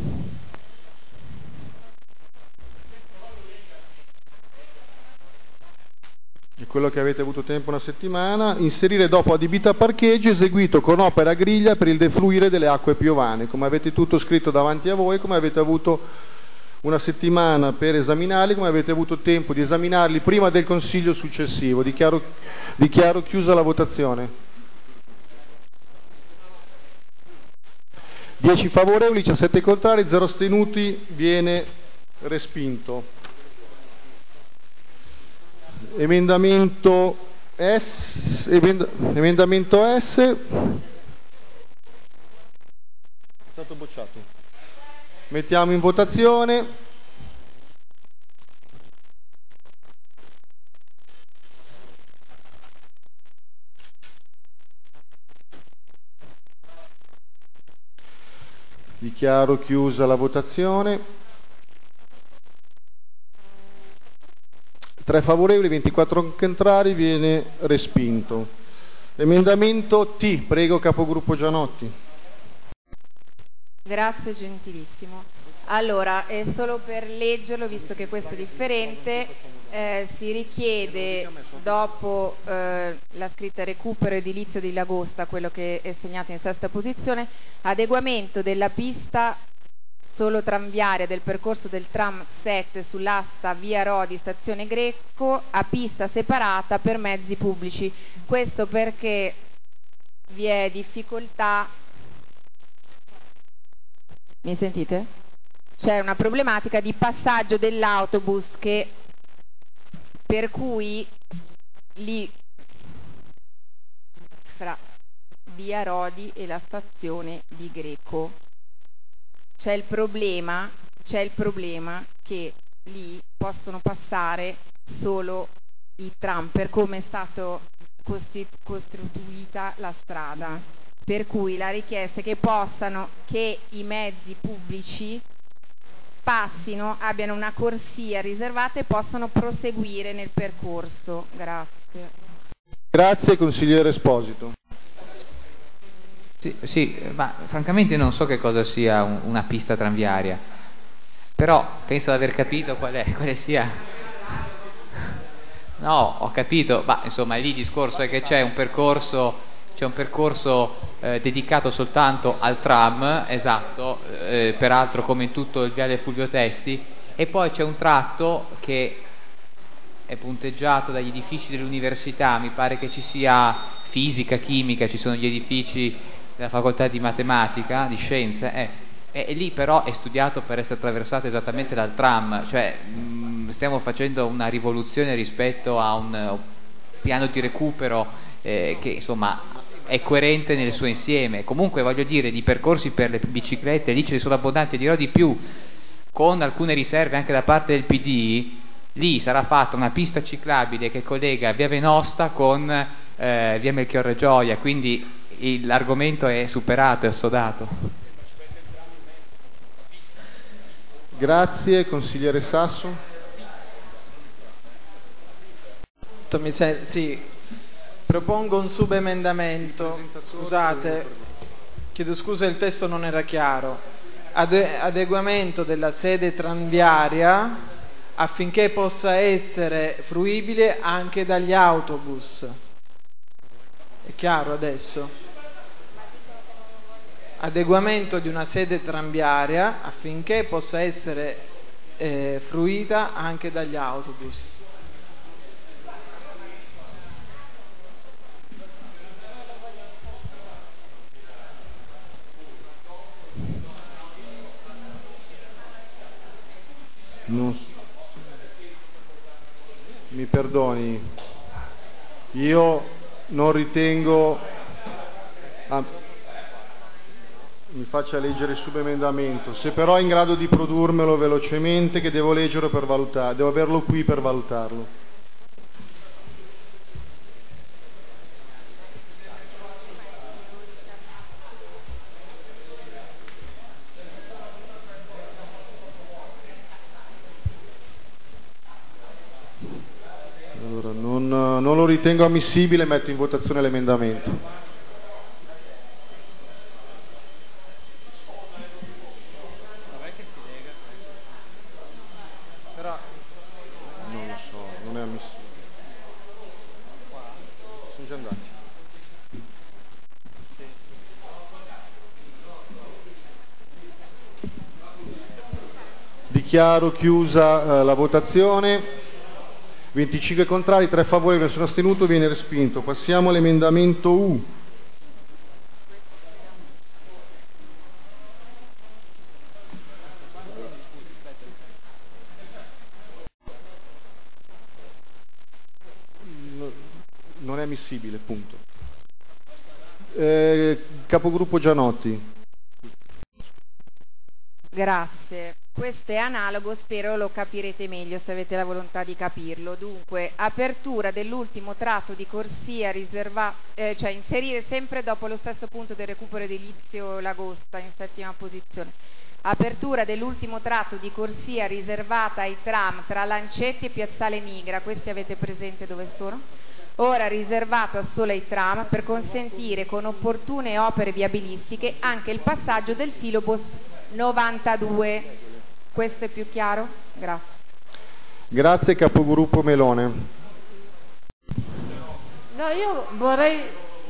È quello che avete avuto tempo una settimana. Inserire dopo adibita a parcheggio eseguito con opera griglia per il defluire delle acque piovane, come avete tutto scritto davanti a voi, come avete avuto una settimana per esaminarli, come avete avuto tempo di esaminarli prima del consiglio successivo. Dichiaro, dichiaro chiusa la votazione. dieci favorevoli, diciassette contrari, zero astenuti, viene respinto. Emendamento S, emend, emendamento S è stato bocciato. Mettiamo in votazione. Dichiaro chiusa la votazione. tre favorevoli, ventiquattro contrari, viene respinto. Emendamento T, prego capogruppo Gianotti. Grazie gentilissimo. Allora, è solo per leggerlo, visto che questo è differente, eh, si richiede dopo eh, la scritta recupero edilizio di Lagosta, quello che è segnato in sesta posizione, adeguamento della pista solo tranviaria del percorso del tram sette sull'asta via Rodi stazione Greco a pista separata per mezzi pubblici. Questo perché vi è difficoltà Mi sentite? C'è una problematica di passaggio dell'autobus che per cui lì fra via Rodi e la stazione di Greco c'è il problema, c'è il problema che lì possono passare solo i tram per come è stata costituita la strada, per cui la richiesta è che possano, che i mezzi pubblici passino, abbiano una corsia riservata e possano proseguire nel percorso. Grazie. Grazie consigliere Esposito. Sì, sì, ma francamente non so che cosa sia un, una pista tranviaria, però penso di aver capito qual è, quale sia. No, ho capito, ma insomma lì il discorso è che c'è un percorso, c'è un percorso eh, dedicato soltanto al tram, esatto, eh, peraltro come in tutto il viale Fulvio Testi, e poi c'è un tratto che è punteggiato dagli edifici dell'università, mi pare che ci sia fisica, chimica, ci sono gli edifici della facoltà di matematica, di scienze, eh, e, e lì però è studiato per essere attraversato esattamente dal tram, cioè mh, stiamo facendo una rivoluzione rispetto a un uh, piano di recupero eh, che insomma è coerente nel suo insieme. Comunque voglio dire, di percorsi per le biciclette lì ce ne sono abbondanti, dirò di più, con alcune riserve anche da parte del P D. Lì sarà fatta una pista ciclabile che collega via Venosta con eh, via Melchiorre Gioia, quindi l'argomento è superato, è assodato. Grazie consigliere Sasso. Mi sen- sì, propongo un subemendamento. Scusate, chiedo scusa, il testo non era chiaro. Ade- adeguamento della sede tranviaria affinché possa essere fruibile anche dagli autobus. È chiaro adesso? Adeguamento di una sede tranviaria affinché possa essere eh, fruita anche dagli autobus. Non so. Mi perdoni, io non ritengo, ah, mi faccia leggere il subemendamento, se però è in grado di produrmelo velocemente, che devo leggerlo per valutare, devo averlo qui per valutarlo. Allora, non, non lo ritengo ammissibile, metto in votazione l'emendamento. Però non lo so, non è ammissibile. Sono già andati. Dichiaro chiusa eh, la votazione. venticinque contrari, tre favorevoli, nessuno astenuto, viene respinto. Passiamo all'emendamento U. Non è ammissibile, punto. Eh, capogruppo Gianotti. Grazie. Questo è analogo, spero lo capirete meglio se avete la volontà di capirlo. Dunque, apertura dell'ultimo tratto di corsia riservata, eh, cioè inserire sempre dopo lo stesso punto del recupero edilizio Lagosta in settima posizione. Apertura dell'ultimo tratto di corsia riservata ai tram tra Lancetti e Piazzale Nigra, questi avete presente dove sono? Ora riservata solo ai tram per consentire con opportune opere viabilistiche anche il passaggio del filobus novantadue. Questo è più chiaro? Grazie. Grazie capogruppo Melone. No, io vorrei...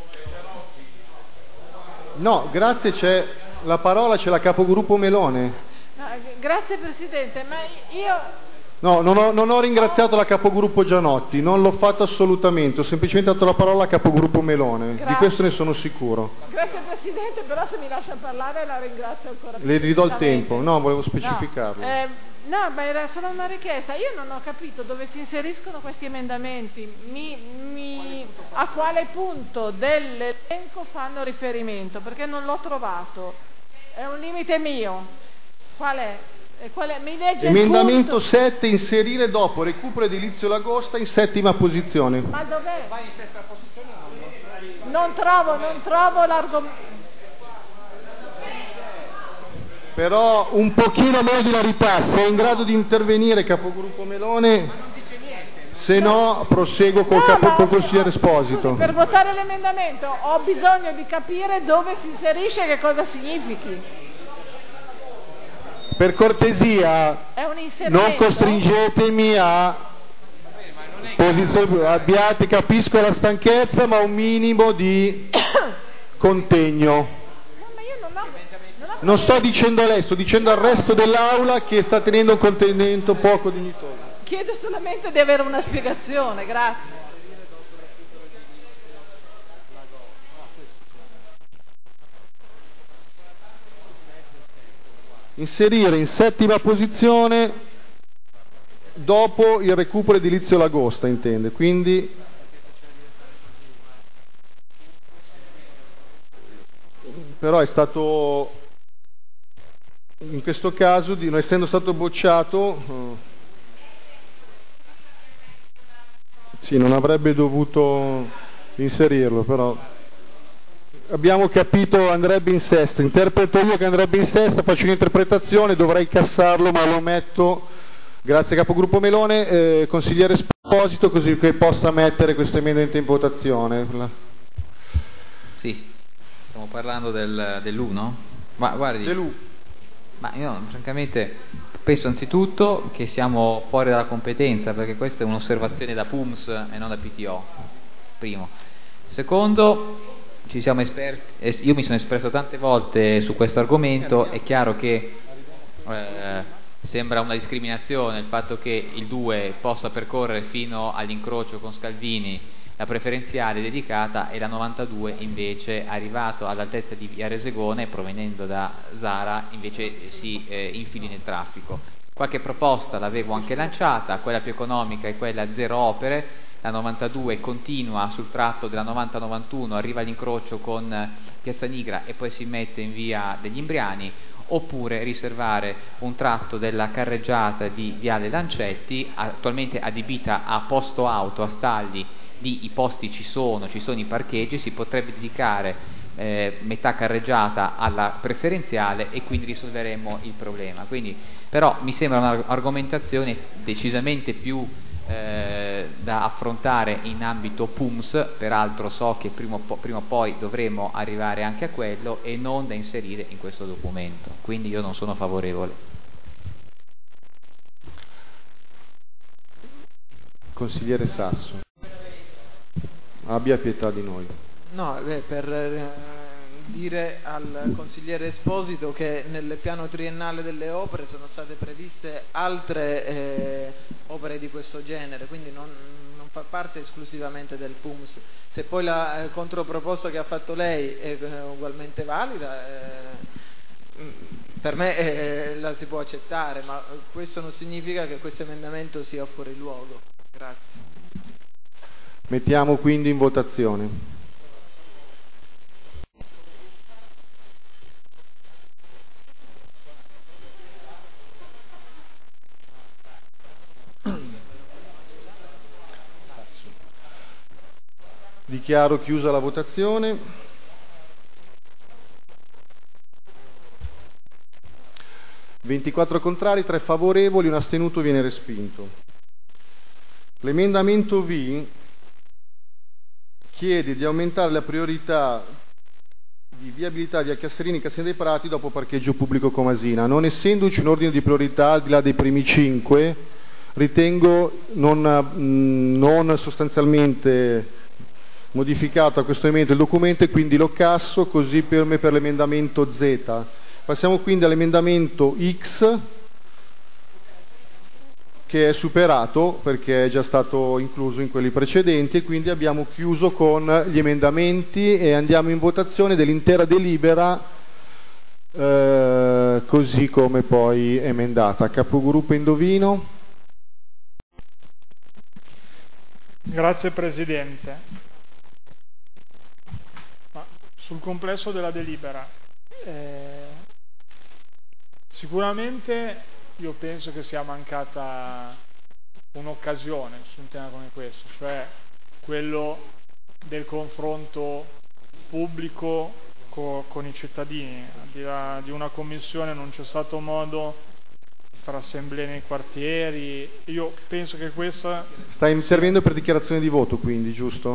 No, grazie, c'è la parola, c'è la capogruppo Melone. No, grazie Presidente, ma io No, non ho, non ho ringraziato la capogruppo Gianotti, non l'ho fatto assolutamente, ho semplicemente dato la parola al capogruppo Melone, Grazie. di questo ne sono sicuro. Grazie Presidente, però se mi lascia parlare la ringrazio ancora più. Le ridò il pubblicamente. tempo, no, volevo specificarlo. No, eh, no, ma era solo una richiesta. Io non ho capito dove si inseriscono questi emendamenti, mi, mi, a quale punto dell'elenco fanno riferimento, perché non l'ho trovato. È un limite mio. Qual è? E qual è? Mi legge Emendamento il punto. sette, inserire dopo recupero edilizio Lagosta in settima posizione. Ma dov'è? Non trovo, non trovo l'argomento. Però un pochino meglio di verità, se è in grado di intervenire capogruppo Melone, se no proseguo col, No, capo, ma- col consigliere Esposito. Per votare l'emendamento ho bisogno di capire dove si inserisce e che cosa significhi. Per cortesia, È un inserimento. non costringetemi a posizione, abbiate, capisco la stanchezza, ma un minimo di contegno. Non sto dicendo a lei, sto dicendo al resto dell'Aula che sta tenendo un contenimento poco dignitoso. Chiedo solamente di avere una spiegazione, grazie. Inserire in settima posizione dopo il recupero edilizio Lagosta, intende, quindi però è stato in questo caso, di, non essendo stato bocciato, eh, sì, non avrebbe dovuto inserirlo, però abbiamo capito, andrebbe in sesta, interpreto io che andrebbe in sesta, faccio un'interpretazione, dovrei cassarlo ma lo metto, grazie capogruppo Melone, eh, consigliere Esposito, così che possa mettere questo emendamento in votazione. Sì, stiamo parlando del, dell'uno? Ma guardi, Dell'U. ma io francamente penso anzitutto che siamo fuori dalla competenza, perché questa è un'osservazione da P U M S e non da P T O, primo. Secondo, ci siamo esperti, io mi sono espresso tante volte su questo argomento, è chiaro che eh, sembra una discriminazione il fatto che il due possa percorrere fino all'incrocio con Scalvini la preferenziale dedicata e la novantadue invece arrivato all'altezza di via Resegone provenendo da Zara invece si eh, infili nel traffico. Qualche proposta l'avevo anche lanciata, quella più economica è quella zero opere, la novantadue continua sul tratto della novanta novantuno, arriva all'incrocio con Piazza Nigra e poi si mette in via degli Imbriani, oppure riservare un tratto della carreggiata di Viale Lancetti, attualmente adibita a posto auto, a stalli, lì i posti ci sono, ci sono i parcheggi, si potrebbe dedicare eh, metà carreggiata alla preferenziale e quindi risolveremmo il problema. Quindi, però mi sembra un'argomentazione decisamente più eh, da affrontare in ambito P U M S, peraltro so che prima o, po- prima o poi dovremo arrivare anche a quello e non da inserire in questo documento, quindi io non sono favorevole. Consigliere Sasso, abbia pietà di noi. No, beh, per eh, dire al consigliere Esposito che nel piano triennale delle opere sono state previste altre eh, opere di questo genere, quindi non, non fa parte esclusivamente del P U M S. Se poi la eh, controproposta che ha fatto lei è eh, ugualmente valida, eh, per me eh, la si può accettare, ma questo non significa che questo emendamento sia fuori luogo. Grazie. Mettiamo quindi in votazione. Dichiaro chiusa la votazione. ventiquattro contrari, tre favorevoli, un astenuto, viene respinto. L'emendamento V chiede di aumentare la priorità di viabilità via Casserini, Cassina dei Prati dopo parcheggio pubblico Comasina. Non essendoci un ordine di priorità al di là dei primi cinque, ritengo non, non sostanzialmente modificato a questo momento il documento e quindi lo casso, così per me per l'emendamento Z. Passiamo quindi all'emendamento X, che è superato perché è già stato incluso in quelli precedenti, e quindi abbiamo chiuso con gli emendamenti e andiamo in votazione dell'intera delibera eh, così come poi emendata. Capogruppo Indovino. Grazie Presidente. Ma sul complesso della delibera, eh, sicuramente io penso che sia mancata un'occasione su un tema come questo, cioè quello del confronto pubblico co- con i cittadini. Al di là di una commissione non c'è stato modo, tra assemblee nei quartieri. Io penso che questa... Sta intervenendo per dichiarazione di voto, quindi, giusto?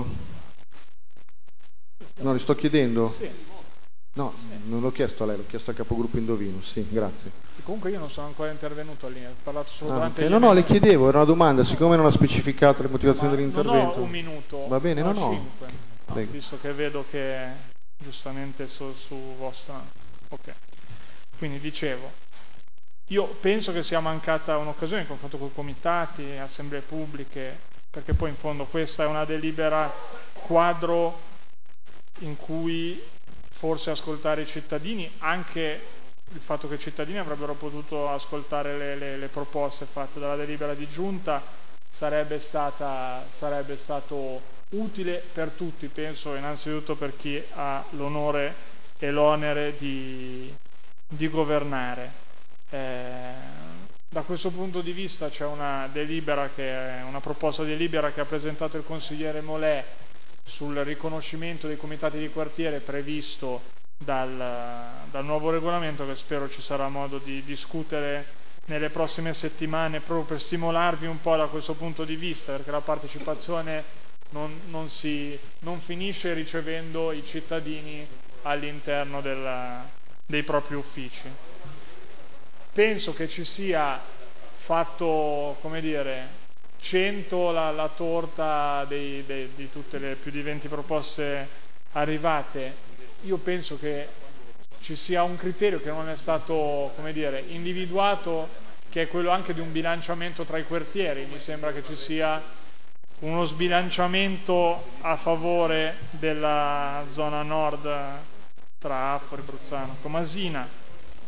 No, le sto chiedendo. Sì. No, sì. Non l'ho chiesto a lei, l'ho chiesto al capogruppo Indovino. Sì, grazie. Comunque io non sono ancora intervenuto lì, ho parlato solo Ah, durante okay. gli No, no, le emendamenti. chiedevo, era una domanda, siccome non ha specificato le motivazioni Ma dell'intervento. non ho un minuto, Va bene, ne ho no, no. cinque, no, Prego. visto che vedo che giustamente su, su vostra... Ok. Quindi dicevo, io penso che sia mancata un'occasione in confronto con i comitati, assemblee pubbliche, perché poi in fondo questa è una delibera quadro in cui forse ascoltare i cittadini, anche il fatto che i cittadini avrebbero potuto ascoltare le, le, le proposte fatte dalla delibera di giunta sarebbe, stata, sarebbe stato utile per tutti, penso innanzitutto per chi ha l'onore e l'onere di, di governare. Eh, da questo punto di vista c'è una delibera che è una proposta di delibera che ha presentato il consigliere Molè sul riconoscimento dei comitati di quartiere previsto dal, dal nuovo regolamento, che spero ci sarà modo di discutere nelle prossime settimane, proprio per stimolarvi un po' da questo punto di vista, perché la partecipazione non, non, si, non finisce ricevendo i cittadini all'interno della, dei propri uffici. Penso che ci sia fatto, come dire, cento la, la torta dei, dei, di tutte le più di venti proposte arrivate. Io penso che ci sia un criterio che non è stato, come dire, individuato, che è quello anche di un bilanciamento tra i quartieri. Mi sembra che ci sia uno sbilanciamento a favore della zona nord tra Affori, Bruzzano, Tomasina.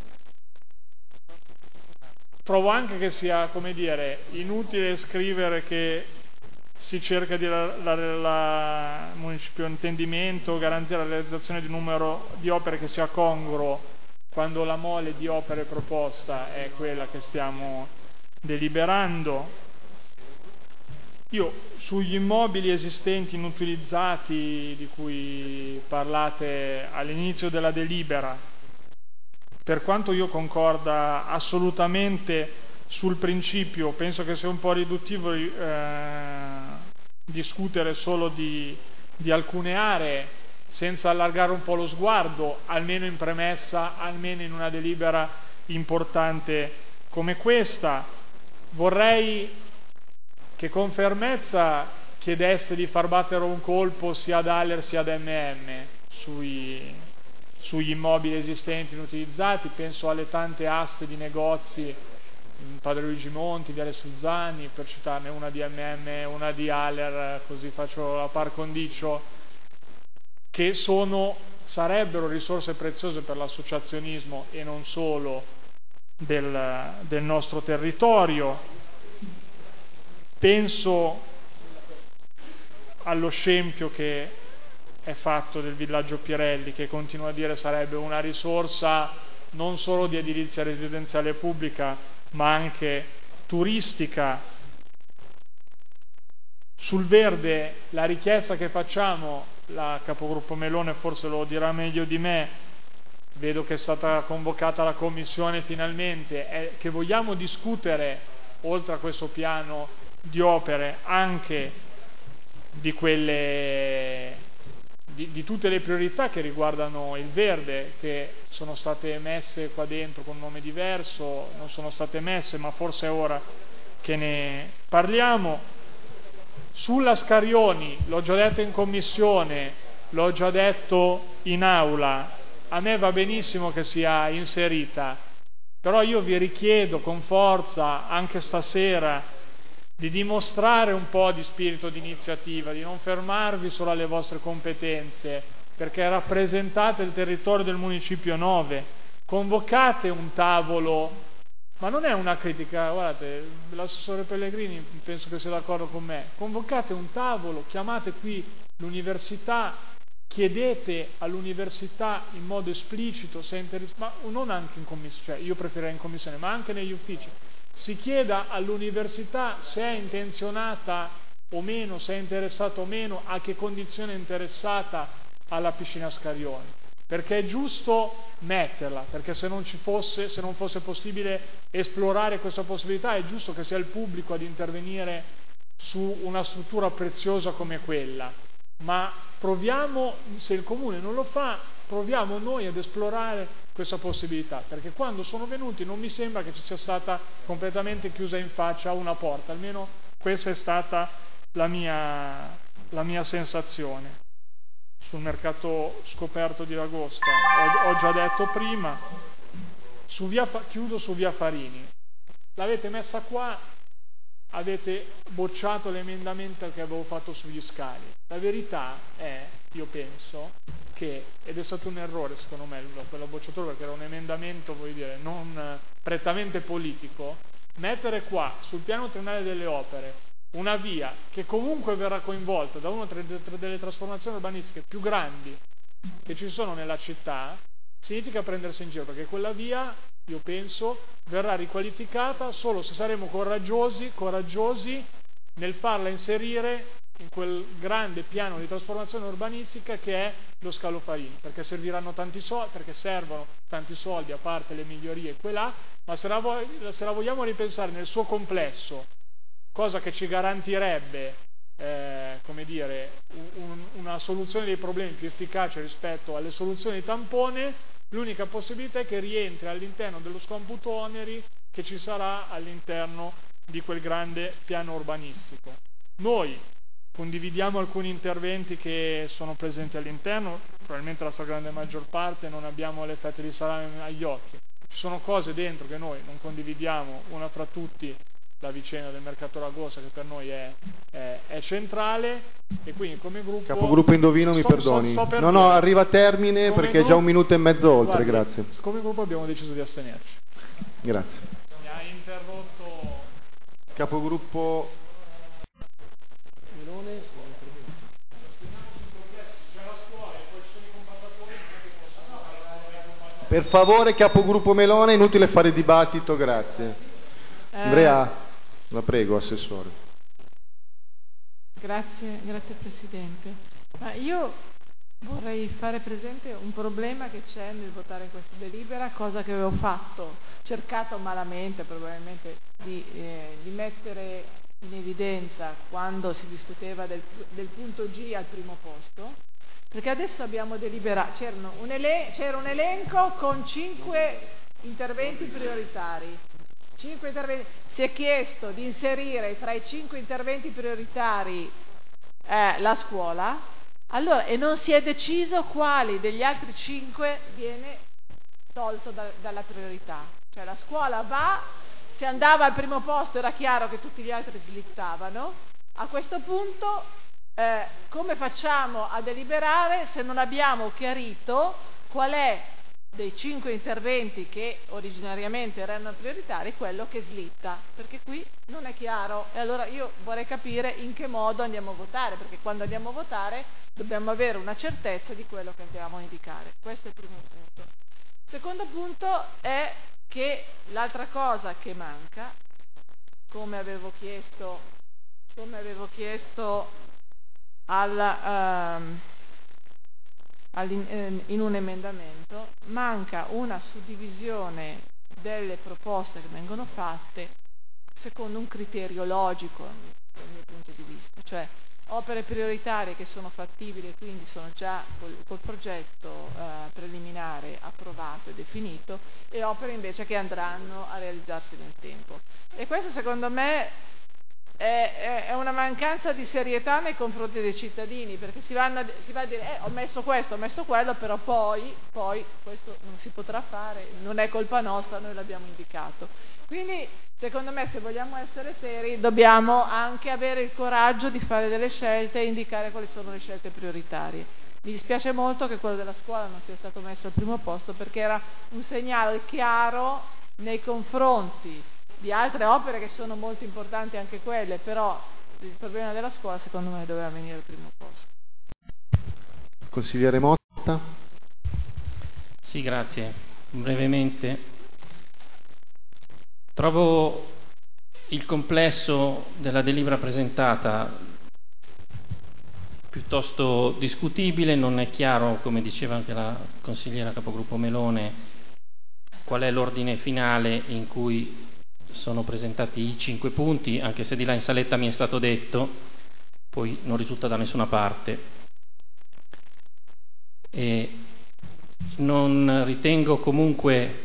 Trovo anche che sia, come dire, inutile scrivere che si cerca di la, la, la municipio intendimento, garantire la realizzazione di un numero di opere che sia congruo, quando la mole di opere proposta è quella che stiamo deliberando. Io sugli immobili esistenti inutilizzati di cui parlate all'inizio della delibera, per quanto io concorda assolutamente sul principio, penso che sia un po' riduttivo eh, discutere solo di, di alcune aree senza allargare un po' lo sguardo, almeno in premessa, almeno in una delibera importante come questa. Vorrei che con fermezza chiedeste di far battere un colpo sia ad Aller sia ad M M sui sugli immobili esistenti inutilizzati. Penso alle tante aste di negozi, Padre Luigi Monti, Viale Suzzani, per citarne una di M M, una di Aller, così faccio la par condicio, che sono, sarebbero risorse preziose per l'associazionismo e non solo del, del nostro territorio. Penso allo scempio che è fatto del villaggio Pirelli, che continua a dire sarebbe una risorsa non solo di edilizia residenziale pubblica ma anche turistica. Sul verde la richiesta che facciamo, la capogruppo Melone forse lo dirà meglio di me, vedo che è stata convocata la commissione finalmente, è che vogliamo discutere oltre a questo piano di opere anche di quelle Di, di tutte le priorità che riguardano il verde, che sono state messe qua dentro con un nome diverso, non sono state messe, ma forse è ora che ne parliamo. Sulla Scarioni, l'ho già detto in commissione, l'ho già detto in aula, a me va benissimo che sia inserita, però io vi richiedo con forza, anche stasera, di dimostrare un po' di spirito di iniziativa, di non fermarvi solo alle vostre competenze, perché rappresentate il territorio del Municipio nove, convocate un tavolo. Ma non è una critica, guardate, l'assessore Pellegrini penso che sia d'accordo con me, convocate un tavolo, chiamate qui l'università, chiedete all'università in modo esplicito, se è interess- ma non anche in commissione, cioè io preferirei in commissione, ma anche negli uffici, si chieda all'università se è intenzionata o meno, se è interessata o meno, a che condizione è interessata alla piscina Scarione. Perché è giusto metterla, perché se non ci fosse, se non fosse possibile esplorare questa possibilità, è giusto che sia il pubblico ad intervenire su una struttura preziosa come quella. Ma proviamo, se il Comune non lo fa, proviamo noi ad esplorare questa possibilità, perché quando sono venuti non mi sembra che ci sia stata completamente chiusa in faccia una porta, almeno questa è stata la mia, la mia sensazione. Sul mercato scoperto di Ragosta, ho, ho già detto prima, su via, chiudo su via Farini, l'avete messa qua, avete bocciato l'emendamento che avevo fatto sugli scali. La verità è, io penso, che, ed è stato un errore secondo me quella bocciatura, perché era un emendamento, voglio dire, non prettamente politico, mettere qua sul piano triennale delle opere una via che comunque verrà coinvolta da una delle trasformazioni urbanistiche più grandi che ci sono nella città, significa prendersi in giro, perché quella via, io penso, verrà riqualificata solo se saremo coraggiosi, coraggiosi nel farla inserire in quel grande piano di trasformazione urbanistica che è lo Scalo Farini, perché serviranno tanti soldi, perché servono tanti soldi, a parte le migliorie qua e là, ma se la, se la vogliamo ripensare nel suo complesso, cosa che ci garantirebbe eh, come dire, un, una soluzione dei problemi più efficace rispetto alle soluzioni tampone, l'unica possibilità è che rientri all'interno dello scomputo oneri che ci sarà all'interno di quel grande piano urbanistico. Noi condividiamo alcuni interventi che sono presenti all'interno, probabilmente la stragrande maggior parte non abbiamo le fette di salame agli occhi. Ci sono cose dentro che noi non condividiamo, una fra tutti la vicenda del mercato Ragosta, che per noi è, è, è centrale, e quindi come gruppo... Capogruppo Indovino, mi sto, perdoni. sto, sto per no, no, arriva a termine come perché gruppo, è già un minuto e mezzo oltre, guardi, grazie. Come gruppo abbiamo deciso di astenerci. Grazie. Mi ha interrotto... Capogruppo... Melone. Per favore, Capogruppo Melone, inutile fare dibattito, grazie. Eh, Andrea, la prego, Assessore. Grazie, grazie Presidente. Ma io vorrei fare presente un problema che c'è nel votare questa delibera, cosa che avevo fatto, cercato malamente probabilmente di, eh, di mettere in evidenza quando si discuteva del, del punto G al primo posto, perché adesso abbiamo deliberato, c'erano un elen- c'era un elenco con cinque interventi prioritari. Cinque interventi. Si è chiesto di inserire tra i cinque interventi prioritari eh, la scuola, allora, e non si è deciso quali degli altri cinque viene tolto da, dalla priorità. Cioè la scuola va, se andava al primo posto era chiaro che tutti gli altri slittavano. A questo punto eh, come facciamo a deliberare se non abbiamo chiarito qual è dei cinque interventi che originariamente erano prioritari quello che slitta, perché qui non è chiaro, e allora io vorrei capire in che modo andiamo a votare, perché quando andiamo a votare dobbiamo avere una certezza di quello che andiamo a indicare. Questo è il primo punto. Il secondo punto è che l'altra cosa che manca, come avevo chiesto, come avevo chiesto al um, in un emendamento, manca una suddivisione delle proposte che vengono fatte secondo un criterio logico dal mio punto di vista, cioè opere prioritarie che sono fattibili e quindi sono già col, col progetto eh, preliminare approvato e definito, e opere invece che andranno a realizzarsi nel tempo. E questo secondo me è, è una mancanza di serietà nei confronti dei cittadini, perché si, vanno a, si va a dire eh, ho messo questo, ho messo quello, però poi, poi questo non si potrà fare, non è colpa nostra, noi l'abbiamo indicato. Quindi secondo me, se vogliamo essere seri, dobbiamo anche avere il coraggio di fare delle scelte e indicare quali sono le scelte prioritarie. Mi dispiace molto che quello della scuola non sia stato messo al primo posto, perché era un segnale chiaro nei confronti di altre opere che sono molto importanti anche quelle, però il problema della scuola secondo me doveva venire al primo posto. Consigliere Motta. Sì, grazie. Brevemente, trovo il complesso della delibera presentata piuttosto discutibile, non è chiaro, come diceva anche la consigliera capogruppo Melone, qual è l'ordine finale in cui sono presentati i cinque punti, anche se di là in saletta mi è stato detto, poi non risulta da nessuna parte. E non ritengo comunque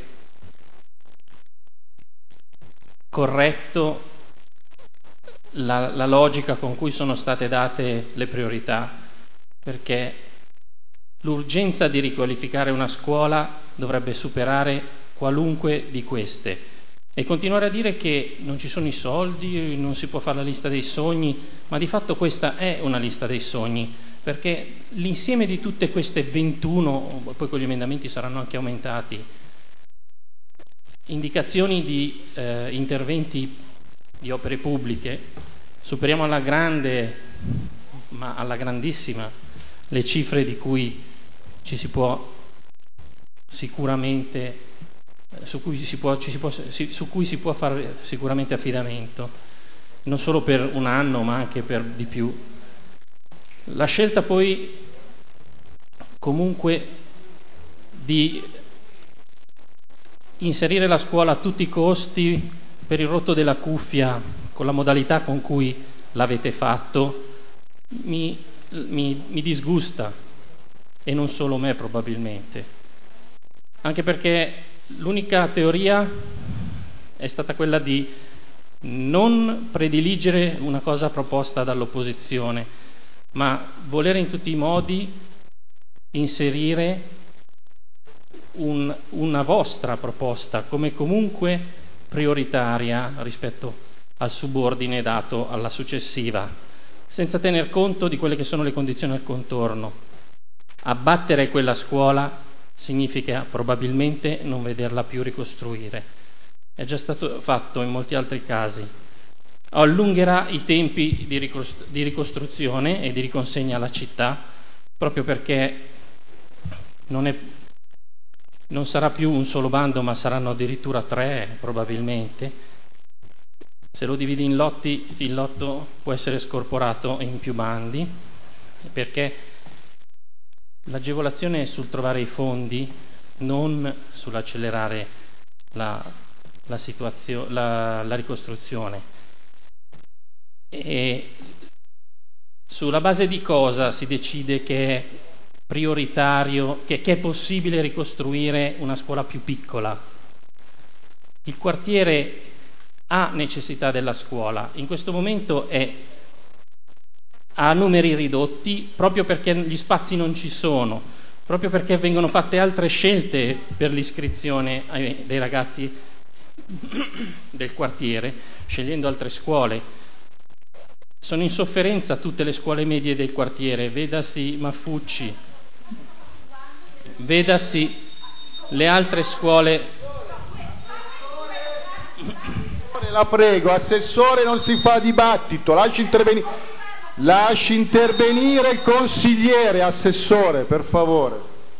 corretto la, la logica con cui sono state date le priorità, perché l'urgenza di riqualificare una scuola dovrebbe superare qualunque di queste. E continuare a dire che non ci sono i soldi, non si può fare la lista dei sogni, ma di fatto questa è una lista dei sogni, perché l'insieme di tutte queste ventuno, poi con gli emendamenti saranno anche aumentati, indicazioni di eh, interventi di opere pubbliche, superiamo alla grande, ma alla grandissima, le cifre di cui ci si può sicuramente Su cui, si può, ci si può, si, su cui si può fare sicuramente affidamento, non solo per un anno ma anche per di più. La scelta poi comunque di inserire la scuola a tutti i costi per il rotto della cuffia con la modalità con cui l'avete fatto mi, mi, mi disgusta, e non solo me probabilmente, anche perché l'unica teoria è stata quella di non prediligere una cosa proposta dall'opposizione, ma volere in tutti i modi inserire un, una vostra proposta come comunque prioritaria rispetto al subordine dato alla successiva, senza tener conto di quelle che sono le condizioni al contorno. Abbattere quella scuola significa probabilmente non vederla più ricostruire. È già stato fatto in molti altri casi. Allungherà i tempi di, ricostru- di ricostruzione e di riconsegna alla città, proprio perché non, è, non sarà più un solo bando, ma saranno addirittura tre probabilmente. Se lo dividi in lotti, il lotto può essere scorporato in più bandi, perché l'agevolazione è sul trovare i fondi, non sull'accelerare la, la, situazio- la, la ricostruzione. E sulla base di cosa si decide che è prioritario, che, che è possibile ricostruire una scuola più piccola? Il quartiere ha necessità della scuola, in questo momento è a numeri ridotti proprio perché gli spazi non ci sono, proprio perché vengono fatte altre scelte per l'iscrizione dei ragazzi del quartiere, scegliendo altre scuole. Sono in sofferenza tutte le scuole medie del quartiere, vedasi Maffucci, vedasi le altre scuole. La prego, assessore, non si fa dibattito, lasci intervenire. Lasci intervenire il consigliere, assessore, per favore.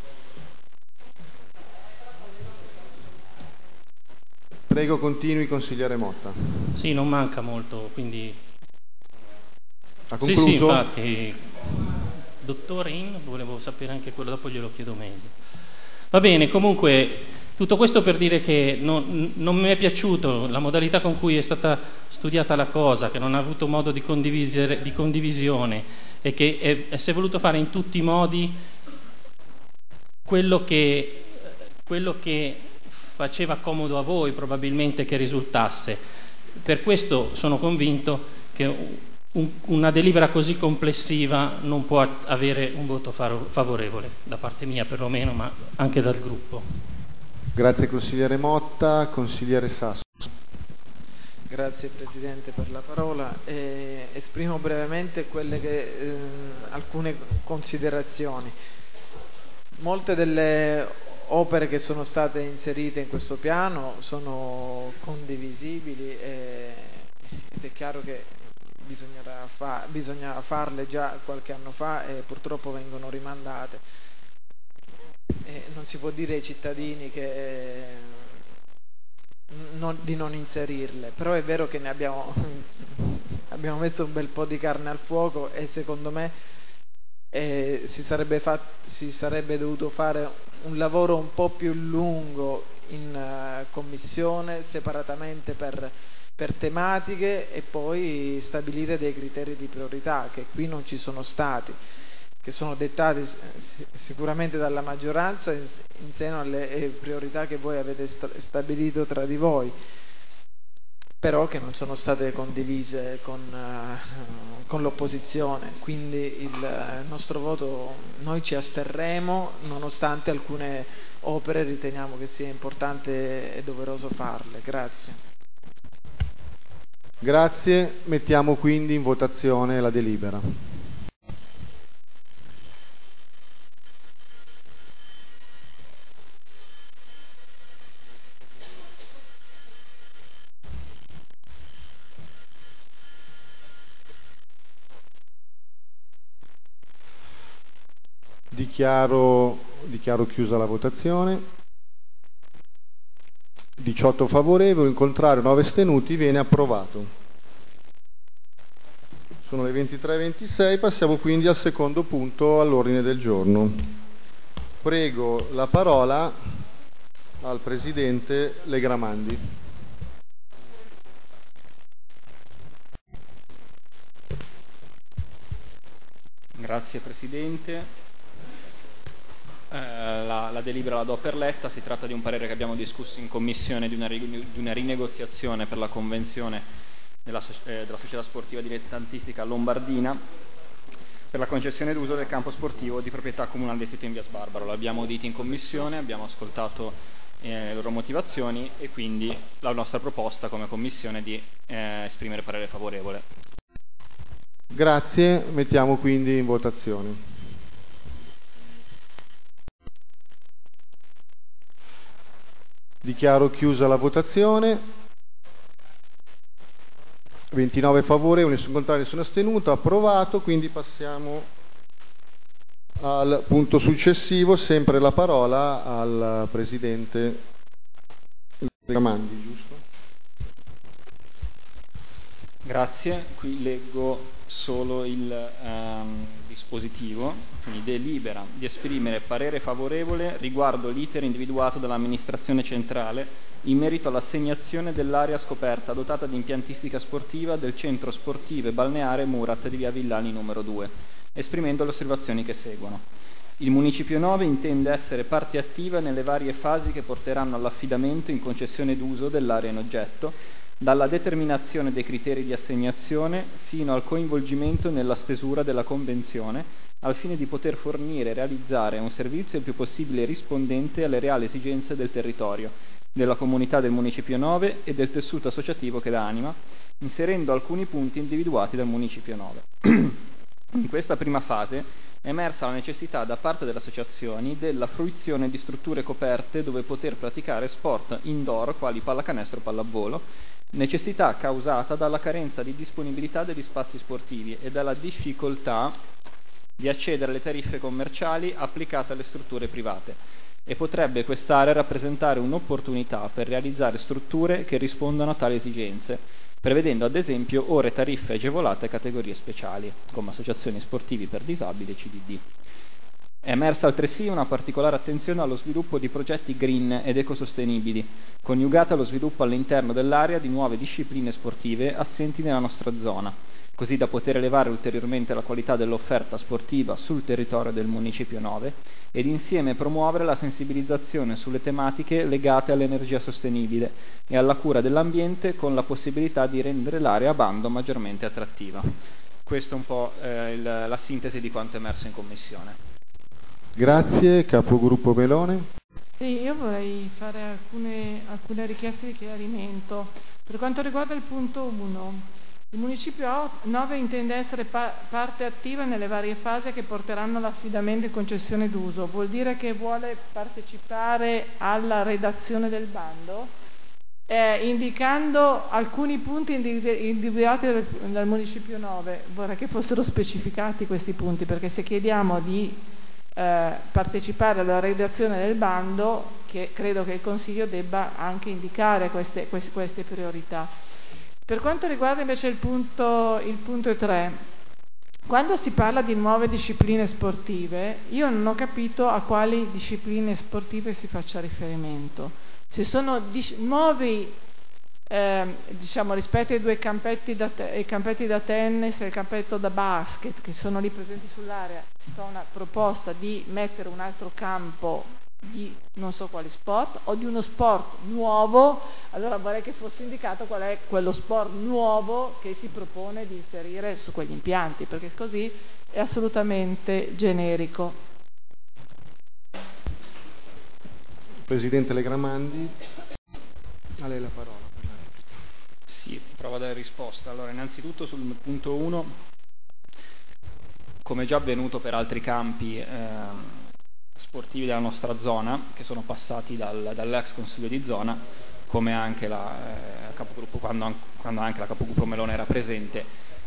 Prego, continui, consigliere Motta. Sì, non manca molto, quindi... Ha concluso? Sì, sì, infatti. Dottore In, volevo sapere anche quello, dopo glielo chiedo meglio. Va bene, comunque... Tutto questo per dire che non, non mi è piaciuto la modalità con cui è stata studiata la cosa, che non ha avuto modo di, di condivisione e che è, è, si è voluto fare in tutti i modi quello che, quello che faceva comodo a voi probabilmente che risultasse. Per questo sono convinto che un, una delibera così complessiva non può avere un voto favorevole, da parte mia perlomeno, ma anche dal gruppo. Grazie consigliere Motta. Consigliere Sasso. Grazie Presidente per la parola. Eh, esprimo brevemente quelle che, eh, alcune considerazioni. Molte delle opere che sono state inserite in questo piano sono condivisibili e, ed è chiaro che bisognerà fa, bisogna farle già qualche anno fa e purtroppo vengono rimandate. E non si può dire ai cittadini che eh, non, di non inserirle, però è vero che ne abbiamo, abbiamo messo un bel po' di carne al fuoco e secondo me eh, si, sarebbe fatto, si sarebbe dovuto fare un lavoro un po' più lungo in uh, commissione, separatamente per, per tematiche, e poi stabilire dei criteri di priorità che qui non ci sono stati, che sono dettati sicuramente dalla maggioranza in seno alle priorità che voi avete stabilito tra di voi, però che non sono state condivise con, uh, con l'opposizione. Quindi il nostro voto, noi ci asterremo, nonostante alcune opere riteniamo che sia importante e doveroso farle. Grazie. Grazie. Mettiamo quindi in votazione la delibera. Dichiaro, dichiaro chiusa la votazione. diciotto favorevoli, in contrario nove astenuti, viene approvato. Sono le ventitré e ventisei, passiamo quindi al secondo punto all'ordine del giorno. Prego la parola al Presidente Legramandi. Grazie Presidente. La, la delibera la do per letta. Si tratta di un parere che abbiamo discusso in commissione di una, di una rinegoziazione per la convenzione della, eh, della società sportiva dilettantistica lombardina per la concessione d'uso del campo sportivo di proprietà comunale del sito in via Sbarbaro. L'abbiamo udito in commissione, abbiamo ascoltato eh, le loro motivazioni e quindi la nostra proposta come commissione è di eh, esprimere parere favorevole. Grazie, mettiamo quindi in votazione. Dichiaro chiusa la votazione. ventinove favorevoli, nessun contrario, nessun astenuto, approvato. Quindi passiamo al punto successivo, sempre la parola al Presidente Legramandi, giusto? Grazie, qui leggo solo il um, dispositivo, quindi delibera di esprimere parere favorevole riguardo l'iter individuato dall'amministrazione centrale in merito all'assegnazione dell'area scoperta dotata di impiantistica sportiva del centro sportivo e balneare Murat di via Villani numero due, esprimendo le osservazioni che seguono. Il Municipio nove intende essere parte attiva nelle varie fasi che porteranno all'affidamento in concessione d'uso dell'area in oggetto, dalla determinazione dei criteri di assegnazione fino al coinvolgimento nella stesura della convenzione, al fine di poter fornire e realizzare un servizio il più possibile rispondente alle reali esigenze del territorio, della comunità del Municipio nove e del tessuto associativo che la anima, inserendo alcuni punti individuati dal Municipio nove. In questa prima fase è emersa la necessità da parte delle associazioni della fruizione di strutture coperte dove poter praticare sport indoor quali pallacanestro o pallavolo, necessità causata dalla carenza di disponibilità degli spazi sportivi e dalla difficoltà di accedere alle tariffe commerciali applicate alle strutture private, e potrebbe quest'area rappresentare un'opportunità per realizzare strutture che rispondano a tali esigenze, prevedendo ad esempio ore tariffe agevolate a categorie speciali, come associazioni sportivi per disabili e C D D. È emersa altresì una particolare attenzione allo sviluppo di progetti green ed ecosostenibili, coniugata allo sviluppo all'interno dell'area di nuove discipline sportive assenti nella nostra zona, così da poter elevare ulteriormente la qualità dell'offerta sportiva sul territorio del Municipio nove ed insieme promuovere la sensibilizzazione sulle tematiche legate all'energia sostenibile e alla cura dell'ambiente, con la possibilità di rendere l'area a bando maggiormente attrattiva. Questa è un po' eh, il, la sintesi di quanto emerso in Commissione. Grazie, capogruppo Melone. Sì, io vorrei fare alcune, alcune richieste di chiarimento. Per quanto riguarda il punto uno, il Municipio nove intende essere pa- parte attiva nelle varie fasi che porteranno all'affidamento e concessione d'uso. Vuol dire che vuole partecipare alla redazione del bando, eh, indicando alcuni punti individuati dal, dal Municipio nove. Vorrei che fossero specificati questi punti, perché se chiediamo di Eh, partecipare alla redazione del bando, che credo che il Consiglio debba anche indicare queste, queste, queste priorità. Per quanto riguarda invece il punto, il punto tre, quando si parla di nuove discipline sportive, io non ho capito a quali discipline sportive si faccia riferimento. Se sono dis- nuovi Eh, diciamo rispetto ai due campetti da, te- ai campetti da tennis e il campetto da basket che sono lì presenti sull'area, c'è una proposta di mettere un altro campo di non so quale sport o di uno sport nuovo, allora vorrei che fosse indicato qual è quello sport nuovo che si propone di inserire su quegli impianti, perché così è assolutamente generico. Presidente Legramandi, a lei la parola. Sì, provo a dare risposta. Allora, innanzitutto sul punto uno, come già avvenuto per altri campi eh, sportivi della nostra zona, che sono passati dal, dall'ex Consiglio di zona, come anche la eh, capogruppo, quando, quando anche la capogruppo Melone era presente,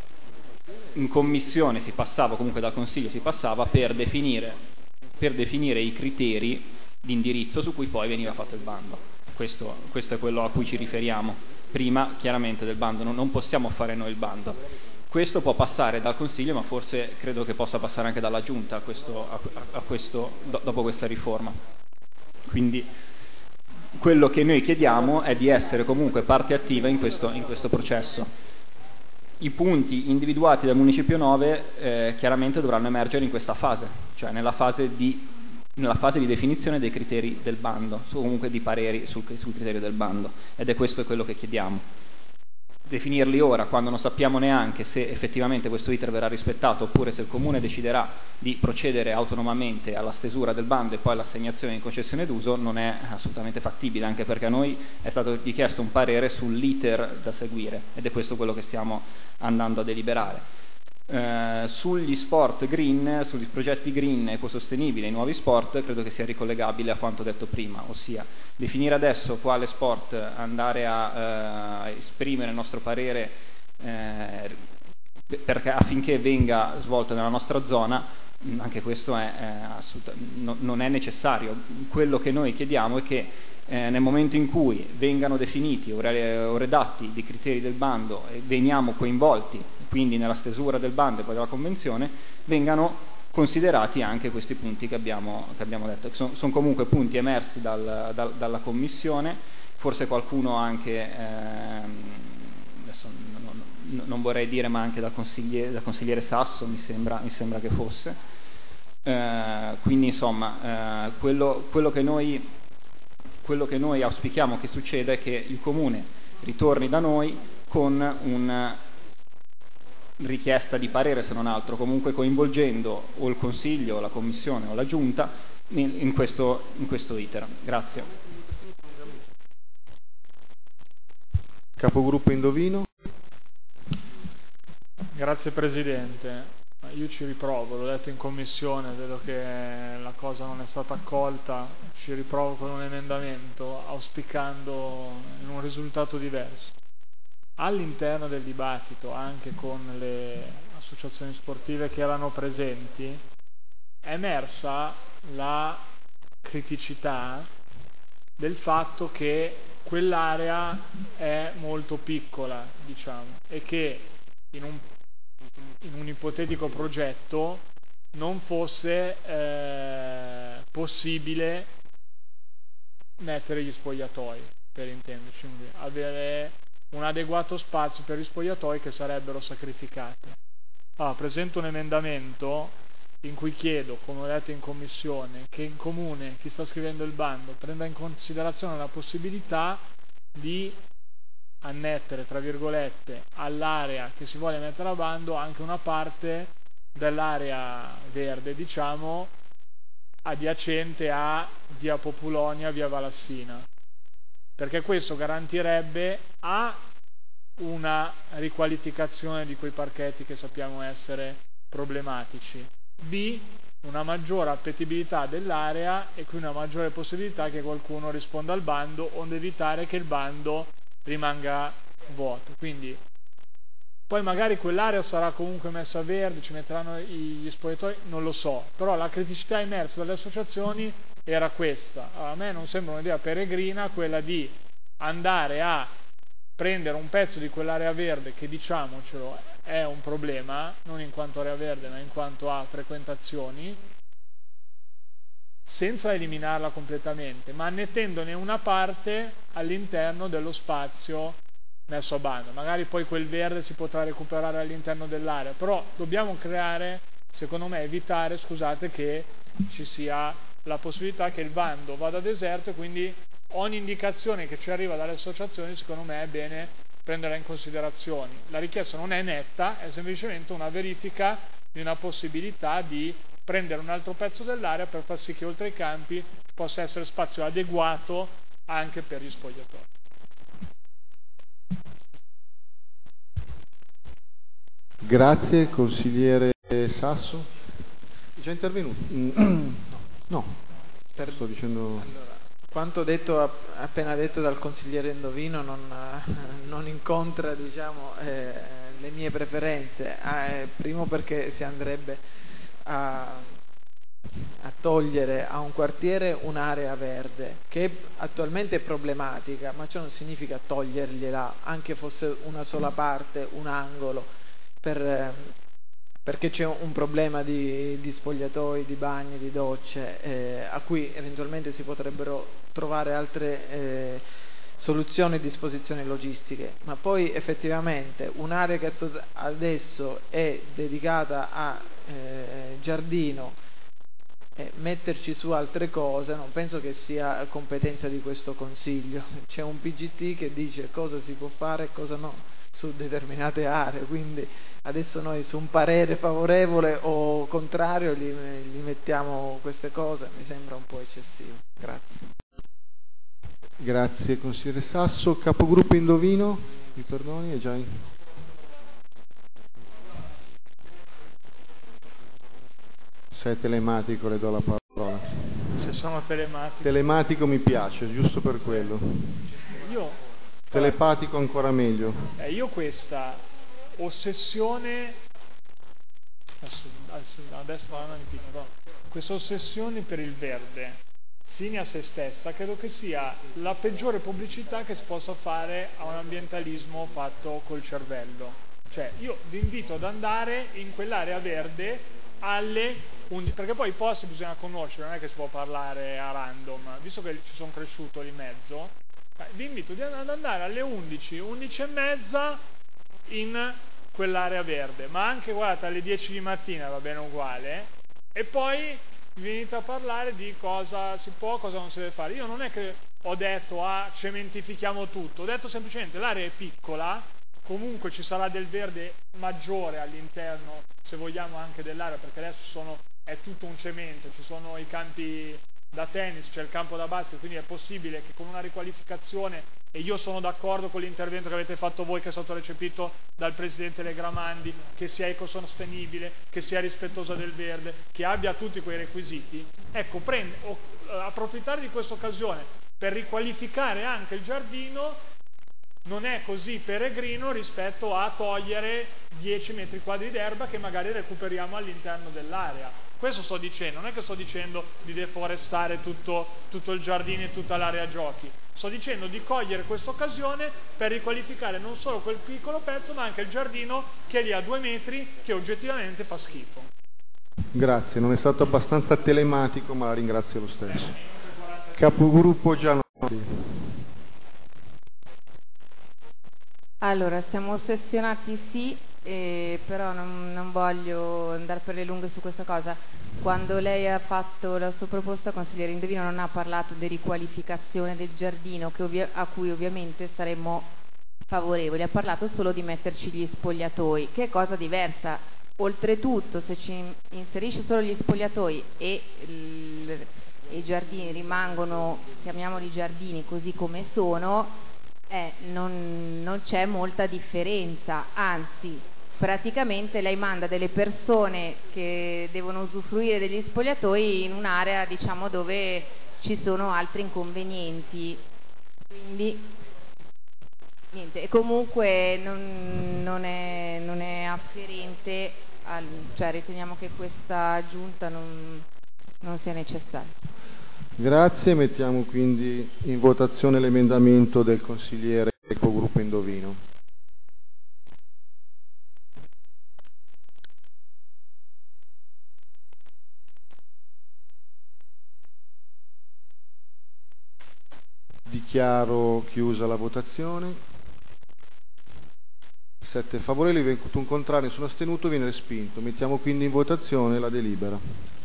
in commissione si passava, comunque dal Consiglio si passava per definire, per definire i criteri di indirizzo su cui poi veniva fatto il bando. Questo, questo è quello a cui ci riferiamo. Prima chiaramente del bando, non, non possiamo fare noi il bando. Questo può passare dal Consiglio, ma forse credo che possa passare anche dalla Giunta a questo, a, a questo, do, dopo questa riforma. Quindi quello che noi chiediamo è di essere comunque parte attiva in questo, in questo processo. I punti individuati dal Municipio nove eh, chiaramente dovranno emergere in questa fase, cioè nella fase di nella fase di definizione dei criteri del bando, o comunque di pareri sul, sul criterio del bando, ed è questo quello che chiediamo. Definirli ora, quando non sappiamo neanche se effettivamente questo iter verrà rispettato, oppure se il Comune deciderà di procedere autonomamente alla stesura del bando e poi all'assegnazione in concessione d'uso, non è assolutamente fattibile, anche perché a noi è stato richiesto un parere sull'iter da seguire, ed è questo quello che stiamo andando a deliberare. Eh, sugli sport green, sugli progetti green ecosostenibili e nuovi sport, credo che sia ricollegabile a quanto detto prima, ossia definire adesso quale sport andare a eh, esprimere il nostro parere eh, perché, affinché venga svolto nella nostra zona, anche questo è, è assoluta, no, non è necessario. Quello che noi chiediamo è che eh, nel momento in cui vengano definiti o, re, o redatti dei criteri del bando e veniamo coinvolti quindi nella stesura del bando e poi della convenzione, vengano considerati anche questi punti che abbiamo, che abbiamo detto. Sono, sono comunque punti emersi dal, dal, dalla Commissione, forse qualcuno anche, ehm, adesso non, non, non vorrei dire, ma anche dal consigliere, dal consigliere Sasso mi sembra, mi sembra che fosse. Eh, quindi insomma, eh, quello, quello, che noi, quello che noi auspichiamo che succeda è che il Comune ritorni da noi con un richiesta di parere, se non altro, comunque coinvolgendo o il Consiglio, o la Commissione o la Giunta in, in, questo, in questo iter. Grazie. Capogruppo Indovino. Grazie Presidente. Io ci riprovo, l'ho detto in Commissione, vedo che la cosa non è stata accolta, ci riprovo con un emendamento auspicando un risultato diverso. All'interno del dibattito, anche con le associazioni sportive che erano presenti, è emersa la criticità del fatto che quell'area è molto piccola, diciamo, e che in un, in un ipotetico progetto non fosse eh, possibile mettere gli spogliatoi, per intenderci, quindi avere un adeguato spazio per gli spogliatoi che sarebbero sacrificati. Allora, presento un emendamento in cui chiedo, come ho detto in commissione, che in comune chi sta scrivendo il bando prenda in considerazione la possibilità di annettere, tra virgolette, all'area che si vuole mettere a bando anche una parte dell'area verde, diciamo, adiacente a via Populonia, via Valassina, perché questo garantirebbe a una riqualificazione di quei parchetti che sappiamo essere problematici, b una maggiore appetibilità dell'area e quindi una maggiore possibilità che qualcuno risponda al bando, onde evitare che il bando rimanga vuoto. Quindi poi magari quell'area sarà comunque messa verde, ci metteranno gli spogliatoi, non lo so, però la criticità emersa dalle associazioni era questa. Allora, a me non sembra un'idea peregrina quella di andare a prendere un pezzo di quell'area verde che, diciamocelo, è un problema, non in quanto area verde ma in quanto a frequentazioni, senza eliminarla completamente, ma annettendone una parte all'interno dello spazio messo a bando. Magari poi quel verde si potrà recuperare all'interno dell'area, però dobbiamo creare, secondo me, evitare, scusate, che ci sia la possibilità che il bando vada deserto, e quindi ogni indicazione che ci arriva dalle associazioni, secondo me, è bene prenderla in considerazione. La richiesta non è netta, è semplicemente una verifica di una possibilità di prendere un altro pezzo dell'area per far sì che oltre ai campi possa essere spazio adeguato anche per gli spogliatori. Grazie, consigliere Sasso. È già intervenuto? No. no. Per... Sto dicendo... Allora, quanto detto, appena detto dal consigliere Indovino non, non incontra, diciamo, eh, le mie preferenze. Eh, primo perché si andrebbe a, a togliere a un quartiere un'area verde che attualmente è problematica, ma ciò non significa togliergliela, anche fosse una sola parte, un angolo, per, perché c'è un problema di, di spogliatoi, di bagni, di docce, eh, a cui eventualmente si potrebbero trovare altre eh, soluzioni e disposizioni logistiche. Ma poi effettivamente un'area che adesso è dedicata a eh, giardino, eh, metterci su altre cose non penso che sia competenza di questo Consiglio. C'è un P G T che dice cosa si può fare e cosa no su determinate aree, quindi adesso noi su un parere favorevole o contrario gli, gli mettiamo queste cose, mi sembra un po' eccessivo. Grazie. Grazie consigliere Sasso. Capogruppo Indovino, mi perdoni, è già in... Se è telematico le do la parola. Se sono telematico. Telematico mi piace, giusto per quello. Io Telepatico ancora meglio. Eh, io questa ossessione, adesso, a destra la mano di picco, questa ossessione per il verde, fine a se stessa, credo che sia la peggiore pubblicità che si possa fare a un ambientalismo fatto col cervello. Cioè, io vi invito ad andare in quell'area verde alle undici, perché poi i posti bisogna conoscere, non è che si può parlare a random, visto che ci sono cresciuto lì in mezzo. Vi invito ad andare alle undici, undici e mezza in quell'area verde, ma anche, guardate, alle dieci di mattina va bene uguale, e poi vi venite a parlare di cosa si può, cosa non si deve fare. Io non è che ho detto ah, cementifichiamo tutto, ho detto semplicemente l'area è piccola, comunque ci sarà del verde maggiore all'interno, se vogliamo, anche dell'area, perché adesso sono, è tutto un cemento, ci sono i campi da tennis, c'è il campo da basket, quindi è possibile che con una riqualificazione, e io sono d'accordo con l'intervento che avete fatto voi, che è stato recepito dal Presidente Legramandi, che sia ecosostenibile, che sia rispettosa del verde, che abbia tutti quei requisiti, ecco, prende, o, eh, approfittare di questa occasione per riqualificare anche il giardino non è così peregrino rispetto a togliere dieci metri quadri d'erba che magari recuperiamo all'interno dell'area. Questo sto dicendo, non è che sto dicendo di deforestare tutto, tutto il giardino e tutta l'area giochi, sto dicendo di cogliere questa occasione per riqualificare non solo quel piccolo pezzo ma anche il giardino che è lì a due metri, che oggettivamente fa schifo. Grazie, non è stato abbastanza telematico, ma la ringrazio lo stesso. Capogruppo Gianotti. Allora, siamo ossessionati sì, eh, però non, non voglio andare per le lunghe su questa cosa. Quando lei ha fatto la sua proposta, consigliere Indovino non ha parlato di riqualificazione del giardino, che ovvia- a cui ovviamente saremmo favorevoli, ha parlato solo di metterci gli spogliatoi, che è cosa diversa. Oltretutto, se ci inserisce solo gli spogliatoi e il, i giardini rimangono, chiamiamoli giardini così come sono, eh, non, non c'è molta differenza, anzi praticamente lei manda delle persone che devono usufruire degli spogliatoi in un'area, diciamo, dove ci sono altri inconvenienti, quindi niente. E comunque non, non, è, non è afferente al, cioè riteniamo che questa aggiunta non, non sia necessaria. Grazie, mettiamo quindi in votazione l'emendamento del consigliere Capogruppo Indovino. Dichiaro chiusa la votazione. sette favorevoli, ventuno contrari, nessuno astenuto, viene respinto. Mettiamo quindi in votazione la delibera.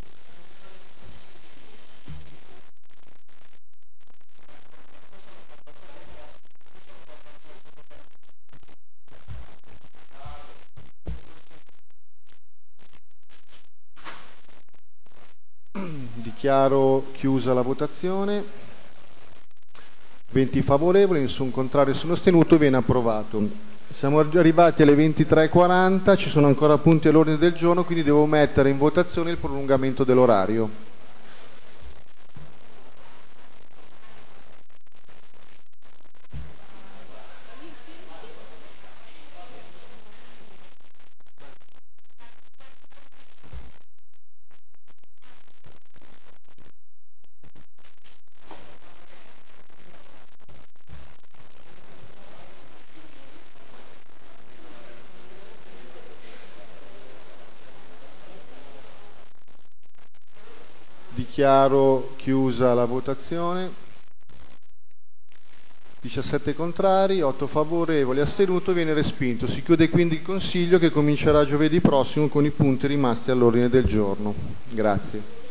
Dichiaro chiusa la votazione. venti favorevoli, nessun contrario, nessuno astenuto, viene approvato. Siamo arrivati alle ventitré e quaranta, ci sono ancora punti all'ordine del giorno, quindi devo mettere in votazione il prolungamento dell'orario. Dichiaro chiusa la votazione. diciassette contrari, otto favorevoli, astenuto, viene respinto. Si chiude quindi il Consiglio che comincerà giovedì prossimo con i punti rimasti all'ordine del giorno. Grazie.